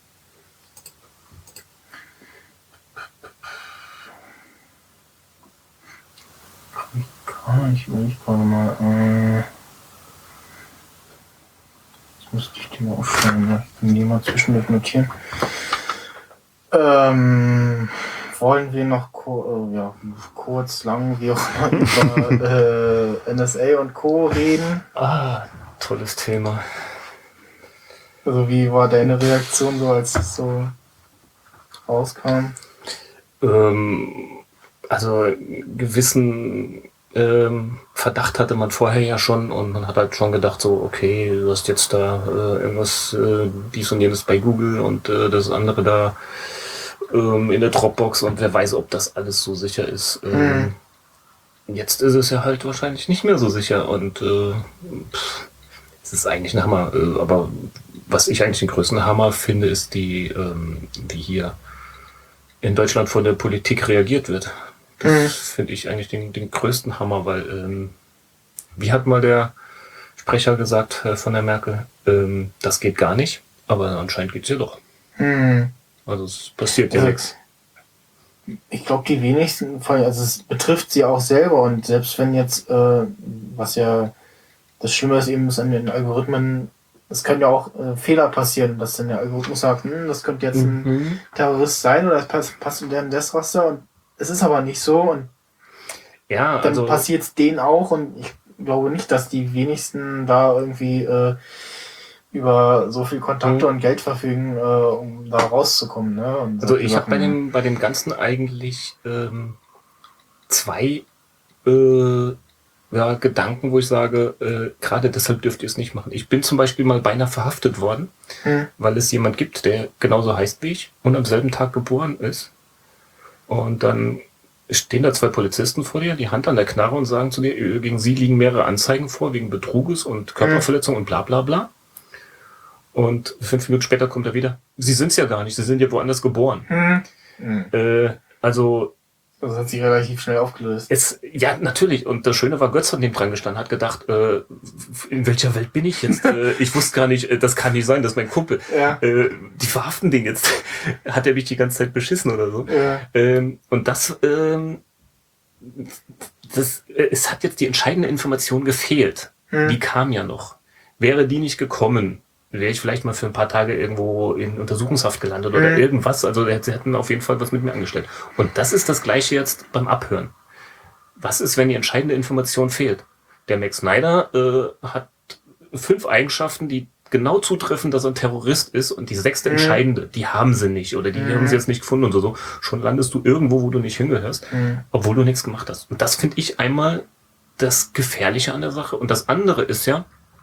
S1: Ich will gerade mal. Jetzt müsste ich die mal aufschreiben. Ne? Ich kann die mal zwischendurch notieren. Wollen wir noch kurz, lang, wie auch immer, über NSA und Co. reden?
S6: Tolles Thema.
S1: Also wie war deine Reaktion so, als es so rauskam?
S6: Also gewissen Verdacht hatte man vorher ja schon und man hat halt schon gedacht so, okay, du hast jetzt da irgendwas, dies und jenes bei Google und das andere da in der Dropbox und wer weiß, ob das alles so sicher ist. Jetzt ist es ja halt wahrscheinlich nicht mehr so sicher und es ist eigentlich ein Hammer. Aber was ich eigentlich den größten Hammer finde, ist wie hier in Deutschland von der Politik reagiert wird. Das finde ich eigentlich den größten Hammer, weil wie hat mal der Sprecher gesagt von der Merkel, das geht gar nicht, aber anscheinend geht's ja doch. Also es passiert ja nichts.
S1: Ich glaube, die wenigsten, also es betrifft sie auch selber und selbst wenn jetzt, was ja das Schlimme ist eben, ist an den Algorithmen, es können ja auch Fehler passieren, dass dann der Algorithmus sagt, das könnte jetzt ein Terrorist sein oder das passt in deren Destraster und es ist aber nicht so und
S6: ja,
S1: dann passiert es denen auch und ich glaube nicht, dass die wenigsten da irgendwie über so viel Kontakte und Geld verfügen, um da rauszukommen. Ne? Und
S6: also ich habe bei dem Ganzen eigentlich zwei Gedanken, wo ich sage, gerade deshalb dürft ihr es nicht machen. Ich bin zum Beispiel mal beinahe verhaftet worden, weil es jemand gibt, der genauso heißt wie ich und am selben Tag geboren ist. Und dann stehen da zwei Polizisten vor dir, die Hand an der Knarre und sagen zu dir, gegen sie liegen mehrere Anzeigen vor, wegen Betruges und Körperverletzung und bla bla bla. Und 5 Minuten später kommt er wieder. Sie sind's ja gar nicht, sie sind ja woanders geboren. Also
S1: das hat sich relativ schnell aufgelöst.
S6: Ja, natürlich. Und das Schöne war, Götz, an dem dran gestanden, hat gedacht, in welcher Welt bin ich jetzt? Ich wusste gar nicht, das kann nicht sein, das ist mein Kumpel.
S1: Ja.
S6: Die verhaften den jetzt. Hat er mich die ganze Zeit beschissen oder so?
S1: Ja.
S6: Und es hat jetzt die entscheidende Information gefehlt. Die kam ja noch. Wäre die nicht gekommen, wäre ich vielleicht mal für ein paar Tage irgendwo in Untersuchungshaft gelandet oder irgendwas. Also sie hätten auf jeden Fall was mit mir angestellt. Und das ist das Gleiche jetzt beim Abhören. Was ist, wenn die entscheidende Information fehlt? Der Max Snyder hat 5 Eigenschaften, die genau zutreffen, dass er ein Terrorist ist und die 6. entscheidende, die haben sie nicht oder die haben sie jetzt nicht gefunden und so. Schon landest du irgendwo, wo du nicht hingehörst, obwohl du nichts gemacht hast. Und das finde ich einmal das Gefährliche an der Sache. Und das andere ist ja,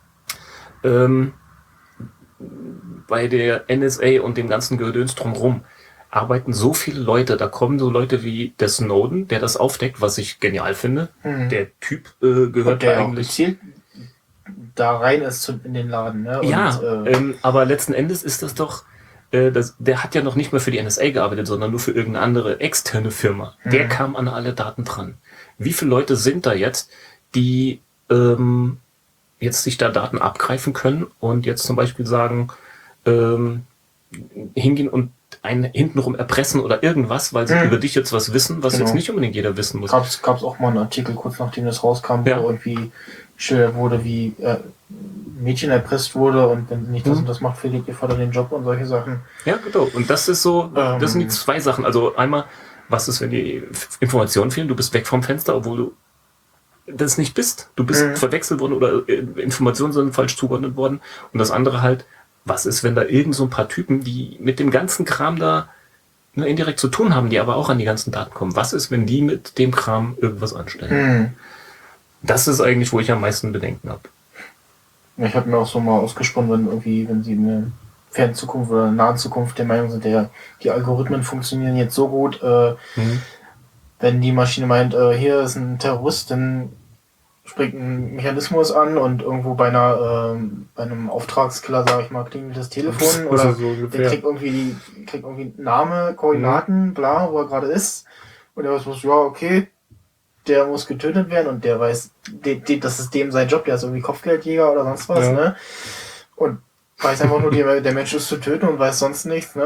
S6: bei der NSA und dem ganzen Gedöns drumherum arbeiten so viele Leute, da kommen so Leute wie der Snowden, der das aufdeckt, was ich genial finde. Der Typ gehört
S1: der
S6: eigentlich...
S1: auch gezielt da rein ist in den Laden. Ne?
S6: Ja,
S1: und,
S6: aber letzten Endes ist das doch... der hat ja noch nicht mal für die NSA gearbeitet, sondern nur für irgendeine andere externe Firma. Der kam an alle Daten dran. Wie viele Leute sind da jetzt, die jetzt sich da Daten abgreifen können und jetzt zum Beispiel sagen, hingehen und einen hintenrum erpressen oder irgendwas, weil sie über dich jetzt was wissen, was jetzt nicht unbedingt jeder wissen muss.
S1: Gab's auch mal einen Artikel, kurz nachdem das rauskam, wo irgendwie geschildert wurde, wie Mädchen erpresst wurde und wenn sie nicht das und das macht, verliert ihr Vater den Job und solche Sachen.
S6: Ja, genau. Und das ist so, das sind die 2 Sachen. Also einmal, was ist, wenn die Informationen fehlen? Du bist weg vom Fenster, obwohl du das nicht bist. Du bist verwechselt worden oder Informationen sind falsch zugeordnet worden. Und das andere halt, was ist, wenn da irgend so ein paar Typen, die mit dem ganzen Kram da nur indirekt zu tun haben, die aber auch an die ganzen Daten kommen. Was ist, wenn die mit dem Kram irgendwas anstellen? Das ist eigentlich, wo ich am meisten Bedenken habe.
S1: Ja, ich habe mir auch so mal ausgesponnen, wenn sie in der fernen Zukunft oder nahen Zukunft der Meinung sind, die Algorithmen funktionieren jetzt so gut, wenn die Maschine meint, hier ist ein Terrorist, dann springt ein Mechanismus an und irgendwo bei einem Auftragskiller, sage ich mal, klingelt das Telefon oder
S6: so
S1: der kriegt kriegt irgendwie Name, Koordinaten, bla, wo er gerade ist. Und er weiß, ja, okay, der muss getötet werden und der weiß, das ist dem sein Job, der ist irgendwie Kopfgeldjäger oder sonst was, ne? Und weiß einfach nur, der Mensch ist zu töten und weiß sonst nichts, ne?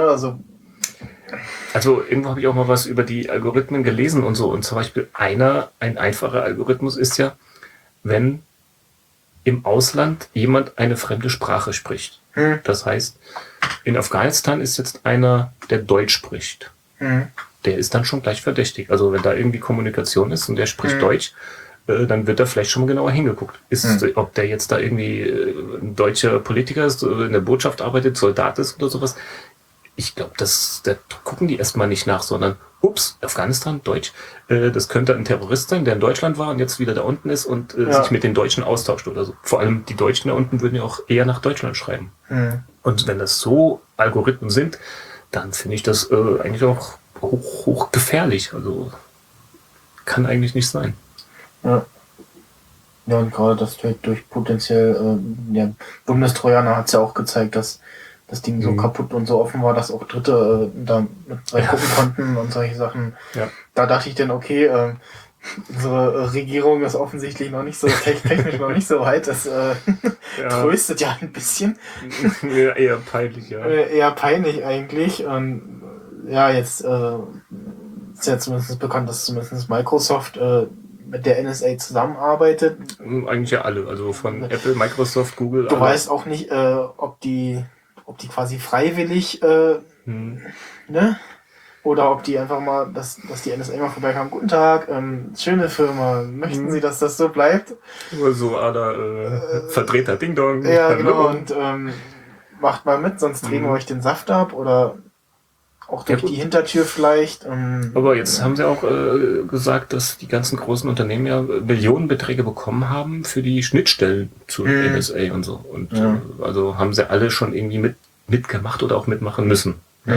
S6: Also irgendwo habe ich auch mal was über die Algorithmen gelesen und so. Und zum Beispiel ein einfacher Algorithmus ist ja, wenn im Ausland jemand eine fremde Sprache spricht. Das heißt, in Afghanistan ist jetzt einer, der Deutsch spricht. Der ist dann schon gleich verdächtig. Also wenn da irgendwie Kommunikation ist und der spricht Deutsch, dann wird da vielleicht schon mal genauer hingeguckt. Ob der jetzt da irgendwie ein deutscher Politiker ist, in der Botschaft arbeitet, Soldat ist oder sowas. Ich glaube, da gucken die erstmal nicht nach, sondern, ups, Afghanistan, Deutsch, das könnte ein Terrorist sein, der in Deutschland war und jetzt wieder da unten ist und sich mit den Deutschen austauscht oder so. Vor allem die Deutschen da unten würden ja auch eher nach Deutschland schreiben. Und wenn das so Algorithmen sind, dann finde ich das eigentlich auch hoch gefährlich. Also kann eigentlich nicht sein.
S1: Ja. Ja, und gerade das durch potenziell, Bundestrojaner hat es ja auch gezeigt, dass das Ding so kaputt und so offen war, dass auch Dritte da mit reingucken konnten und solche Sachen. Ja. Da dachte ich dann, okay, unsere Regierung ist offensichtlich noch nicht so technisch noch nicht so weit. Das tröstet ja ein bisschen.
S6: Ja, eher peinlich, ja.
S1: Eher peinlich eigentlich. Und ja, jetzt ist ja zumindest bekannt, dass zumindest Microsoft mit der NSA zusammenarbeitet.
S6: Eigentlich ja alle, also von Apple, Microsoft, Google.
S1: Du weißt auch nicht, ob die quasi freiwillig, ne? Oder ob die einfach mal, dass die NSA mal vorbeikam. Guten Tag, schöne Firma, möchten Sie, dass das so bleibt?
S6: Nur so, Vertreter Ding Dong.
S1: Ja, hallo. Genau, und macht mal mit, sonst drehen wir euch den Saft ab oder auch durch die Hintertür vielleicht.
S6: Aber jetzt haben sie auch gesagt, dass die ganzen großen Unternehmen ja Millionenbeträge bekommen haben für die Schnittstellen zur NSA und so. Und also haben sie alle schon irgendwie mitgemacht oder auch mitmachen müssen.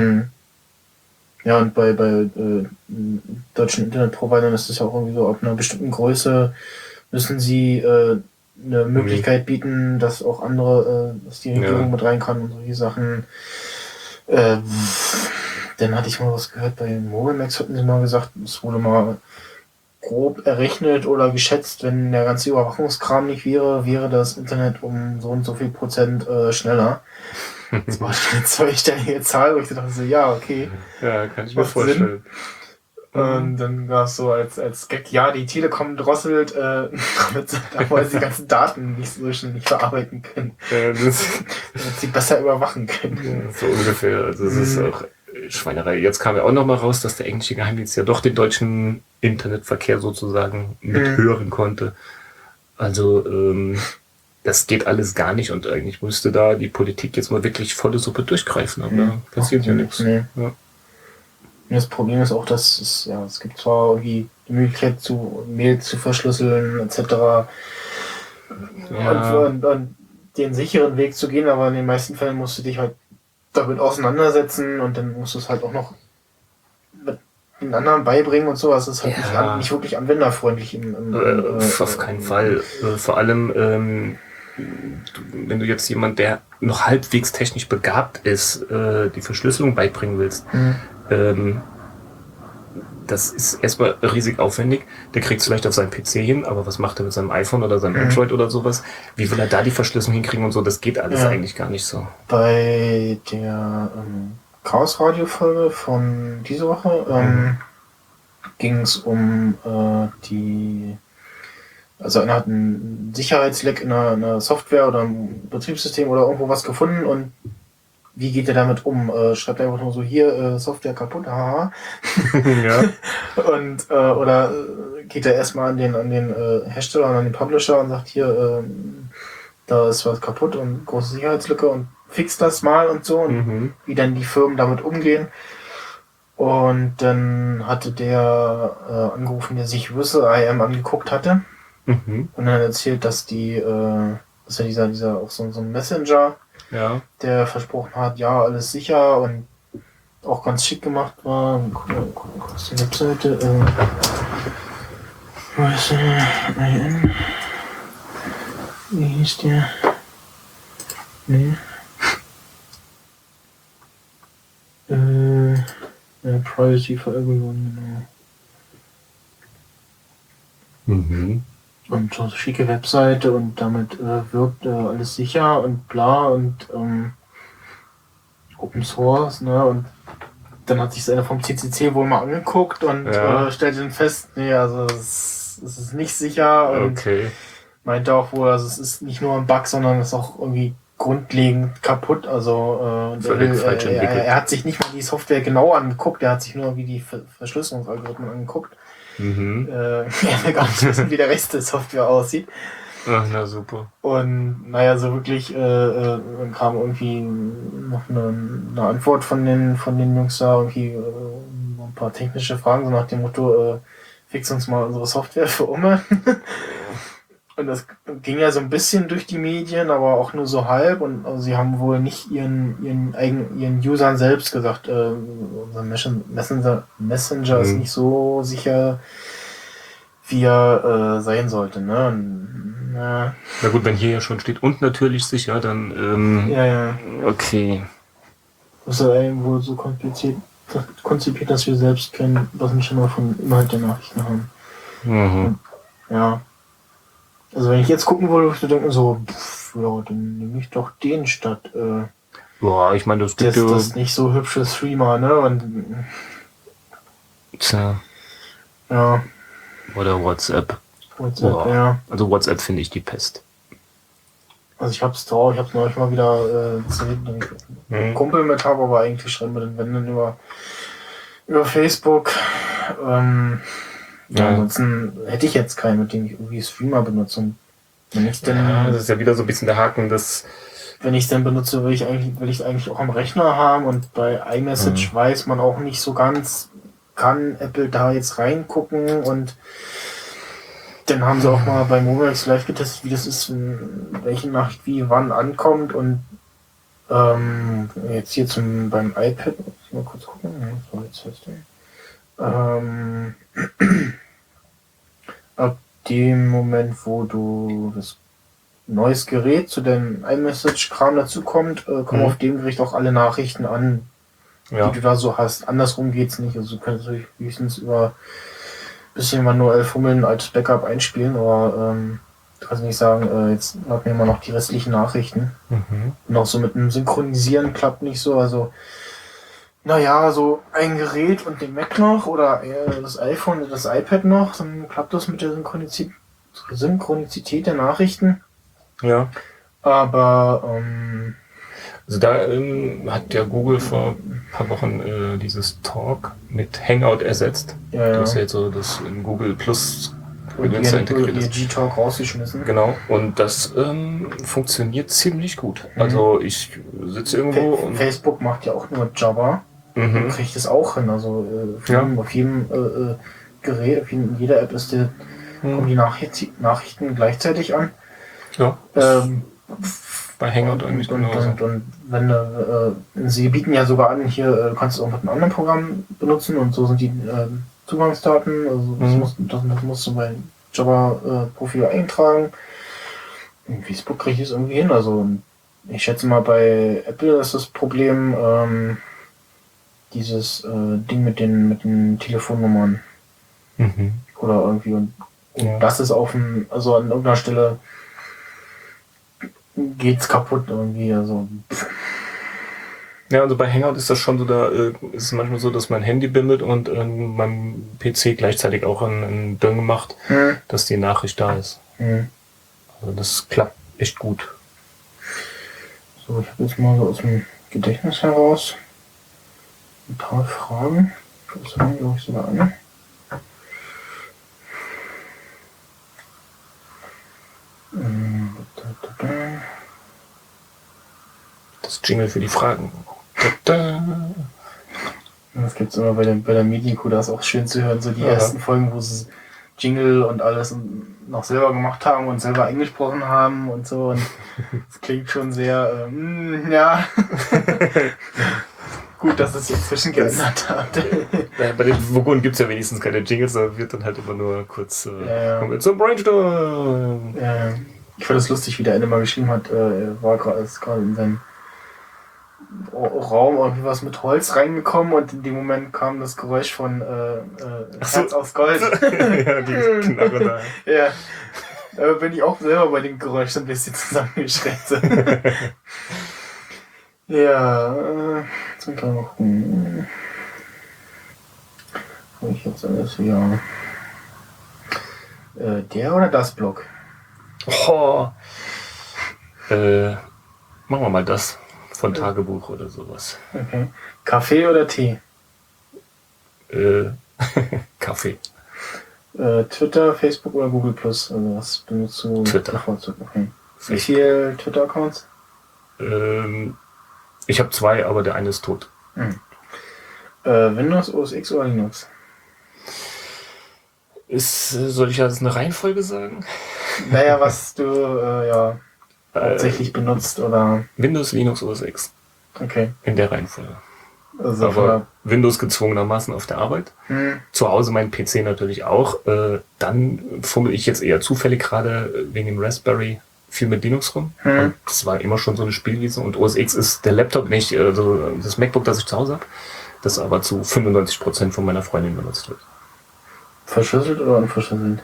S1: Ja, und bei deutschen Internetprovidern ist es ja auch irgendwie so, ab einer bestimmten Größe müssen sie eine Möglichkeit bieten, dass auch andere, dass die Regierung mit rein kann und solche Sachen. Dann hatte ich mal was gehört, bei Mobimax hatten sie mal gesagt, es wurde mal grob errechnet oder geschätzt, wenn der ganze Überwachungskram nicht wäre das Internet um so und so viel Prozent schneller. Das war schon eine zweistellige Zahl, wo ich dachte so, ja, okay.
S6: Ja, kann ich mir vorstellen.
S1: Und dann war es so als Gag, ja, die Telekom drosselt, damit sie die ganzen Daten nicht so schnell nicht verarbeiten können. Damit sie besser überwachen können.
S6: Ja, so ungefähr. Also es ist auch Schweinerei. Jetzt kam ja auch noch mal raus, dass der englische Geheimdienst ja doch den deutschen Internetverkehr sozusagen mithören konnte. Also das geht alles gar nicht und eigentlich müsste da die Politik jetzt mal wirklich volle Suppe durchgreifen, aber da passiert ja nichts.
S1: Nee. Ja. Das Problem ist auch, dass es gibt zwar irgendwie die Möglichkeit, Mail zu verschlüsseln etc. Und den sicheren Weg zu gehen, aber in den meisten Fällen musst du dich halt damit auseinandersetzen und dann musst du es halt auch noch mit den anderen beibringen und so. Das ist halt nicht wirklich anwenderfreundlich.
S6: Auf keinen Fall. Vor allem, wenn du jetzt jemand, der noch halbwegs technisch begabt ist, die Verschlüsselung beibringen willst, das ist erstmal riesig aufwendig. Der kriegt es vielleicht auf seinem PC hin, aber was macht er mit seinem iPhone oder seinem Android oder sowas? Wie will er da die Verschlüsselung hinkriegen und so? Das geht alles eigentlich gar nicht so.
S1: Bei der Chaos-Radio-Folge von dieser Woche ging es um also einer hat einen Sicherheitsleck in einer Software oder einem Betriebssystem oder irgendwo was gefunden und wie geht er damit um? Schreibt er einfach nur so, hier, Software kaputt, haha. Ja. Und, oder geht er erstmal an den Hersteller und an den Publisher und sagt, hier, da ist was kaputt und große Sicherheitslücke und fixt das mal und so und wie dann die Firmen damit umgehen. Und dann hatte der angerufen, der sich Whistle IM angeguckt hatte und dann erzählt, dass dass ja dieser auch so ein Messenger, der versprochen hat, ja, alles sicher und auch ganz schick gemacht war. Guck mal kurz die Webseite. Wie hieß der? Nee. Privacy for Everyone, genau.
S6: Mhm.
S1: Und so eine schicke Webseite und damit wirkt alles sicher und bla und Open Source, ne? Und dann hat sich einer vom CCC wohl mal angeguckt und stellte dann fest, nee, also es ist nicht sicher und meinte auch wohl, also es ist nicht nur ein Bug, sondern es ist auch irgendwie grundlegend kaputt, also er hat sich nicht mal die Software genau angeguckt, er hat sich nur irgendwie die Verschlüsselungsalgorithmen angeguckt.
S6: Mhm.
S1: Er will gar nicht wissen, wie der Rest der Software aussieht.
S6: Ach, na super.
S1: Und naja, so wirklich dann kam irgendwie noch eine Antwort von den Jungs da, irgendwie ein paar technische Fragen, so nach dem Motto, fix uns mal unsere Software für Umme. Und das ging ja so ein bisschen durch die Medien, aber auch nur so halb. Und also sie haben wohl nicht ihren Usern selbst gesagt, unser Messenger ist nicht so sicher, wie er sein sollte. Ne? Und,
S6: na gut, wenn hier ja schon steht und natürlich sicher, dann
S1: ja.
S6: Okay.
S1: Das ist ja irgendwo so konzipiert, dass wir selbst kein Messenger von Inhalt der Nachrichten haben.
S6: Mhm.
S1: Und, ja. Also wenn ich jetzt gucken würde, würde ich denken so, dann nehme ich doch den statt.
S6: Boah, ich meine, das
S1: gibt das nicht so hübsche Streamer, ne? Und
S6: tja.
S1: Ja.
S6: Oder WhatsApp.
S1: Ja.
S6: Also WhatsApp finde ich die Pest.
S1: Also ich hab's neulich mal wieder einen Kumpel mit habe, aber eigentlich schreiben wir dann, wenn dann über Facebook. Ansonsten hätte ich jetzt keinen, mit dem ich irgendwie Streamer benutze. Und wenn ich denn,
S6: das ist ja wieder so ein bisschen der Haken, dass
S1: wenn ich es denn benutze, will ich es eigentlich auch am Rechner haben, und bei iMessage weiß man auch nicht so ganz, kann Apple da jetzt reingucken, und dann haben sie auch mal bei Mobilex Live getestet, wie das ist, welche Nachricht wie wann ankommt, und jetzt hier beim iPad, muss ich mal kurz gucken, ab dem Moment, wo du das neues Gerät zu deinem iMessage-Kram dazu kommen auf dem Gerät auch alle Nachrichten an, die du da so hast. Andersrum geht's nicht. Also du kannst natürlich höchstens über ein bisschen manuell fummeln, ein altes Backup einspielen, aber du kannst nicht sagen, jetzt warten wir mal noch die restlichen Nachrichten. Und auch so mit dem Synchronisieren klappt nicht so. Also naja, so ein Gerät und den Mac noch oder das iPhone und das iPad noch, dann klappt das mit der Synchronizität der Nachrichten.
S6: Ja.
S1: Aber
S6: also da hat ja Google vor ein paar Wochen dieses Talk mit Hangout ersetzt.
S1: Ja.
S6: Das ist ja jetzt so das in Google Plus
S1: integriert ist. G-Talk rausgeschmissen.
S6: Genau, und das funktioniert ziemlich gut. Also ich sitze irgendwo und
S1: Facebook macht ja auch nur Java. Kriegt es auch hin. Also auf jedem Gerät, in jeder App kommen die Nachrichten gleichzeitig an.
S6: Ja. Bei Hangout eigentlich genauso.
S1: Und wenn sie bieten ja sogar an, hier kannst du auch mit einem anderen Programm benutzen, und so sind die Zugangsdaten, also das musst du bei Java-Profil eintragen. In Facebook kriege ich es irgendwie hin. Also ich schätze mal, bei Apple ist das Problem dieses Ding mit den Telefonnummern. Oder irgendwie, und das ist an irgendeiner Stelle geht's kaputt irgendwie, also.
S6: Ja, also bei Hangout ist das schon so, da ist es manchmal so, dass mein Handy bimmelt und mein PC gleichzeitig auch einen Döng macht, dass die Nachricht da ist. Also das klappt echt gut.
S1: So, ich habe jetzt mal so aus dem Gedächtnis heraus ein paar Fragen. Das haben wir, glaube ich, sogar an.
S6: Das Jingle für die Fragen.
S1: Das gibt's immer bei der Medienkuh, da ist auch schön zu hören, so die ersten Folgen, wo sie Jingle und alles noch selber gemacht haben und selber eingesprochen haben und so, und das klingt schon sehr, ja. Gut, dass es jetzt zwischen geändert hat.
S6: Bei den Vogonen gibt es ja wenigstens keine Jingles, da wird dann halt immer nur kurz kommen wir zum Brainstorm.
S1: Ich fand es lustig, wie der eine mal geschrieben hat, er war gerade in seinem Raum irgendwie was mit Holz reingekommen und in dem Moment kam das Geräusch von Herz aus Gold.
S6: Ja, die Knarre da.
S1: Ja. Da bin ich auch selber bei dem Geräusch so ein bisschen zusammengeschreckt. Ja, jetzt muss ich mal gucken. Wo ich jetzt alles hier. Der oder das Blog?
S6: Oh. Machen wir mal das von Tagebuch oder sowas.
S1: Okay. Kaffee oder Tee?
S6: Kaffee.
S1: Twitter, Facebook oder Google Plus? Also was benutzt du?
S6: Twitter.
S1: Okay. Wie viele Twitter-Accounts?
S6: Ich habe 2, aber der eine ist tot.
S1: Windows, OS X oder Linux?
S6: Soll ich jetzt eine Reihenfolge sagen?
S1: Naja, was du hauptsächlich benutzt oder...
S6: Windows, Linux, OS X.
S1: Okay.
S6: In der Reihenfolge.
S1: Also
S6: Aber Windows gezwungenermaßen auf der Arbeit. Zu Hause mein PC natürlich auch. Dann fummel ich jetzt eher zufällig gerade wegen dem Raspberry viel mit Linux rum. Und das war immer schon so eine Spielwiese. Und OS X ist der Laptop, nicht also das MacBook, das ich zu Hause habe, das aber zu 95% von meiner Freundin benutzt wird.
S1: Verschlüsselt oder unverschlüsselt?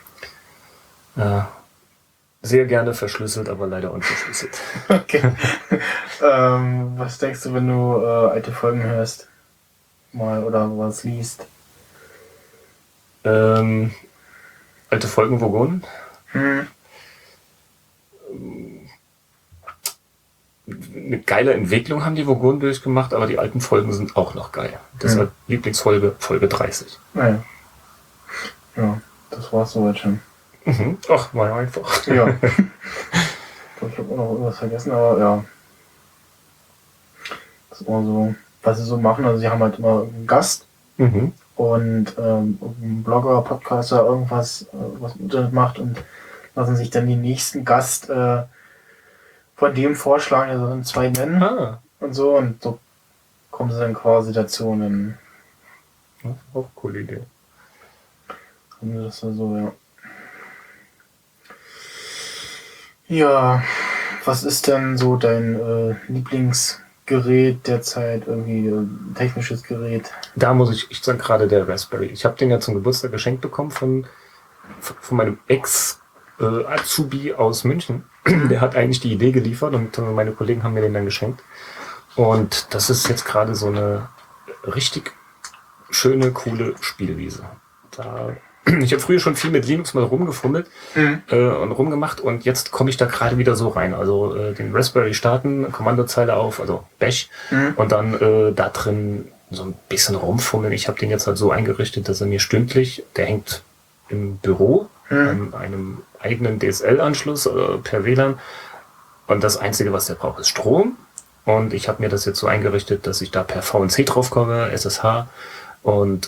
S6: Sehr gerne verschlüsselt, aber leider unverschlüsselt.
S1: Okay. Was denkst du, wenn du alte Folgen hörst? Mal oder was liest?
S6: Alte Folgen Vogonen? Eine geile Entwicklung haben die Vogonen durchgemacht, aber die alten Folgen sind auch noch geil. Deshalb Lieblingsfolge, Folge 30.
S1: Naja. Ja, das war's soweit schon.
S6: Ach, war ja einfach.
S1: Ja. Ich glaube, ich habe auch noch irgendwas vergessen, aber ja. Das ist immer so, was sie so machen. Also sie haben halt immer einen Gast und ein Blogger, Podcaster, irgendwas, was im Internet macht und lassen sich dann den nächsten Gast von dem vorschlagen, also dann 2 nennen und so kommen sie dann quasi dazu und dann
S6: Auch eine coole Idee.
S1: haben sie das dann so, ja. Ja, was ist denn so dein Lieblingsgerät derzeit, irgendwie technisches Gerät?
S6: Da muss ich sagen, gerade der Raspberry. Ich habe den ja zum Geburtstag geschenkt bekommen von meinem Ex-Azubi aus München. Der hat eigentlich die Idee geliefert und meine Kollegen haben mir den dann geschenkt. Und das ist jetzt gerade so eine richtig schöne, coole Spielwiese. Ich habe früher schon viel mit Linux mal rumgefummelt und rumgemacht und jetzt komme ich da gerade wieder so rein. Also den Raspberry starten, Kommandozeile auf, also Bash und dann da drin so ein bisschen rumfummeln. Ich habe den jetzt halt so eingerichtet, dass er mir stündlich, der hängt im Büro an einem eigenen DSL-Anschluss per WLAN und das Einzige, was der braucht, ist Strom. Und ich habe mir das jetzt so eingerichtet, dass ich da per VNC draufkomme, SSH und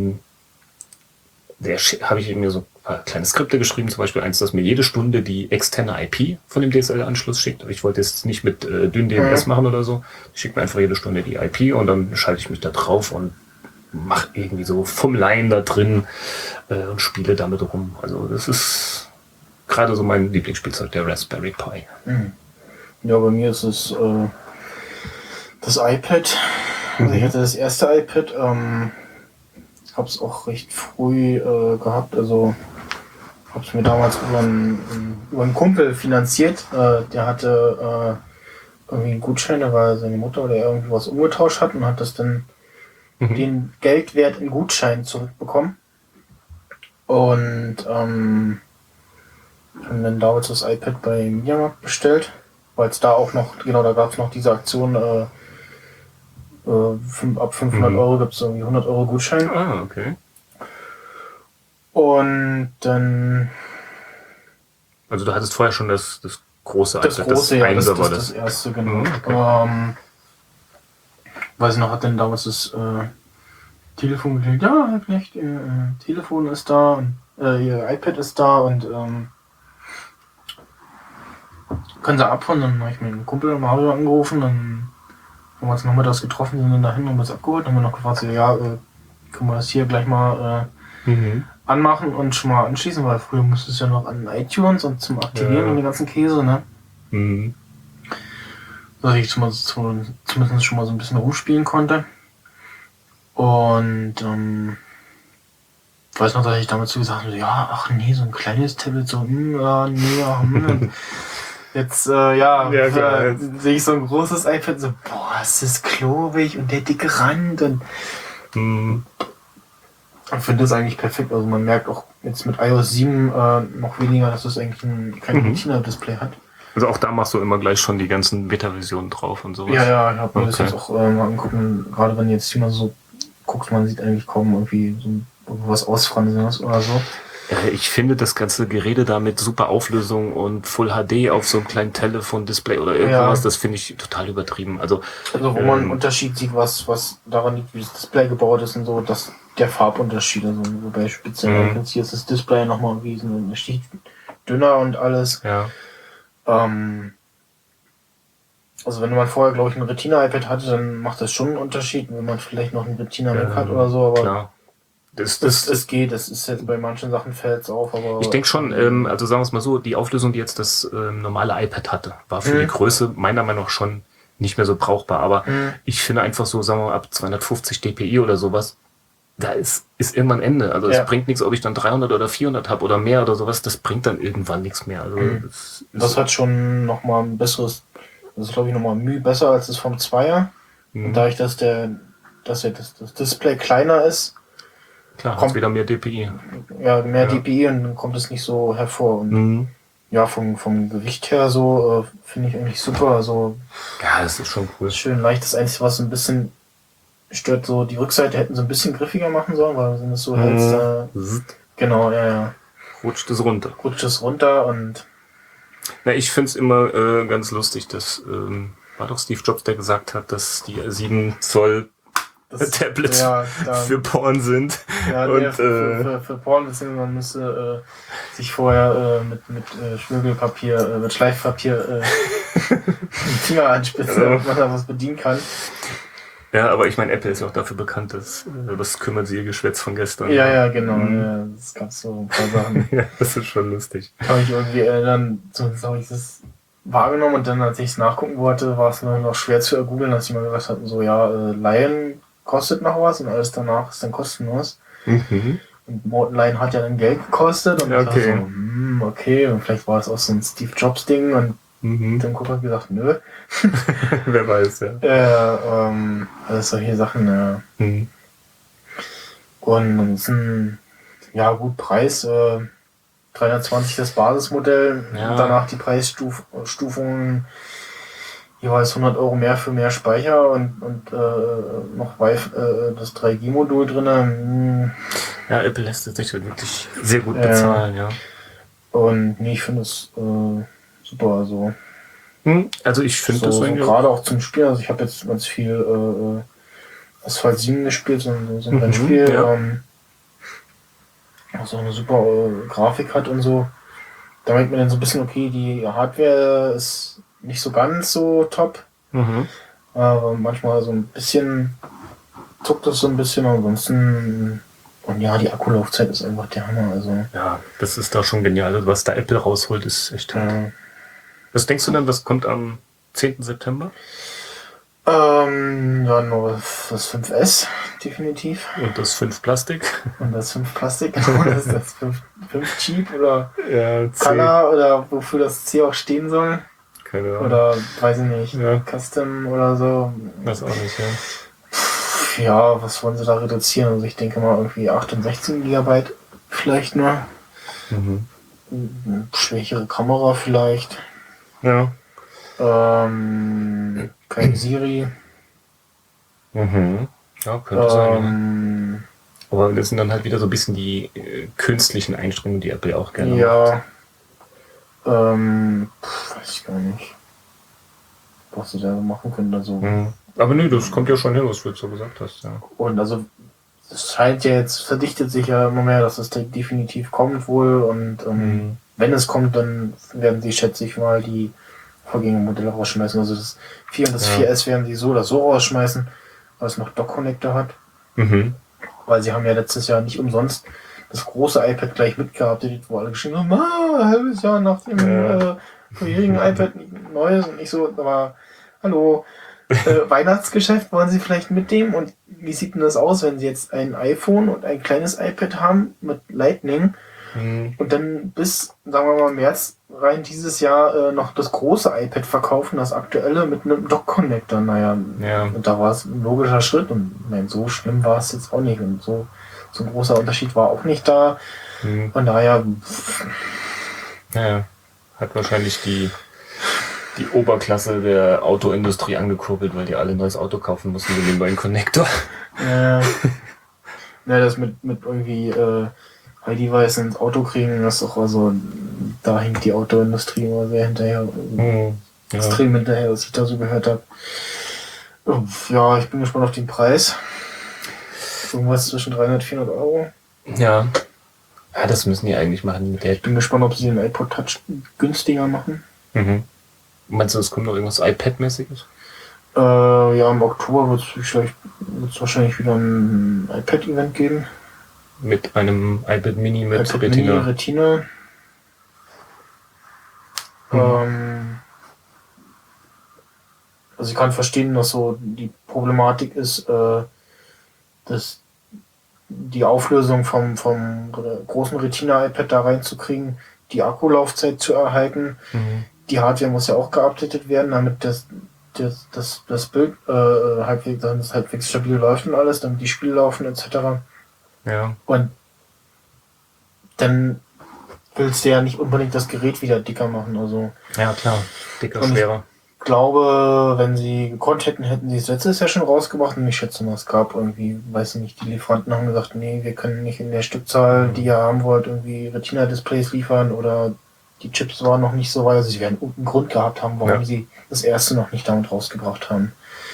S6: habe ich mir so ein paar kleine Skripte geschrieben, zum Beispiel eins, das mir jede Stunde die externe IP von dem DSL-Anschluss schickt. Ich wollte jetzt nicht mit dünn DNS machen oder so. Ich schicke mir einfach jede Stunde die IP und dann schalte ich mich da drauf und mache irgendwie so Fummeleien da drin und spiele damit rum. Also das ist gerade so mein Lieblingsspielzeug, der Raspberry Pi.
S1: Ja, bei mir ist es das iPad. Also ich hatte das erste iPad, habe es auch recht früh gehabt, also habe es mir damals über einen Kumpel finanziert, der hatte irgendwie einen Gutschein, da war seine Mutter oder irgendwie was umgetauscht hat und hat das dann den Geldwert in Gutschein zurückbekommen und haben dann damals das iPad bei Mediamarkt bestellt, weil es da auch noch, genau, da gab es noch diese Aktion, ab 500 Euro gibt es irgendwie 100 Euro Gutschein.
S6: Ah, okay.
S1: Und dann...
S6: Also du hattest vorher schon das große
S1: Das
S6: iPad,
S1: große, ja, das
S6: war
S1: das erste, genau.
S6: Okay.
S1: Weiß ich noch, hat dann damals das Telefon gekriegt, ja, Herr Knecht, Ihr Telefon ist da, und, Ihr iPad ist da und können Sie abholen. Dann habe ich mir einen Kumpel Mario angerufen, dann haben wir uns nachmittags getroffen, sind dann dahin und das abgeholt. Dann haben wir noch gefragt, so, ja, können wir das hier gleich mal anmachen und schon mal anschließen, weil früher musstest du ja noch an iTunes und zum Aktivieren und den ganzen Käse, ne? dass ich zumindest schon mal so ein bisschen rumspielen konnte. Und ich weiß noch, dass ich damals so gesagt habe, ja, ach nee, so ein kleines Tablet, so, ja, nee, ja, Jetzt, sehe ich so ein großes iPad, so, boah, ist das klobig und der dicke Rand und ich finde das eigentlich perfekt. Also man merkt auch jetzt mit iOS 7 noch weniger, dass das eigentlich kein Retina-Display hat.
S6: Also auch da machst du immer gleich schon die ganzen Beta-Versionen drauf und sowas?
S1: Ja, ich habe mir das jetzt auch mal angeguckt. Gerade wenn jetzt jemand so guckt, man sieht eigentlich kaum irgendwie so was Ausfransendes oder so.
S6: Ich finde das ganze Gerede da mit super Auflösung und Full HD auf so einem kleinen Telefon-Display oder irgendwas, das finde ich total übertrieben. Also
S1: wo man einen Unterschied sieht, was daran liegt, wie das Display gebaut ist und so, dass der Farbunterschied, also bei speziell hier ist das Display nochmal irgendwie so ein Stich dünner und alles.
S6: Ja.
S1: Also wenn man vorher, glaube ich, ein Retina-iPad hatte, dann macht das schon einen Unterschied, wenn man vielleicht noch ein Retina-Mac hat oder so, aber
S6: klar.
S1: Es geht, das ist jetzt bei manchen Sachen fällt es auf, aber...
S6: Ich denke schon, also sagen wir es mal so, die Auflösung, die jetzt das normale iPad hatte, war für die Größe meiner Meinung nach schon nicht mehr so brauchbar, aber ich finde einfach so, sagen wir mal, ab 250 dpi oder sowas, da ist irgendwann Ende. Also es bringt nichts, ob ich dann 300 oder 400 habe oder mehr oder sowas, das bringt dann irgendwann nichts mehr. Also
S1: das hat schon nochmal ein besseres, das ist glaube ich nochmal Mühe besser als das vom 2er. Und dadurch, dass das Display kleiner ist,
S6: klar, kommt wieder mehr DPI.
S1: Ja, mehr DPI und dann kommt es nicht so hervor. Und ja, vom Gewicht her so finde ich eigentlich super. Also
S6: ja, das ist schon cool.
S1: Schön leicht. Das Einzige, was ein bisschen stört, so die Rückseite hätten sie ein bisschen griffiger machen sollen, weil wenn es so hältst, genau, ja.
S6: Rutscht es runter.
S1: Und
S6: na, ich finde es immer ganz lustig, dass war doch Steve Jobs, der gesagt hat, dass die 7 Zoll Tablets für Porn sind.
S1: Ja,
S6: und,
S1: für Porn, beziehungsweise man müsste sich vorher mit Schmirgelpapier, mit Schleifpapier den Finger anspitzen, damit man da was bedienen kann.
S6: Ja, aber ich meine, Apple ist auch dafür bekannt, dass das kümmert sie ihr Geschwätz von gestern.
S1: Ja, genau. Ja, das gab so ein paar Sachen.
S6: Ja, das ist schon lustig.
S1: Kann ich irgendwie erinnern, zumindest habe ich das wahrgenommen und dann, als ich es nachgucken wollte, war es noch schwer zu ergoogeln, dass die mal gesagt hatten, so Lion kostet noch was und alles danach ist dann kostenlos. Und Lion hat ja dann Geld gekostet und ich dachte so, okay, und vielleicht war es auch so ein Steve Jobs Ding und dann Cook hat gesagt, nö.
S6: Wer weiß, ja.
S1: Also solche Sachen, ja. Und ansonsten, ja gut, Preis, 320 das Basismodell, danach die Preisstufungen, jeweils 100 Euro mehr für mehr Speicher und noch das 3G-Modul drin.
S6: Ja, Apple lässt sich halt wirklich sehr gut bezahlen, ja.
S1: Und nee, ich finde es super, also.
S6: Also ich finde das
S1: eigentlich gerade auch zum Spielen, also ich habe jetzt ganz viel Asphalt 7 gespielt, so ein Rennspiel, was auch eine super Grafik hat und so. Da merkt man dann so ein bisschen, okay, die Hardware ist nicht so ganz so top. Manchmal so ein bisschen zuckt das so ein bisschen, ansonsten und ja, die Akkulaufzeit ist einfach der Hammer. Also.
S6: Ja, das ist da schon genial. Also was da Apple rausholt, ist echt toll. Was denkst du denn, was kommt am 10. September?
S1: Nur das 5S, definitiv.
S6: Und das 5 Plastik.
S1: Und das 5 Plastik, genau. Das ist das 5 Cheap oder
S6: C.
S1: Color oder wofür das C auch stehen soll.
S6: Keine Ahnung.
S1: Oder, weiß ich nicht, Custom oder so.
S6: Weiß auch nicht,
S1: Ja, was wollen sie da reduzieren? Also ich denke mal irgendwie 8 und 16 GB vielleicht nur. Schwächere Kamera vielleicht.
S6: Ja.
S1: Kein Siri.
S6: Ja, könnte sein. Aber das sind dann halt wieder so ein bisschen die künstlichen Einstellungen, die Apple auch gerne macht.
S1: Weiß ich gar nicht. Was sie da machen können. Also.
S6: Aber nö, das kommt ja schon hin, was du jetzt so gesagt hast. Ja.
S1: Und also es scheint ja jetzt, verdichtet sich ja immer mehr, dass es definitiv kommt wohl und wenn es kommt, dann werden sie, schätze ich mal, die Vorgängermodelle rausschmeißen. Also das 4 und das 4S werden sie so oder so rausschmeißen, weil es noch Dock-Connector hat. Weil sie haben ja letztes Jahr nicht umsonst das große iPad gleich mitgehabt, wo alle geschrieben haben, ein halbes Jahr nach dem vorherigen iPad neues und nicht so, aber hallo, Weihnachtsgeschäft, wollen Sie vielleicht mitnehmen? Und wie sieht denn das aus, wenn Sie jetzt ein iPhone und ein kleines iPad haben mit Lightning und dann bis, sagen wir mal, März rein dieses Jahr noch das große iPad verkaufen, das aktuelle mit einem Dock-Connector? Naja,
S6: Ja.
S1: und da war es ein logischer Schritt und nein, so schlimm war es jetzt auch nicht und so ein großer Unterschied war auch nicht da. Von daher,
S6: Naja, hat wahrscheinlich die Oberklasse der Autoindustrie angekurbelt, weil die alle ein neues Auto kaufen mussten mit dem neuen Connector.
S1: ja, das mit irgendwie iDevice ins Auto kriegen, das ist auch, also da hinkt die Autoindustrie immer sehr hinterher,
S6: Ja.
S1: extrem hinterher, was ich da so gehört habe. Ja, ich bin gespannt auf den Preis. Irgendwas zwischen 300 und 400 Euro.
S6: Ja. Ja, das müssen die eigentlich machen mit der.
S1: Ich bin gespannt, ob sie den iPod Touch günstiger machen.
S6: Meinst du, es kommt noch irgendwas iPad-mäßiges?
S1: Ja, im Oktober wird es wahrscheinlich wieder ein iPad-Event geben.
S6: Mit einem iPad Mini mit
S1: iPad
S6: Retina.
S1: Mini Retina. Also ich kann verstehen, dass so die Problematik ist, dass die Auflösung vom großen Retina-iPad da reinzukriegen, die Akkulaufzeit zu erhalten. Die Hardware muss ja auch geupdatet werden, damit das Bild halbwegs stabil läuft und alles, damit die Spiele laufen etc.
S6: Ja.
S1: Und dann willst du ja nicht unbedingt das Gerät wieder dicker machen. Also
S6: Ja, klar. Dicker,
S1: Und ich-
S6: schwerer.
S1: ich glaube, wenn sie gekonnt hätten, hätten sie es letztes Jahr schon rausgebracht. Und ich schätze mal, es gab irgendwie, weiß ich nicht, die Lieferanten haben gesagt, nee, wir können nicht in der Stückzahl, die ihr haben wollt, irgendwie Retina-Displays liefern oder die Chips waren noch nicht so weit. Also sie werden irgendeinen Grund gehabt haben, warum
S6: Ja.
S1: sie das erste noch nicht damit rausgebracht haben.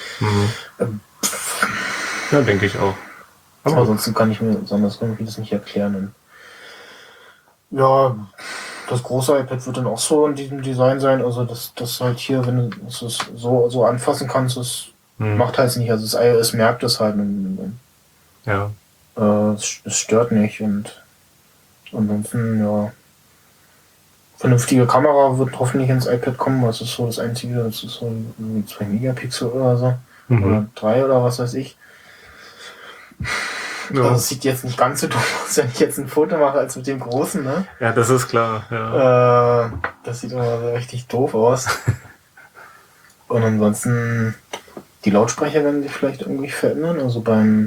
S6: Ja, denke ich auch.
S1: Aber ansonsten kann ich mir besonders irgendwie das nicht erklären. Und ja, das große iPad wird dann auch so in diesem Design sein. Also das halt hier, wenn du es so anfassen kannst, das macht halt nicht. Also das iOS merkt das halt. Und,
S6: Ja.
S1: es stört nicht. Und ansonsten, ja, vernünftige Kamera wird hoffentlich ins iPad kommen. Das ist so das Einzige. Das ist so irgendwie 2 Megapixel oder so. Oder 3 oder was weiß ich.
S6: Ja.
S1: Also es sieht jetzt nicht ganz so doof aus, wenn ich jetzt ein Foto mache, als mit dem großen, ne?
S6: Ja, das ist klar. Ja.
S1: Das sieht immer so richtig doof aus. Und ansonsten, die Lautsprecher werden sich vielleicht irgendwie verändern. Also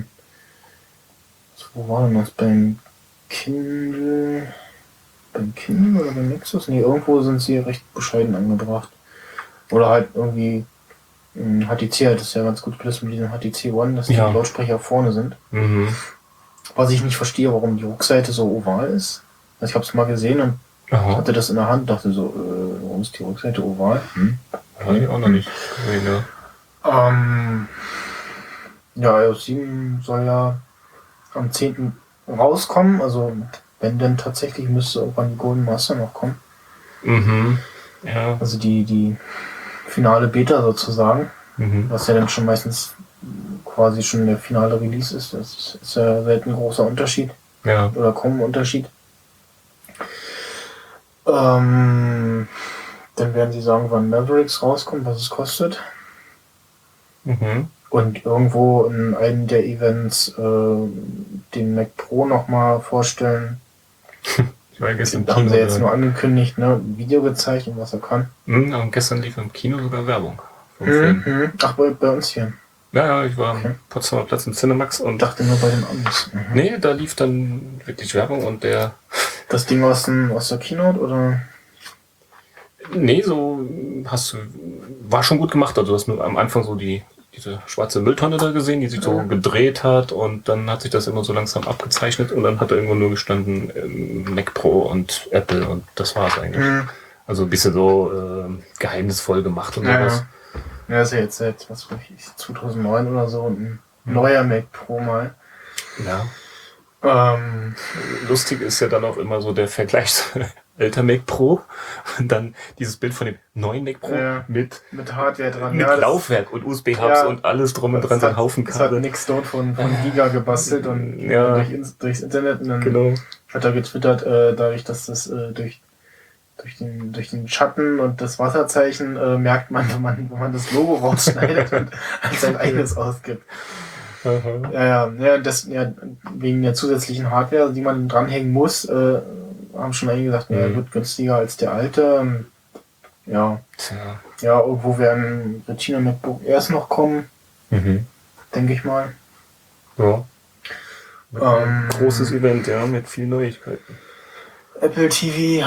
S1: wo war denn das? Beim Kindle oder beim Nexus? Nee, irgendwo sind sie recht bescheiden angebracht. Oder halt irgendwie HTC hat es ja ganz gut gelöst mit diesem HTC One, dass die
S6: Ja.
S1: Lautsprecher vorne sind. Was ich nicht verstehe, warum die Rückseite so oval ist. Also ich habe es mal gesehen und hatte das in der Hand, dachte so, warum ist die Rückseite oval?
S6: Habe ich auch noch nicht gesehen, ja.
S1: Ja, iOS 7 soll ja am 10. rauskommen, also wenn denn tatsächlich, müsste irgendwann die Golden Master noch kommen.
S6: Ja.
S1: Also die finale Beta sozusagen, was ja dann schon meistens quasi schon der finale Release ist. Das ist ja selten ein großer Unterschied.
S6: Ja.
S1: Oder kaum ein Unterschied. Dann werden sie sagen, wann Mavericks rauskommt, was es kostet. Und irgendwo in einem der Events den Mac Pro nochmal vorstellen.
S6: Ich war ja gestern
S1: Da haben sie jetzt nur angekündigt, ne, ein Video gezeigt und was er kann.
S6: Und gestern lief im Kino sogar Werbung vom Film.
S1: Ach, bei uns hier.
S6: Ja, ich war am Potsdamer Platz im Cinemax
S1: Ich
S6: und
S1: dachte nur bei den Amis.
S6: nee, da lief dann wirklich Werbung und
S1: Das Ding aus der Keynote, oder?
S6: Nee, so war schon gut gemacht. Also du hast nur am Anfang so diese schwarze Mülltonne da gesehen, die sich so gedreht hat und dann hat sich das immer so langsam abgezeichnet und dann hat da irgendwo nur gestanden Mac Pro und Apple und das war es eigentlich. Also ein bisschen so geheimnisvoll gemacht und sowas.
S1: Ja, ist ja jetzt seit, 2009 oder so ein neuer Mac Pro mal.
S6: Ja. Lustig ist ja dann auch immer so der Vergleich älter Mac Pro und dann dieses Bild von dem neuen Mac Pro mit
S1: Hardware dran.
S6: mit Laufwerk und USB-Hubs und alles drum und dran, so ein Haufen
S1: Das hat
S6: Kabel.
S1: Nick Stone von Giga gebastelt und durchs Internet und dann hat er getwittert, dadurch, dass das durch durch den Schatten und das Wasserzeichen merkt man, wenn man das Logo rausschneidet und als sein eigenes ausgibt. Ja, wegen der zusätzlichen Hardware, die man dranhängen muss, haben schon einige gesagt, ja, wird günstiger als der alte. Ja.
S6: Tja.
S1: Ja, irgendwo werden Retina MacBook Airs noch kommen, denke ich mal.
S6: Ja. Großes Event, ja, mit vielen Neuigkeiten.
S1: Apple TV,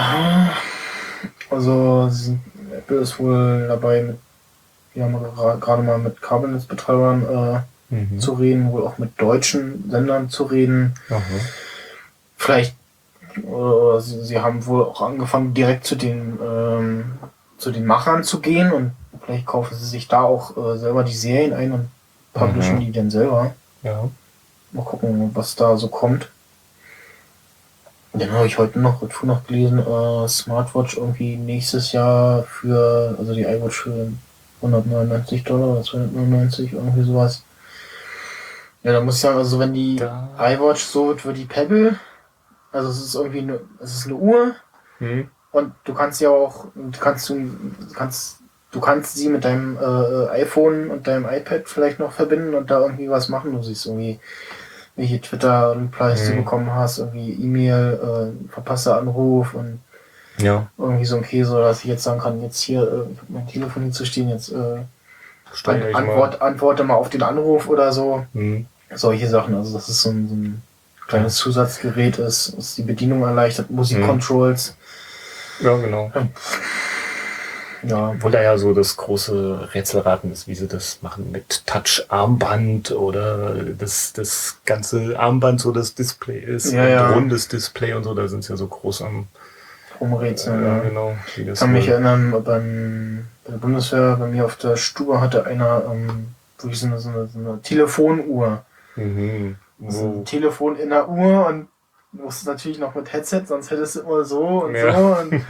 S1: also Apple ist wohl dabei, wir haben gerade mal mit Kabelnetzbetreibern zu reden, wohl auch mit deutschen Sendern zu reden. Vielleicht, sie haben wohl auch angefangen, direkt zu den Machern zu gehen und vielleicht kaufen sie sich da auch selber die Serien ein und publishen die dann selber.
S6: Ja.
S1: Mal gucken, was da so kommt. Und dann habe ich heute noch gelesen, Smartwatch irgendwie nächstes Jahr also die iWatch für $199 oder $299, irgendwie sowas. Ja, da muss ich sagen, also wenn die iWatch so wird wie die Pebble, also es ist irgendwie es ist eine Uhr und du kannst ja auch, du kannst sie mit deinem iPhone und deinem iPad vielleicht noch verbinden und da irgendwie was machen. Du siehst irgendwie, welche Twitter-Replies du bekommen hast, irgendwie E-Mail, verpasster Anruf und irgendwie so ein Käse, dass ich jetzt sagen kann, jetzt hier, ich habe mein Telefon hier zu stehen, jetzt antworte mal auf den Anruf oder so. Solche Sachen, also das ist so ein kleines Zusatzgerät ist, was die Bedienung erleichtert, Musik-Controls.
S6: Ja, genau.
S1: Ja.
S6: Obwohl da ja so das große Rätselraten ist, wie sie das machen mit Touch-Armband oder das ganze Armband so das Display ist, ein rundes Display und so, da sind sie ja so groß am
S1: Umrätseln.
S6: Ja, genau.
S1: Ich kann mich erinnern, bei der Bundeswehr, bei mir auf der Stube hatte einer wirklich so eine Telefonuhr. Also ein Telefon in der Uhr und du musst natürlich noch mit Headset, sonst hättest du immer so und so. Und,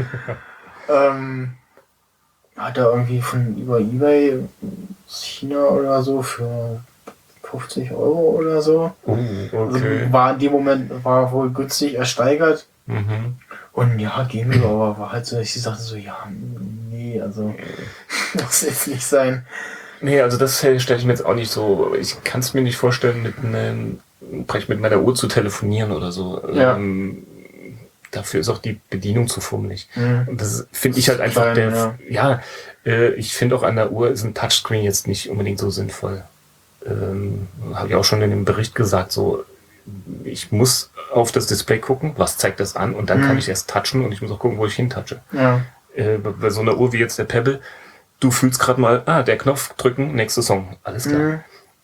S1: hat er irgendwie über eBay China oder so für 50 Euro oder so.
S6: Okay.
S1: Also war in dem Moment wohl günstig ersteigert. Und ja, ging so, aber war halt so, ich sagte so, ja, nee, also muss jetzt nicht sein.
S6: Nee, also das stelle ich mir jetzt auch nicht so, ich kann es mir nicht vorstellen, mit meiner Uhr zu telefonieren oder so.
S1: Ja.
S6: Dafür ist auch die Bedienung zu fummelig. Und das finde ich halt einfach ich finde auch an der Uhr ist ein Touchscreen jetzt nicht unbedingt so sinnvoll. Habe ich auch schon in dem Bericht gesagt, so, ich muss auf das Display gucken, was zeigt das an und dann kann ich erst touchen und ich muss auch gucken, wo ich hintatsche.
S1: Ja.
S6: Bei so einer Uhr wie jetzt der Pebble, du fühlst gerade mal, der Knopf drücken, nächster Song, alles klar.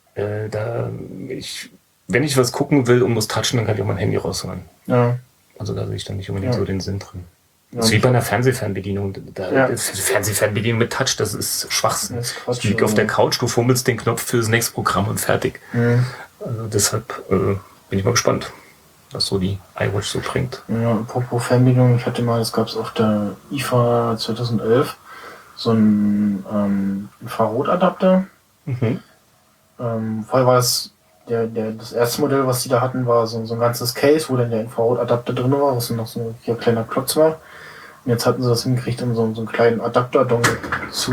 S6: Wenn ich was gucken will und muss touchen, dann kann ich auch mein Handy rausholen. Ja. Also da sehe ich dann nicht unbedingt so den Sinn drin. Ja, das ist wie bei einer Fernsehfernbedienung. Fernsehfernbedienung mit Touch, das ist Schwachsinn. Ich liege auf der Couch, du fummelst den Knopf für das nächste Programm und fertig. Also deshalb bin ich mal gespannt, was so die iWatch so bringt. Ja,
S1: apropos Fernbedienung, ich hatte mal, das gab es auf der IFA 2011, so einen Infrarotadapter. Vorher war es das erste Modell, was die da hatten, war so ein ganzes Case, wo dann der Infrarotadapter drin war, was noch so ein kleiner Klotz war. Und jetzt hatten sie das hingekriegt, um so einen kleinen Adapter-Dongle zu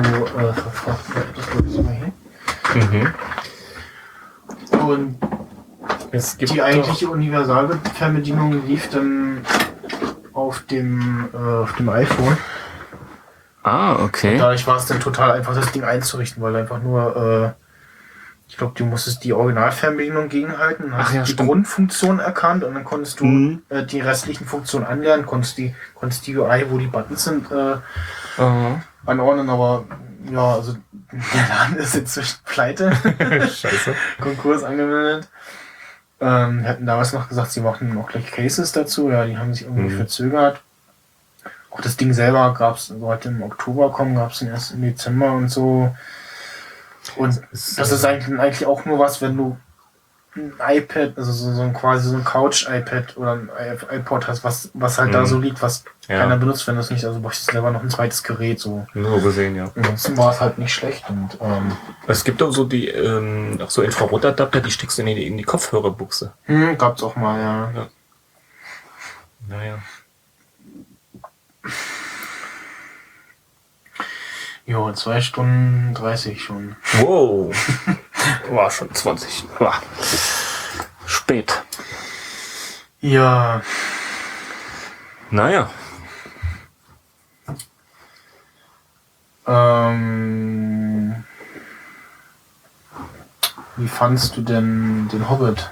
S1: Und die eigentliche Universalfernbedienung lief dann auf dem iPhone.
S6: Okay.
S1: Und dadurch war es dann total einfach, das Ding einzurichten, weil einfach nur ich glaube, du musstest die Originalfernbedienung gegenhalten, dann hast die Grundfunktion erkannt und dann konntest du die restlichen Funktionen anlernen, konntest die UI, wo die Buttons sind, anordnen, aber ja, also der Laden ist inzwischen pleite.
S6: Scheiße.
S1: Konkurs angemeldet. Hatten damals noch gesagt, sie machten auch gleich Cases dazu, ja, die haben sich irgendwie verzögert. Auch das Ding selber sollte im Oktober kommen, gab es den erst im Dezember und so. Und das ist eigentlich auch nur was, wenn du ein iPad, also quasi so ein Couch-iPad oder ein iPod hast, was halt da so liegt, was keiner benutzt, wenn du es nicht, also brauchst du selber noch ein zweites Gerät, so.
S6: So gesehen, ja.
S1: Ansonsten war es halt nicht schlecht und,
S6: es gibt auch so auch so Infrarotadapter, die steckst du in die Kopfhörerbuchse.
S1: Gab's auch mal, ja.
S6: Naja.
S1: Jo, 2 Stunden 30 schon.
S6: Wow. War schon 20. War spät.
S1: Ja,
S6: Naja.
S1: wie fandst du denn den Hobbit?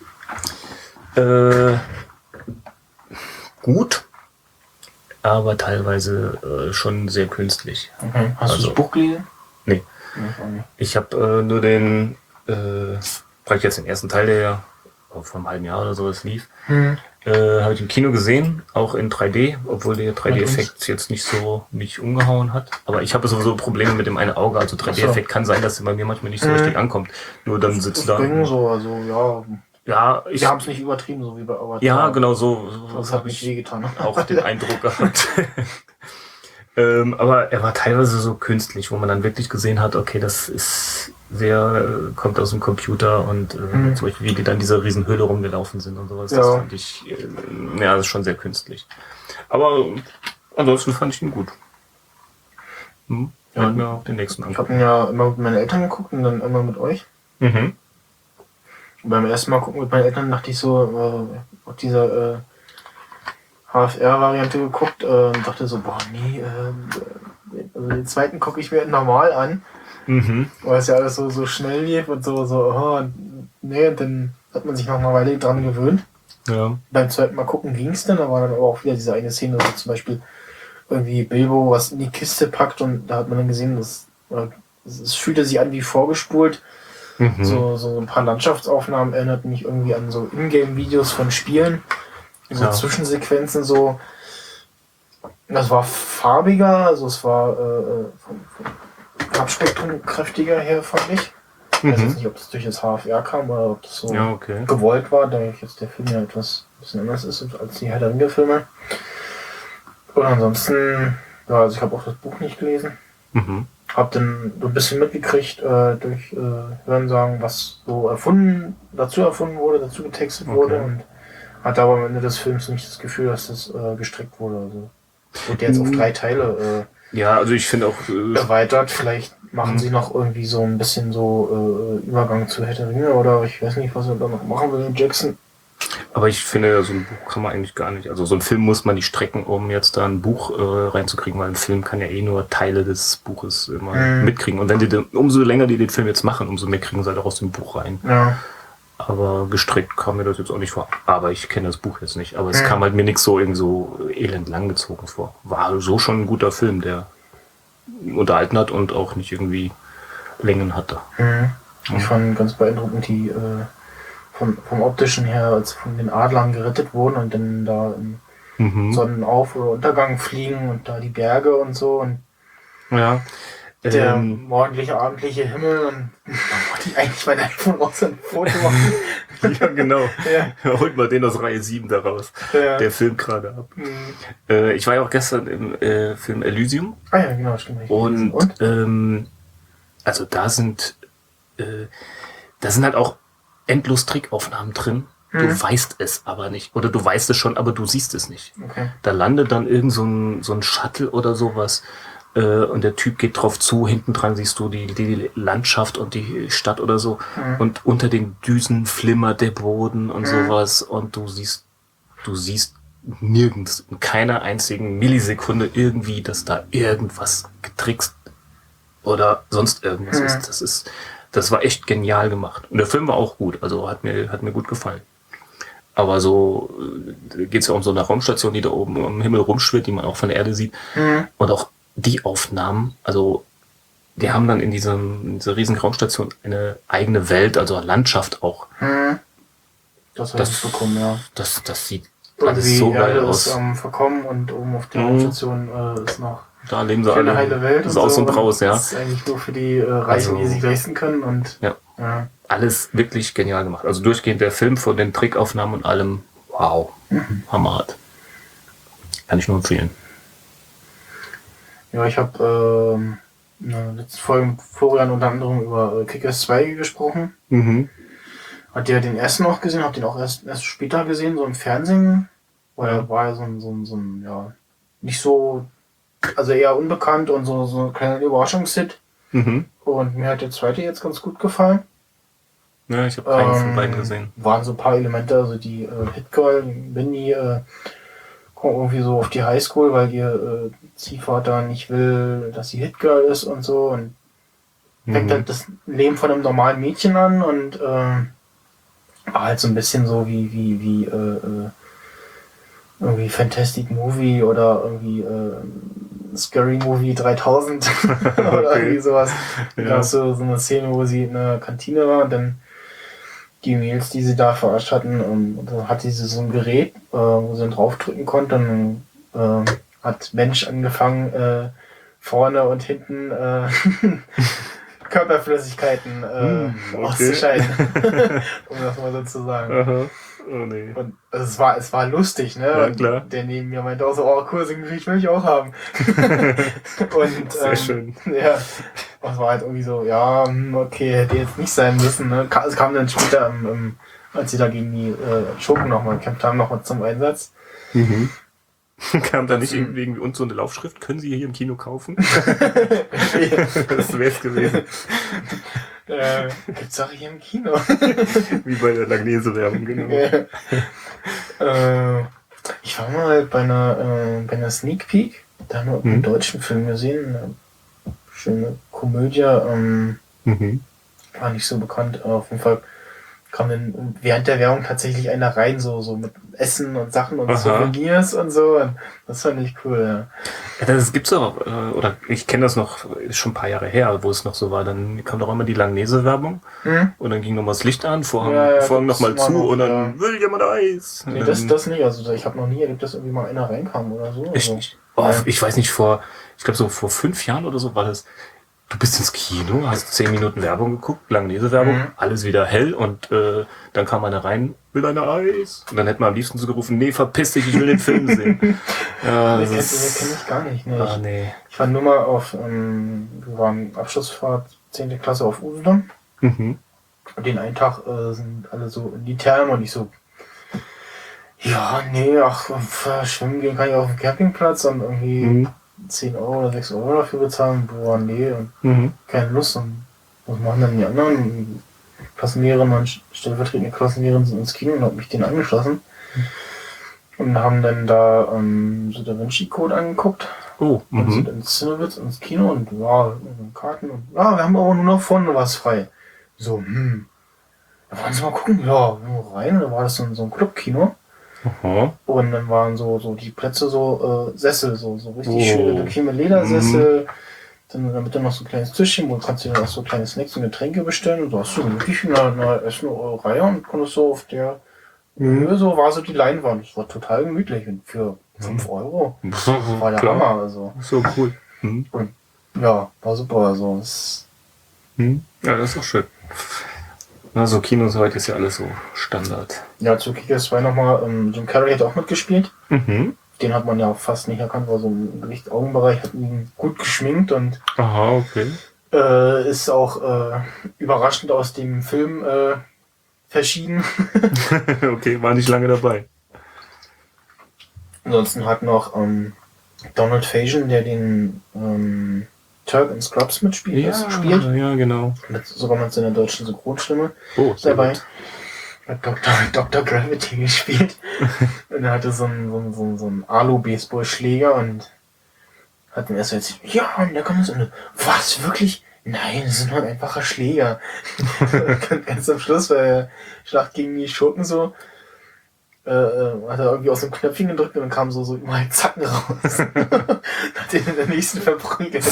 S6: Gut, aber teilweise schon sehr künstlich.
S1: Okay. Hast du
S6: Also-
S1: das Buch gelesen?
S6: Nee.
S1: Nee, ich auch nicht.
S6: Ich habe nur den, praktisch jetzt den ersten Teil, der ja vor einem halben Jahr oder sowas lief, habe ich im Kino gesehen, auch in 3D, obwohl der 3D-Effekt jetzt nicht so mich umgehauen hat. Aber ich habe sowieso Probleme mit dem einen Auge, also 3D-Effekt kann sein, dass der bei mir manchmal nicht so richtig ankommt. Nur dann sitzt
S1: Das
S6: da.
S1: ging so, also ja.
S6: Ja,
S1: Wir haben es nicht übertrieben, so wie bei Avatar.
S6: ja, genau so
S1: Das hat
S6: habe
S1: nicht
S6: ich
S1: wehgetan.
S6: auch den Eindruck gehabt. Aber er war teilweise so künstlich, wo man dann wirklich gesehen hat, okay, das ist kommt aus dem Computer und zum Beispiel, wie die dann diese riesen Höhle rumgelaufen sind und sowas. Das
S1: Ja.
S6: fand ich, das ist schon sehr künstlich. Aber ansonsten fand ich ihn gut. Ja, mir auch den nächsten
S1: Ich
S6: angucken.
S1: habe ihn ja immer mit meinen Eltern geguckt und dann immer mit euch.
S6: Mhm.
S1: Und beim ersten Mal gucken mit meinen Eltern dachte ich so, auf dieser HFR-Variante geguckt und dachte so, boah, nee, also den zweiten gucke ich mir normal an, weil es ja alles so schnell lief und nee, und dann hat man sich noch eine Weile dran gewöhnt.
S6: Ja.
S1: Beim zweiten Mal gucken ging es dann, da war dann aber auch wieder diese eine Szene, wo zum Beispiel irgendwie Bilbo was in die Kiste packt und da hat man dann gesehen, es fühlte sich an wie vorgespult. So ein paar Landschaftsaufnahmen erinnert mich irgendwie an so Ingame-Videos von Spielen. So
S6: Ja.
S1: Zwischensequenzen so. Das war farbiger, also es war vom Farbspektrum kräftiger her, fand ich. Ich weiß jetzt nicht, ob das durch das HFR kam oder ob das so
S6: Ja, okay.
S1: gewollt war, da jetzt der Film ja etwas ein bisschen anders ist als die Herr der Ringe-Filme. Und ansonsten, ja, also ich habe auch das Buch nicht gelesen. Hab dann so ein bisschen mitgekriegt durch Hörensagen, was so dazu erfunden wurde, dazu getextet wurde und hatte aber am Ende des Films nicht das Gefühl, dass das gestreckt wurde. Also wurde jetzt auf 3 Teile
S6: Ja, also ich finde auch,
S1: erweitert. Vielleicht machen sie noch irgendwie so ein bisschen so Übergang zu Herr der Ringe oder ich weiß nicht, was er da noch machen will, Jackson.
S6: aber ich finde, so ein Buch kann man eigentlich gar nicht. Also so ein Film muss man nicht strecken, um jetzt da ein Buch reinzukriegen, weil ein Film kann ja eh nur Teile des Buches immer mitkriegen. Und wenn umso länger die den Film jetzt machen, umso mehr kriegen sie halt auch aus dem Buch rein.
S1: Ja.
S6: Aber gestrickt kam mir das jetzt auch nicht vor. Aber ich kenne das Buch jetzt nicht. Aber es kam halt mir nichts so irgendwie so elend langgezogen vor. War so schon ein guter Film, der unterhalten hat und auch nicht irgendwie Längen hatte.
S1: Ich fand ganz beeindruckend die vom optischen her, als von den Adlern gerettet wurden und dann da im Sonnenauf- oder Untergang fliegen und da die Berge und so und
S6: Ja.
S1: der morgendliche, abendliche Himmel und da wollte ich eigentlich mein iPhone raus und ein Foto machen.
S6: Ja, genau.
S1: Ja.
S6: Holt mal den aus Reihe 7 da raus.
S1: Ja.
S6: Der filmt gerade ab. Ich war ja auch gestern im Film Elysium.
S1: Ah ja, genau, stimmt.
S6: Und also da sind halt auch endlos Trickaufnahmen drin. Du weißt es aber nicht. Oder du weißt es schon, aber du siehst es nicht.
S1: Okay.
S6: Da landet dann irgend so ein Shuttle oder sowas. Und der Typ geht drauf zu. Hinten dran siehst du die Landschaft und die Stadt oder so. Und unter den Düsen flimmert der Boden und sowas. Und du siehst nirgends, in keiner einzigen Millisekunde irgendwie, dass da irgendwas getrickst oder sonst irgendwas ist. Das war echt genial gemacht. Und der Film war auch gut, also hat mir gut gefallen. Aber so geht's ja um so eine Raumstation, die da oben am Himmel rumschwirrt, die man auch von der Erde sieht. Und auch die Aufnahmen, also die haben dann in dieser riesigen Raumstation eine eigene Welt, also eine Landschaft auch.
S1: Das habe ich bekommen, ja.
S6: Das sieht alles so geil aus.
S1: Ist am Verkommen und oben auf der Raumstation ist noch
S6: Da leben sie
S1: eine
S6: alle.
S1: heile Welt.
S6: Saus und braus, ja.
S1: Das ist eigentlich nur für die Reichen, die sich leisten können und
S6: Ja. Alles wirklich genial gemacht. Also durchgehend der Film von den Trickaufnahmen und allem. Wow. Hammerhart. Kann ich nur empfehlen.
S1: Ja, ich habe in der letzten Folge mit Florian unter anderem über Kick-Ass 2 gesprochen. Hat der den ersten auch gesehen, hab den auch erst später gesehen, so im Fernsehen. Weil er war ja so ein ja, nicht so also eher unbekannt und so ein kleiner Überraschungshit.
S6: Mhm.
S1: Und mir hat der zweite jetzt ganz gut gefallen.
S6: Ja, ich habe keinen von beiden gesehen.
S1: Waren so ein paar Elemente, also die Hitgirl, Mindy, kommt irgendwie so auf die Highschool, weil ihr Ziehvater nicht will, dass sie Hitgirl ist und so. Und fängt halt das Leben von einem normalen Mädchen an und war halt so ein bisschen so wie irgendwie Fantastic Movie oder irgendwie Scary Movie 3000 oder irgendwie sowas.
S6: Ja.
S1: Da hast du so eine Szene, wo sie in der Kantine war und dann die Mails, die sie da verarscht hatten, und dann hatte sie so ein Gerät, wo sie dann draufdrücken konnte und hat Mensch angefangen, vorne und hinten Körperflüssigkeiten auszuscheiden, um das mal so zu sagen.
S6: Aha. Oh nee.
S1: Und es war lustig, ne?
S6: Ja, klar.
S1: Und der neben mir meinte auch so, oh cool, so ein Gefühl will ich auch haben. Und
S6: Sehr schön.
S1: ja, und es war halt irgendwie so, ja, okay, hätte jetzt nicht sein müssen, ne? Es kam dann später, als sie da gegen die Schurken nochmal gekämpft haben, nochmal zum Einsatz.
S6: Mhm. Kam da nicht irgendwie uns so eine Laufschrift? Können Sie hier im Kino kaufen? Das wäre es gewesen.
S1: Gibt's auch hier im Kino.
S6: Wie bei der Langnese-Werbung, genau.
S1: Ich war mal bei einer Sneak Peek, da haben wir einen deutschen Film gesehen, eine schöne Komödie, war nicht so bekannt, auf jeden Fall kam dann während der Werbung tatsächlich einer rein, so mit Essen und Sachen und Souvenirs und so, und das fand ich cool, ja.
S6: Ja, das gibt's auch, oder ich kenne das noch, ist schon ein paar Jahre her, wo es noch so war, dann kam doch immer die Langnese-Werbung und dann ging nochmal das Licht an, Vorhang nochmal zu und dann will jemand Eis.
S1: Nee, das nicht, also ich habe noch nie erlebt, dass irgendwie mal einer reinkam oder so.
S6: Echt
S1: Also,
S6: nicht? Oh, ich weiß nicht, ich glaube so vor 5 Jahren oder so war das. Du bist ins Kino, hast 10 Minuten Werbung geguckt, Langnese-Werbung, alles wieder hell und dann kam einer rein, will einer Eis. Und dann hätte man am liebsten so gerufen, nee, verpiss dich, ich will den Film sehen. Ja,
S1: das kenn ich gar nicht. Ne?
S6: Nee.
S1: Ich war nur mal wir waren Abschlussfahrt 10. Klasse auf Usedom.
S6: Mhm.
S1: Und den einen Tag sind alle so in die Therme und ich so, ja, nee, schwimmen gehen kann ich auf dem Campingplatz und irgendwie 10 Euro oder 6 Euro dafür bezahlen. Boah, nee, und keine Lust. Und was machen dann die anderen? Klassenlehrerin und stellvertretende Klassenlehrerin sind ins Kino und hab mich denen angeschlossen. Und haben dann da so Da Vinci Code angeguckt.
S6: Oh,
S1: und sind ins Cinewitz, ins Kino und Karten und wir haben aber nur noch vorne was frei. So, da wollen Sie mal gucken, ja, rein, da war das so ein Clubkino.
S6: Aha.
S1: Und dann waren so die Plätze Sessel, so richtig schöne, bequeme Ledersessel. Damit dann noch so ein kleines Tischchen, wo kannst du dann auch so kleine Snacks und Getränke bestellen. Und so hast du wirklich eine Essen-Reihe und konntest so auf der Höhe, so war so die Leinwand. Das war total gemütlich und für 5 Euro. Das war der Hammer. Also.
S6: So cool.
S1: Und ja, war super. Also,
S6: ja, das ist auch schön. Also Kinos heute ist ja alles so Standard.
S1: Ja, zu Kick-Ass 2 nochmal, Jim Carrey hat auch mitgespielt. Den hat man ja fast nicht erkannt, war so im Gesicht-Augenbereich, hat ihn gut geschminkt und
S6: aha, okay.
S1: ist auch überraschend aus dem Film verschieden.
S6: Okay, war nicht lange dabei.
S1: Ansonsten hat noch Donald Faison, der den Turk in Scrubs mitspielt.
S6: Ja, genau.
S1: Sogar mit seiner deutschen Synchronstimme
S6: dabei.
S1: Hat Dr. Gravity gespielt. Und er hatte so einen Alu-Baseballschläger und hat mir erst erzählt, ja, und da kommt es und was, wirklich? Nein, das ist nur ein einfacher Schläger. Ganz am Schluss bei der Schlacht gegen die Schurken so, hat er irgendwie aus dem Knöpfchen gedrückt und dann kam so überall Zacken raus. Hat den in der nächsten verprügelt.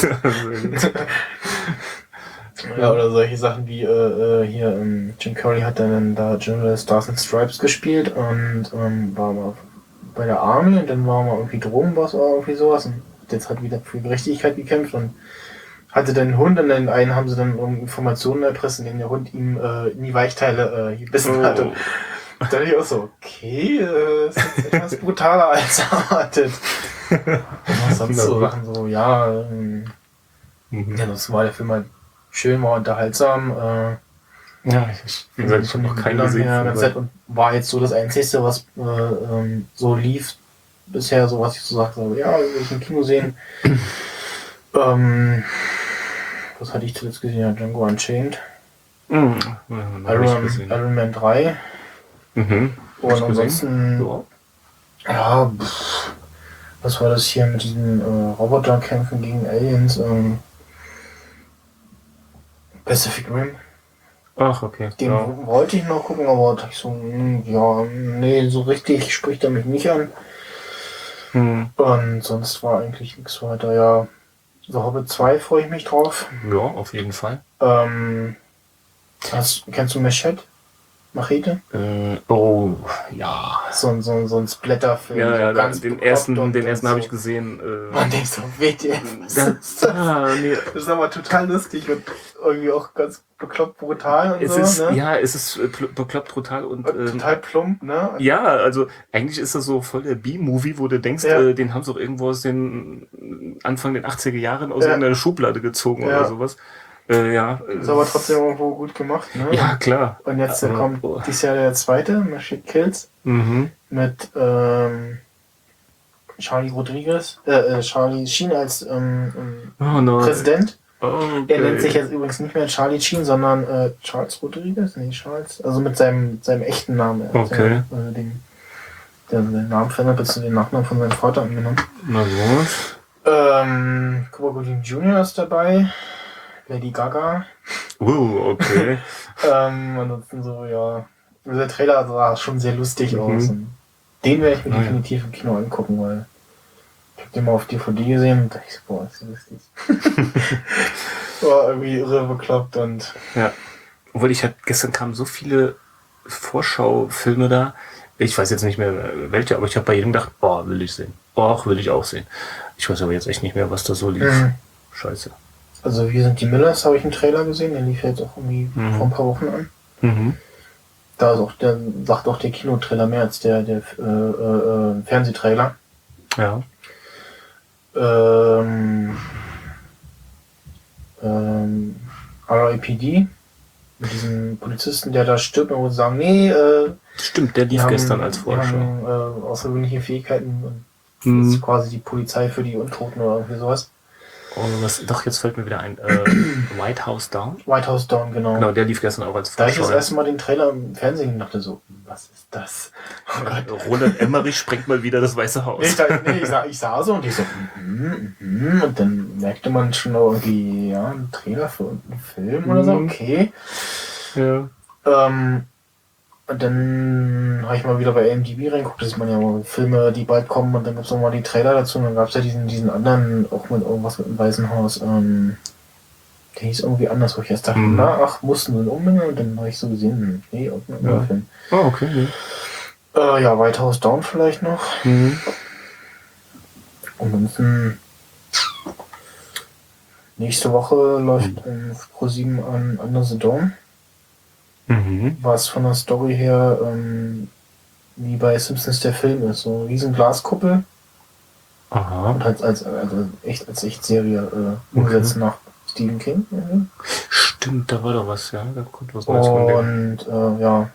S1: Ja, oder solche Sachen wie hier Jim Carrey hat dann da General Stars and Stripes gespielt und war mal bei der Army und dann war mal irgendwie Drogenboss oder irgendwie sowas und jetzt hat wieder für Gerechtigkeit gekämpft und hatte dann einen Hund und den einen haben sie dann Informationen erpresst, indem der Hund ihm in die Weichteile gebissen hatte. Da dachte ich auch so, okay, ist jetzt etwas brutaler als erwartet. Und sonst so Sachen so, ja, das war der Film halt schön, war unterhaltsam.
S6: Ja, wie gesagt, ich habe noch keinen gesehen.
S1: Und war jetzt so das Einzige, was so lief bisher so, was ich so sage, so, ja, will ich im Kino sehen. Was hatte ich zuletzt gesehen? Ja, Django Unchained. Iron Man 3.
S6: Mhm.
S1: Und ansonsten, ja, was war das hier mit diesen Roboterkämpfen gegen Aliens? Pacific Rim.
S6: Ach, okay.
S1: Den wollte ich noch gucken, aber dachte ich so, ja, nee, so richtig spricht er mich nicht an. Und sonst war eigentlich nichts weiter, ja. The Hobbit 2 freue ich mich drauf.
S6: Ja, auf jeden Fall.
S1: Kennst du Machete?
S6: Oh, ja.
S1: So ein Splatterfilm.
S6: Ja,
S1: so ganz
S6: den ersten
S1: so.
S6: habe ich gesehen.
S1: Man denkt so, WTF.
S6: Nee.
S1: Das ist aber total lustig und irgendwie auch ganz bekloppt brutal und
S6: Es
S1: so,
S6: ist,
S1: ne?
S6: ja, es ist bekloppt brutal und
S1: total plump, ne?
S6: ja, also eigentlich ist das so voll der B-Movie, wo du denkst, den haben sie auch irgendwo aus den Anfang der 80er Jahren aus irgendeiner Schublade gezogen oder sowas. Ja.
S1: Ist aber trotzdem irgendwo gut gemacht, ne?
S6: Ja, klar.
S1: Und jetzt kommt dieses Jahr der zweite, Machine Kills, mit Charlie Rodriguez, Charlie Sheen als Präsident.
S6: Okay.
S1: Er nennt sich jetzt übrigens nicht mehr Charlie Sheen, sondern Charles Rodriguez. Nee, Charles. Also mit seinem echten Namen.
S6: Okay.
S1: Den Namen verändert, bis den Nachnamen von seinem Vater angenommen.
S6: Na gut.
S1: Cuba Gooding Jr. ist dabei. Lady Gaga.
S6: Okay.
S1: Ansonsten so, ja. Also der Trailer sah schon sehr lustig aus. Und den werde ich mir definitiv im Kino angucken, weil ich habe den mal auf DVD gesehen und dachte ich so, boah, ist das lustig. War irgendwie irre bekloppt und...
S6: Ja. Obwohl gestern kamen so viele Vorschau-Filme da. Ich weiß jetzt nicht mehr welche, aber ich habe bei jedem gedacht, boah, will ich sehen. Och, will ich auch sehen. Ich weiß aber jetzt echt nicht mehr, was da so lief. Scheiße.
S1: Also Wir sind die Millers, habe ich einen Trailer gesehen, der lief jetzt auch irgendwie vor ein paar Wochen an. Da ist auch sagt auch der Kinotrailer mehr als der Fernsehtrailer.
S6: Ja.
S1: RIPD mit diesem Polizisten, der da stirbt und wo sie sagen, nee,
S6: stimmt, der lief gestern als Vorschau.
S1: Die haben außergewöhnliche Fähigkeiten und das ist quasi die Polizei für die Untoten oder irgendwie sowas.
S6: Doch, jetzt fällt mir wieder ein. White House Down?
S1: White House Down, genau.
S6: Genau, der lief gestern auch als
S1: Da
S6: Vorschau.
S1: ich das erste Mal den Trailer im Fernsehen und dachte so, was ist das? Oh Gott.
S6: Roland Emmerich sprengt mal wieder das Weiße Haus.
S1: Ich sah so und ich so, und dann merkte man schon irgendwie, ja, ein Trailer für einen Film oder so, okay.
S6: Ja.
S1: Und dann habe ich mal wieder bei IMDb reingeguckt, da sieht man ja mal Filme, die bald kommen und dann gibt es nochmal die Trailer dazu und dann gab es ja diesen anderen, auch mit irgendwas mit dem Weißen Haus, der hieß irgendwie anders, wo ich erst dachte, mussten sie umbringen und dann habe ich so gesehen, nee, irgendein Film.
S6: Oh, okay.
S1: Ja, White House Down vielleicht noch. Und ansonsten nächste Woche läuft Pro7 an Under the Dome. Was von der Story her wie bei Simpsons der Film ist. So eine riesen Glaskuppel.
S6: Aha.
S1: Und halt als Serie umgesetzt nach Stephen King.
S6: Stimmt, da war doch was, ja. Da kommt was Neues von dem.
S1: Und ja.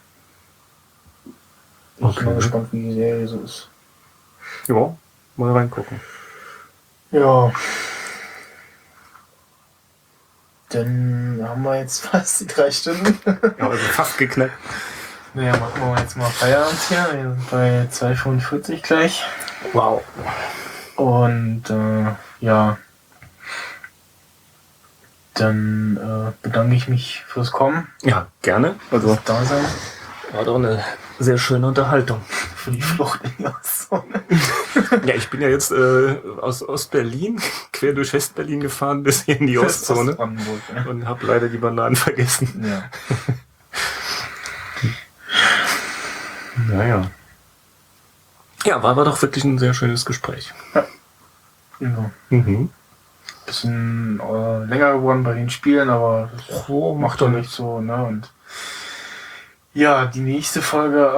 S1: Ich bin mal
S6: Okay.
S1: gespannt, wie die Serie so ist.
S6: Ja, mal reingucken.
S1: Ja. Dann haben wir jetzt fast die 3 Stunden.
S6: Ja, also fast geknackt.
S1: Naja, machen wir jetzt mal Feierabend hier. Wir sind bei 2,45 gleich.
S6: Wow.
S1: Und ja. Dann bedanke ich mich fürs Kommen.
S6: Ja, gerne. Also
S1: Fürs Dasein.
S6: war doch eine sehr schöne Unterhaltung.
S1: Für die Flucht in die Ostzone.
S6: Ja, ich bin ja jetzt aus Ostberlin quer durch Westberlin gefahren bis hier in die Ostzone
S1: Ostbrandenburg, ja.
S6: und habe leider die Bananen vergessen.
S1: Ja.
S6: Naja. Ja, war aber doch wirklich ein sehr schönes Gespräch.
S1: Ja.
S6: Mhm.
S1: Bisschen länger geworden bei den Spielen, aber das macht doch nicht so, ne? Und ja, die nächste Folge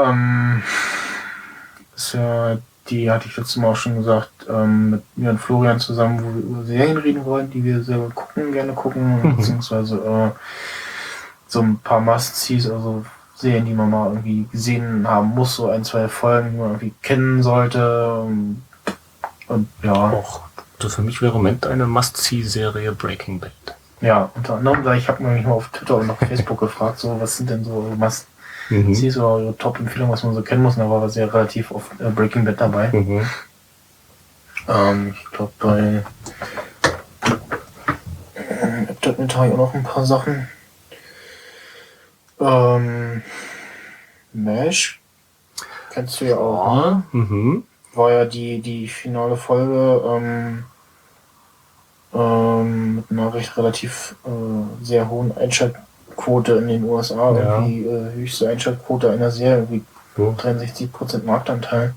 S1: ist ja, die hatte ich letztes Mal auch schon gesagt, mit mir und Florian zusammen, wo wir über Serien reden wollen, die wir selber gerne gucken, beziehungsweise so ein paar Must-Sees, also Serien, die man mal irgendwie gesehen haben muss, so 1, 2 Folgen, die man irgendwie kennen sollte. Und ja.
S6: Auch für mich wäre im Moment eine Must-See-Serie Breaking Bad.
S1: Ja, unter anderem, weil ich habe mich mal auf Twitter und auf Facebook gefragt, so was sind denn so Must-Sees oder eure Top-Empfehlungen, was man so kennen muss. Und da war was ja relativ oft Breaking Bad dabei. Ich glaube bei Aptopnet habe ich auch noch ein paar Sachen. MASH kennst du ja auch. Ne? War ja die finale Folge mit einer relativ sehr hohen Einschaltquote in den USA.
S6: Ja.
S1: Irgendwie höchste Einschaltquote einer Serie, irgendwie 63% Marktanteil.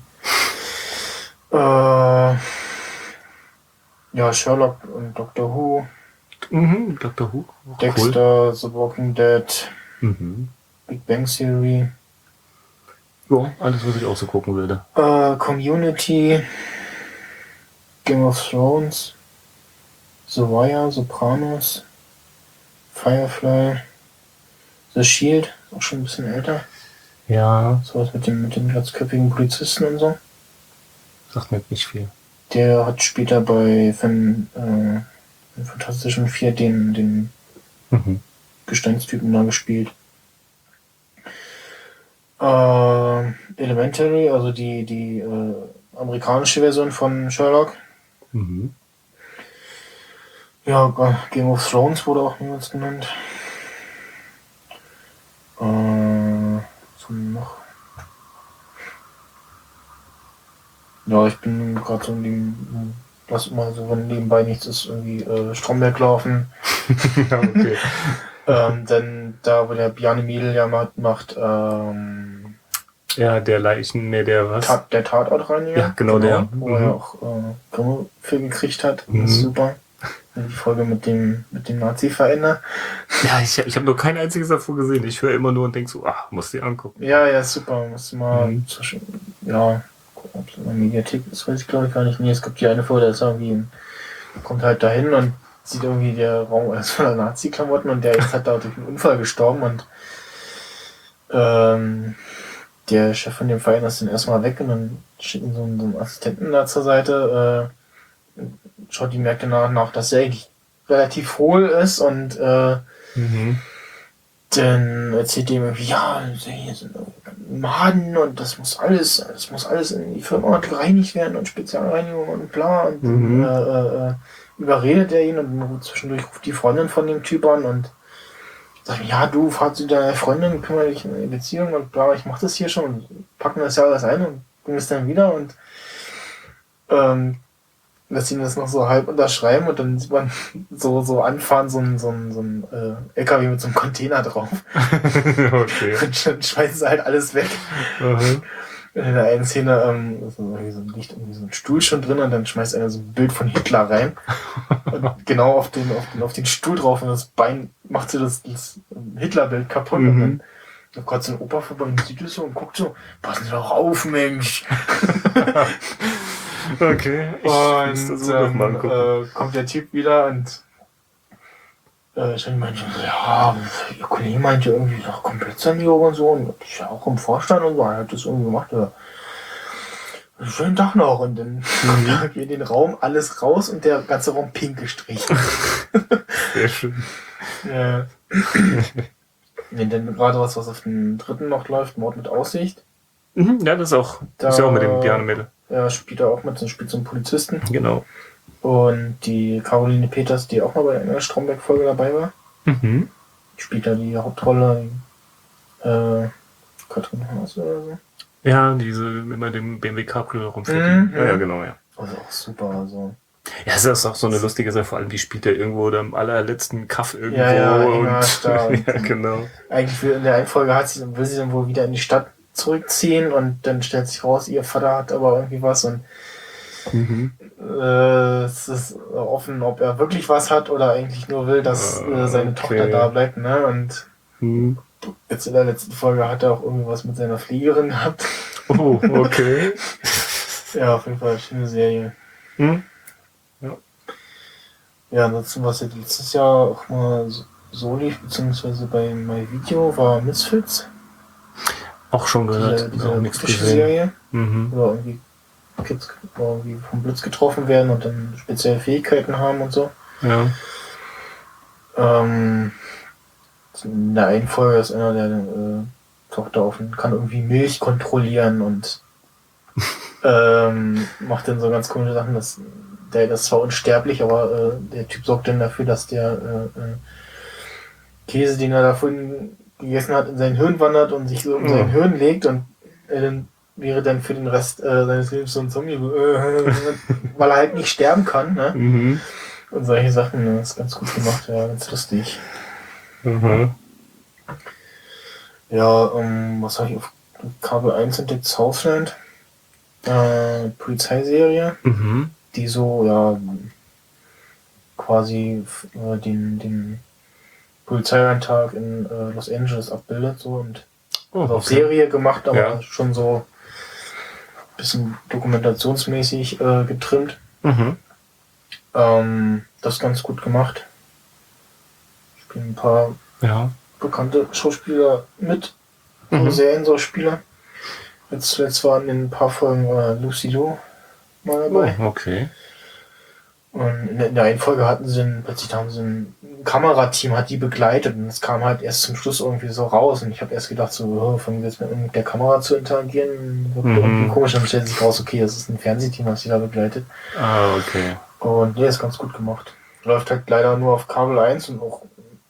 S1: Ja, Sherlock und Doctor Who.
S6: Doctor Who.
S1: Dexter, The Walking Dead, Big Bang Theory.
S6: Ja, alles, was ich auch so gucken würde.
S1: Community, Game of Thrones, The Wire, Sopranos, Firefly, The Shield, auch schon ein bisschen älter.
S6: Ja.
S1: Sowas mit dem glatzköpfigen Polizisten und so.
S6: Sagt mir nicht viel.
S1: Der hat später bei Fantastischen Vier den Gesteinstypen da gespielt. Elementary, also die amerikanische Version von Sherlock. Ja, Game of Thrones wurde auch niemals genannt. Was haben wir noch? Ja, ich bin gerade so in dem, lass mal so, wenn nebenbei nichts ist, irgendwie Stromberg laufen.
S6: Ja, okay.
S1: Dann da, wo der Bjarne Mädel ja macht,
S6: Ja, der
S1: der Tatortreiniger.
S6: Ja, genau der.
S1: Wo er auch Grimme für gekriegt hat. Das ist super. Die Folge mit dem Nazi-Veränder.
S6: Ja, ich habe noch kein einziges davon gesehen. Ich höre immer nur und denke so, muss die angucken.
S1: Ja, super. Musst du mal gucken, ob es in der Mediathek ist, weiß ich glaube ich gar nicht. Nee, es gibt die eine Folge, da ist irgendwie kommt halt dahin und sieht irgendwie der Raum alles voller Nazi-Klamotten und der ist halt da durch einen Unfall gestorben und der Chef von dem Verein ist dann erstmal weg und dann schicken so einen Assistenten da zur Seite, schaut die Märkte nach, dass er eigentlich relativ hohl ist und dann erzählt ihm irgendwie, ja, hier sind Maden und das muss alles in die Firma gereinigt werden und Spezialreinigung und bla und überredet er ihn und zwischendurch ruft die Freundin von dem Typ an und sagt, ja, du fahr zu deiner Freundin, kümmere dich um die Beziehung und bla, ich mach das hier schon und packen das ja alles ein und bringen es dann wieder und lässt ihn das noch so halb unterschreiben und dann sieht man so anfahren, so ein LKW mit so einem Container drauf.
S6: Okay.
S1: Und dann schmeißen sie halt alles weg. In der einen Szene ist irgendwie so ein Licht, irgendwie so ein Stuhl schon drin und dann schmeißt einer so ein Bild von Hitler rein. Und genau auf den Stuhl drauf und das Bein macht so das Hitlerbild kaputt. Und dann kommt gerade so ein Opa vorbei und sieht das so und guckt so, passen Sie doch auf, Mensch.
S6: Okay.
S1: Und dann kommt der Typ wieder und ich meinte so, ja, Ihr Kollege meinte irgendwie noch Komplettsanierung und so und ich ja auch im Vorstand und so, er hat das irgendwie gemacht. Ja. Schönen Tag noch und dann kommt in den Raum alles raus und der ganze Raum pink gestrichen.
S6: Sehr schön.
S1: Ja. Wenn dann gerade was auf den dritten noch läuft, Mord mit Aussicht.
S6: Ja, das ist auch mit dem Bjarne Mädel.
S1: Ja, spielt er auch mit, spielt so einen Polizisten.
S6: Genau.
S1: Und die Caroline Peters, die auch mal bei einer Stromberg-Folge dabei war, die spielt da die Hauptrolle, Katrin Haas oder so.
S6: Ja, diese immer dem BMW Cabrio rumfährt. Ja, genau, ja.
S1: Also auch super, also.
S6: Ja, es ist auch so eine lustige Sache, vor allem die spielt er irgendwo oder im allerletzten Kaff irgendwo.
S1: Ja,
S6: und, ja, genau.
S1: Eigentlich in der einen Folge will sie dann wohl wieder in die Stadt zurückziehen und dann stellt sich raus, ihr Vater hat aber irgendwie was und es ist offen, ob er wirklich was hat oder eigentlich nur will, dass seine Tochter da bleibt, ne? Und jetzt in der letzten Folge hat er auch irgendwie was mit seiner Fliegerin gehabt.
S6: Oh, okay.
S1: Ja, auf jeden Fall eine schöne Serie. Ja, ansonsten, was jetzt letztes Jahr auch mal so lief, beziehungsweise bei MyVideo, war Misfits.
S6: Auch schon gehört.
S1: Diese
S6: auch nichts
S1: britische
S6: gesehen.
S1: Serie,
S6: Mhm.
S1: wo irgendwie Kids irgendwie vom Blitz getroffen werden und dann spezielle Fähigkeiten haben und so.
S6: Ja.
S1: In der einen Folge ist einer, der taucht da auf und kann irgendwie Milch kontrollieren und macht dann so ganz komische Sachen. Der ist zwar unsterblich, aber der Typ sorgt dann dafür, dass der Käse, den er da vorhin gegessen hat, in sein Hirn wandert und sich so in sein Hirn legt und dann wäre dann für den Rest seines Lebens so ein Zombie, weil er halt nicht sterben kann. Ne?
S6: Mhm.
S1: Und solche Sachen, ne? Das ist ganz gut gemacht, ja, ganz lustig.
S6: Mhm.
S1: Ja, was habe ich auf Kabel 1 entdeckt? Southland. Polizeiserie,
S6: Mhm.
S1: die so, ja, quasi den Polizeialltag in Los Angeles abbildet, so und also auf Serie gemacht, aber schon so ein bisschen dokumentationsmäßig getrimmt.
S6: Mhm.
S1: Das ist ganz gut gemacht. Spielen ein paar bekannte Schauspieler mit, Serienschauspieler. Jetzt waren in ein paar Folgen Lucy Liu mal dabei.
S6: Oh, okay.
S1: Und in der einen Folge haben sie ein Kamerateam, hat die begleitet und es kam halt erst zum Schluss irgendwie so raus und ich habe erst gedacht, so, fangen wir jetzt mit der Kamera zu interagieren, irgendwie komisch, dann stellt sich raus, okay, das ist ein Fernsehteam, was sie da begleitet.
S6: Ah, okay.
S1: Und ist ganz gut gemacht. Läuft halt leider nur auf Kabel 1 und auch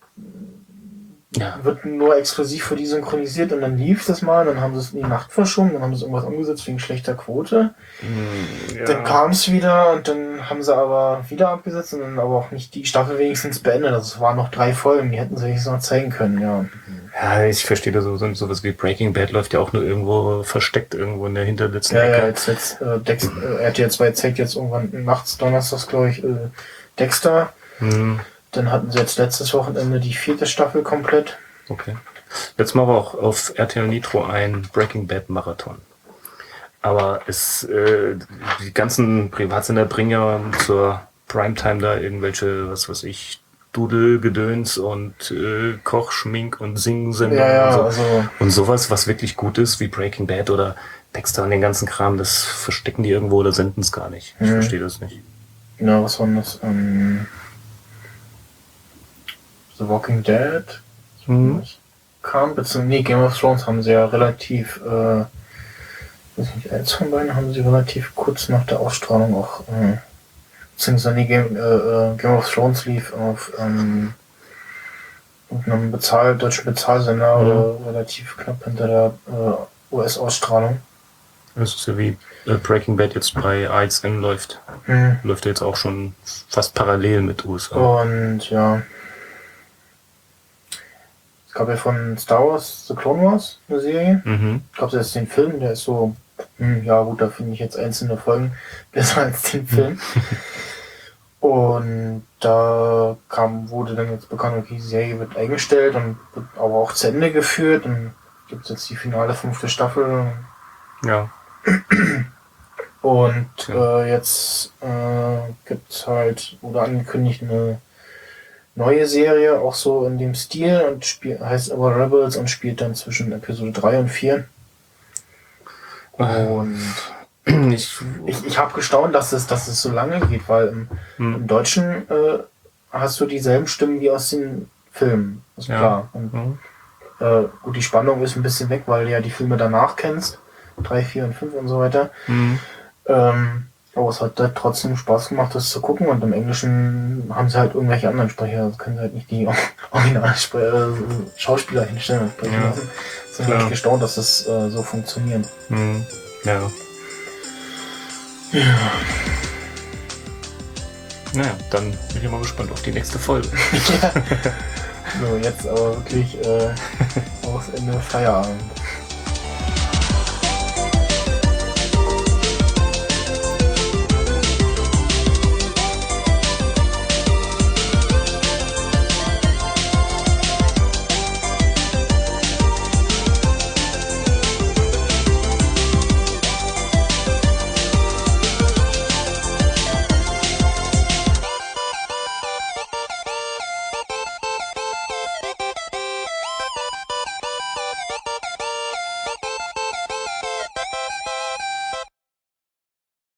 S1: wird nur exklusiv für die synchronisiert und dann lief das mal, dann haben sie es in die Nacht verschoben, dann haben sie irgendwas umgesetzt wegen schlechter Quote. Dann kam es wieder und dann haben sie aber wieder abgesetzt und dann aber auch nicht die Staffel wenigstens beendet. Also es waren noch 3 Folgen, die hätten sie sich noch zeigen können, ja.
S6: Ja, ich verstehe das so, sowas wie Breaking Bad läuft ja auch nur irgendwo versteckt, irgendwo in der hinterletzten Ecke.
S1: Ja, jetzt RTL 2 zeigt jetzt irgendwann nachts, donnerstags, glaube ich, Dexter. Dann hatten sie jetzt letztes Wochenende die 4. Staffel komplett.
S6: Okay. Jetzt machen wir auch auf RTL Nitro ein Breaking Bad Marathon. Aber die ganzen Privatsender bringen ja zur Primetime da irgendwelche, was weiß ich, Dudelgedöns und Koch, Schmink und Sing-Sendungen und so.
S1: Also
S6: Und sowas, was wirklich gut ist, wie Breaking Bad oder Dexter und den ganzen Kram, das verstecken die irgendwo oder senden es gar nicht. Ich verstehe das nicht.
S1: Genau, was war denn das? The Walking Dead kam, beziehungsweise Game of Thrones haben sie ja relativ, weiß nicht, eins von beiden haben sie relativ kurz nach der Ausstrahlung auch, beziehungsweise Game of Thrones lief auf einem deutschen Bezahlsender oder relativ knapp hinter der US-Ausstrahlung.
S6: Das ist ja wie Breaking Bad jetzt bei IXN läuft. Läuft ja jetzt auch schon fast parallel mit USA.
S1: Und ja. Es gab ja von Star Wars The Clone Wars eine Serie. Gab es jetzt den Film, der ist so, ja gut, da finde ich jetzt einzelne Folgen besser als den Film. Und da wurde dann jetzt bekannt, okay, die Serie wird eingestellt und wird aber auch zu Ende geführt. Und gibt es jetzt die finale 5. Staffel.
S6: Ja.
S1: Und jetzt gibt es halt, wurde angekündigt, eine neue Serie, auch so in dem Stil und heißt aber Rebels und spielt dann zwischen Episode 3 und 4. Und ich habe gestaunt, dass es so lange geht, weil im Deutschen hast du dieselben Stimmen wie aus den Filmen. Ist klar. Und, gut, die Spannung ist ein bisschen weg, weil du ja die Filme danach kennst. 3, 4 und 5 und so weiter. Aber es hat halt trotzdem Spaß gemacht, das zu gucken. Und im Englischen haben sie halt irgendwelche anderen Sprecher. Das können sie halt nicht die Schauspieler hinstellen und sprechen lassen. Sind halt gestaunt, dass das so funktioniert.
S6: Ja. Naja, dann bin ich mal gespannt auf die nächste Folge.
S1: So, jetzt aber wirklich aus Ende Feierabend.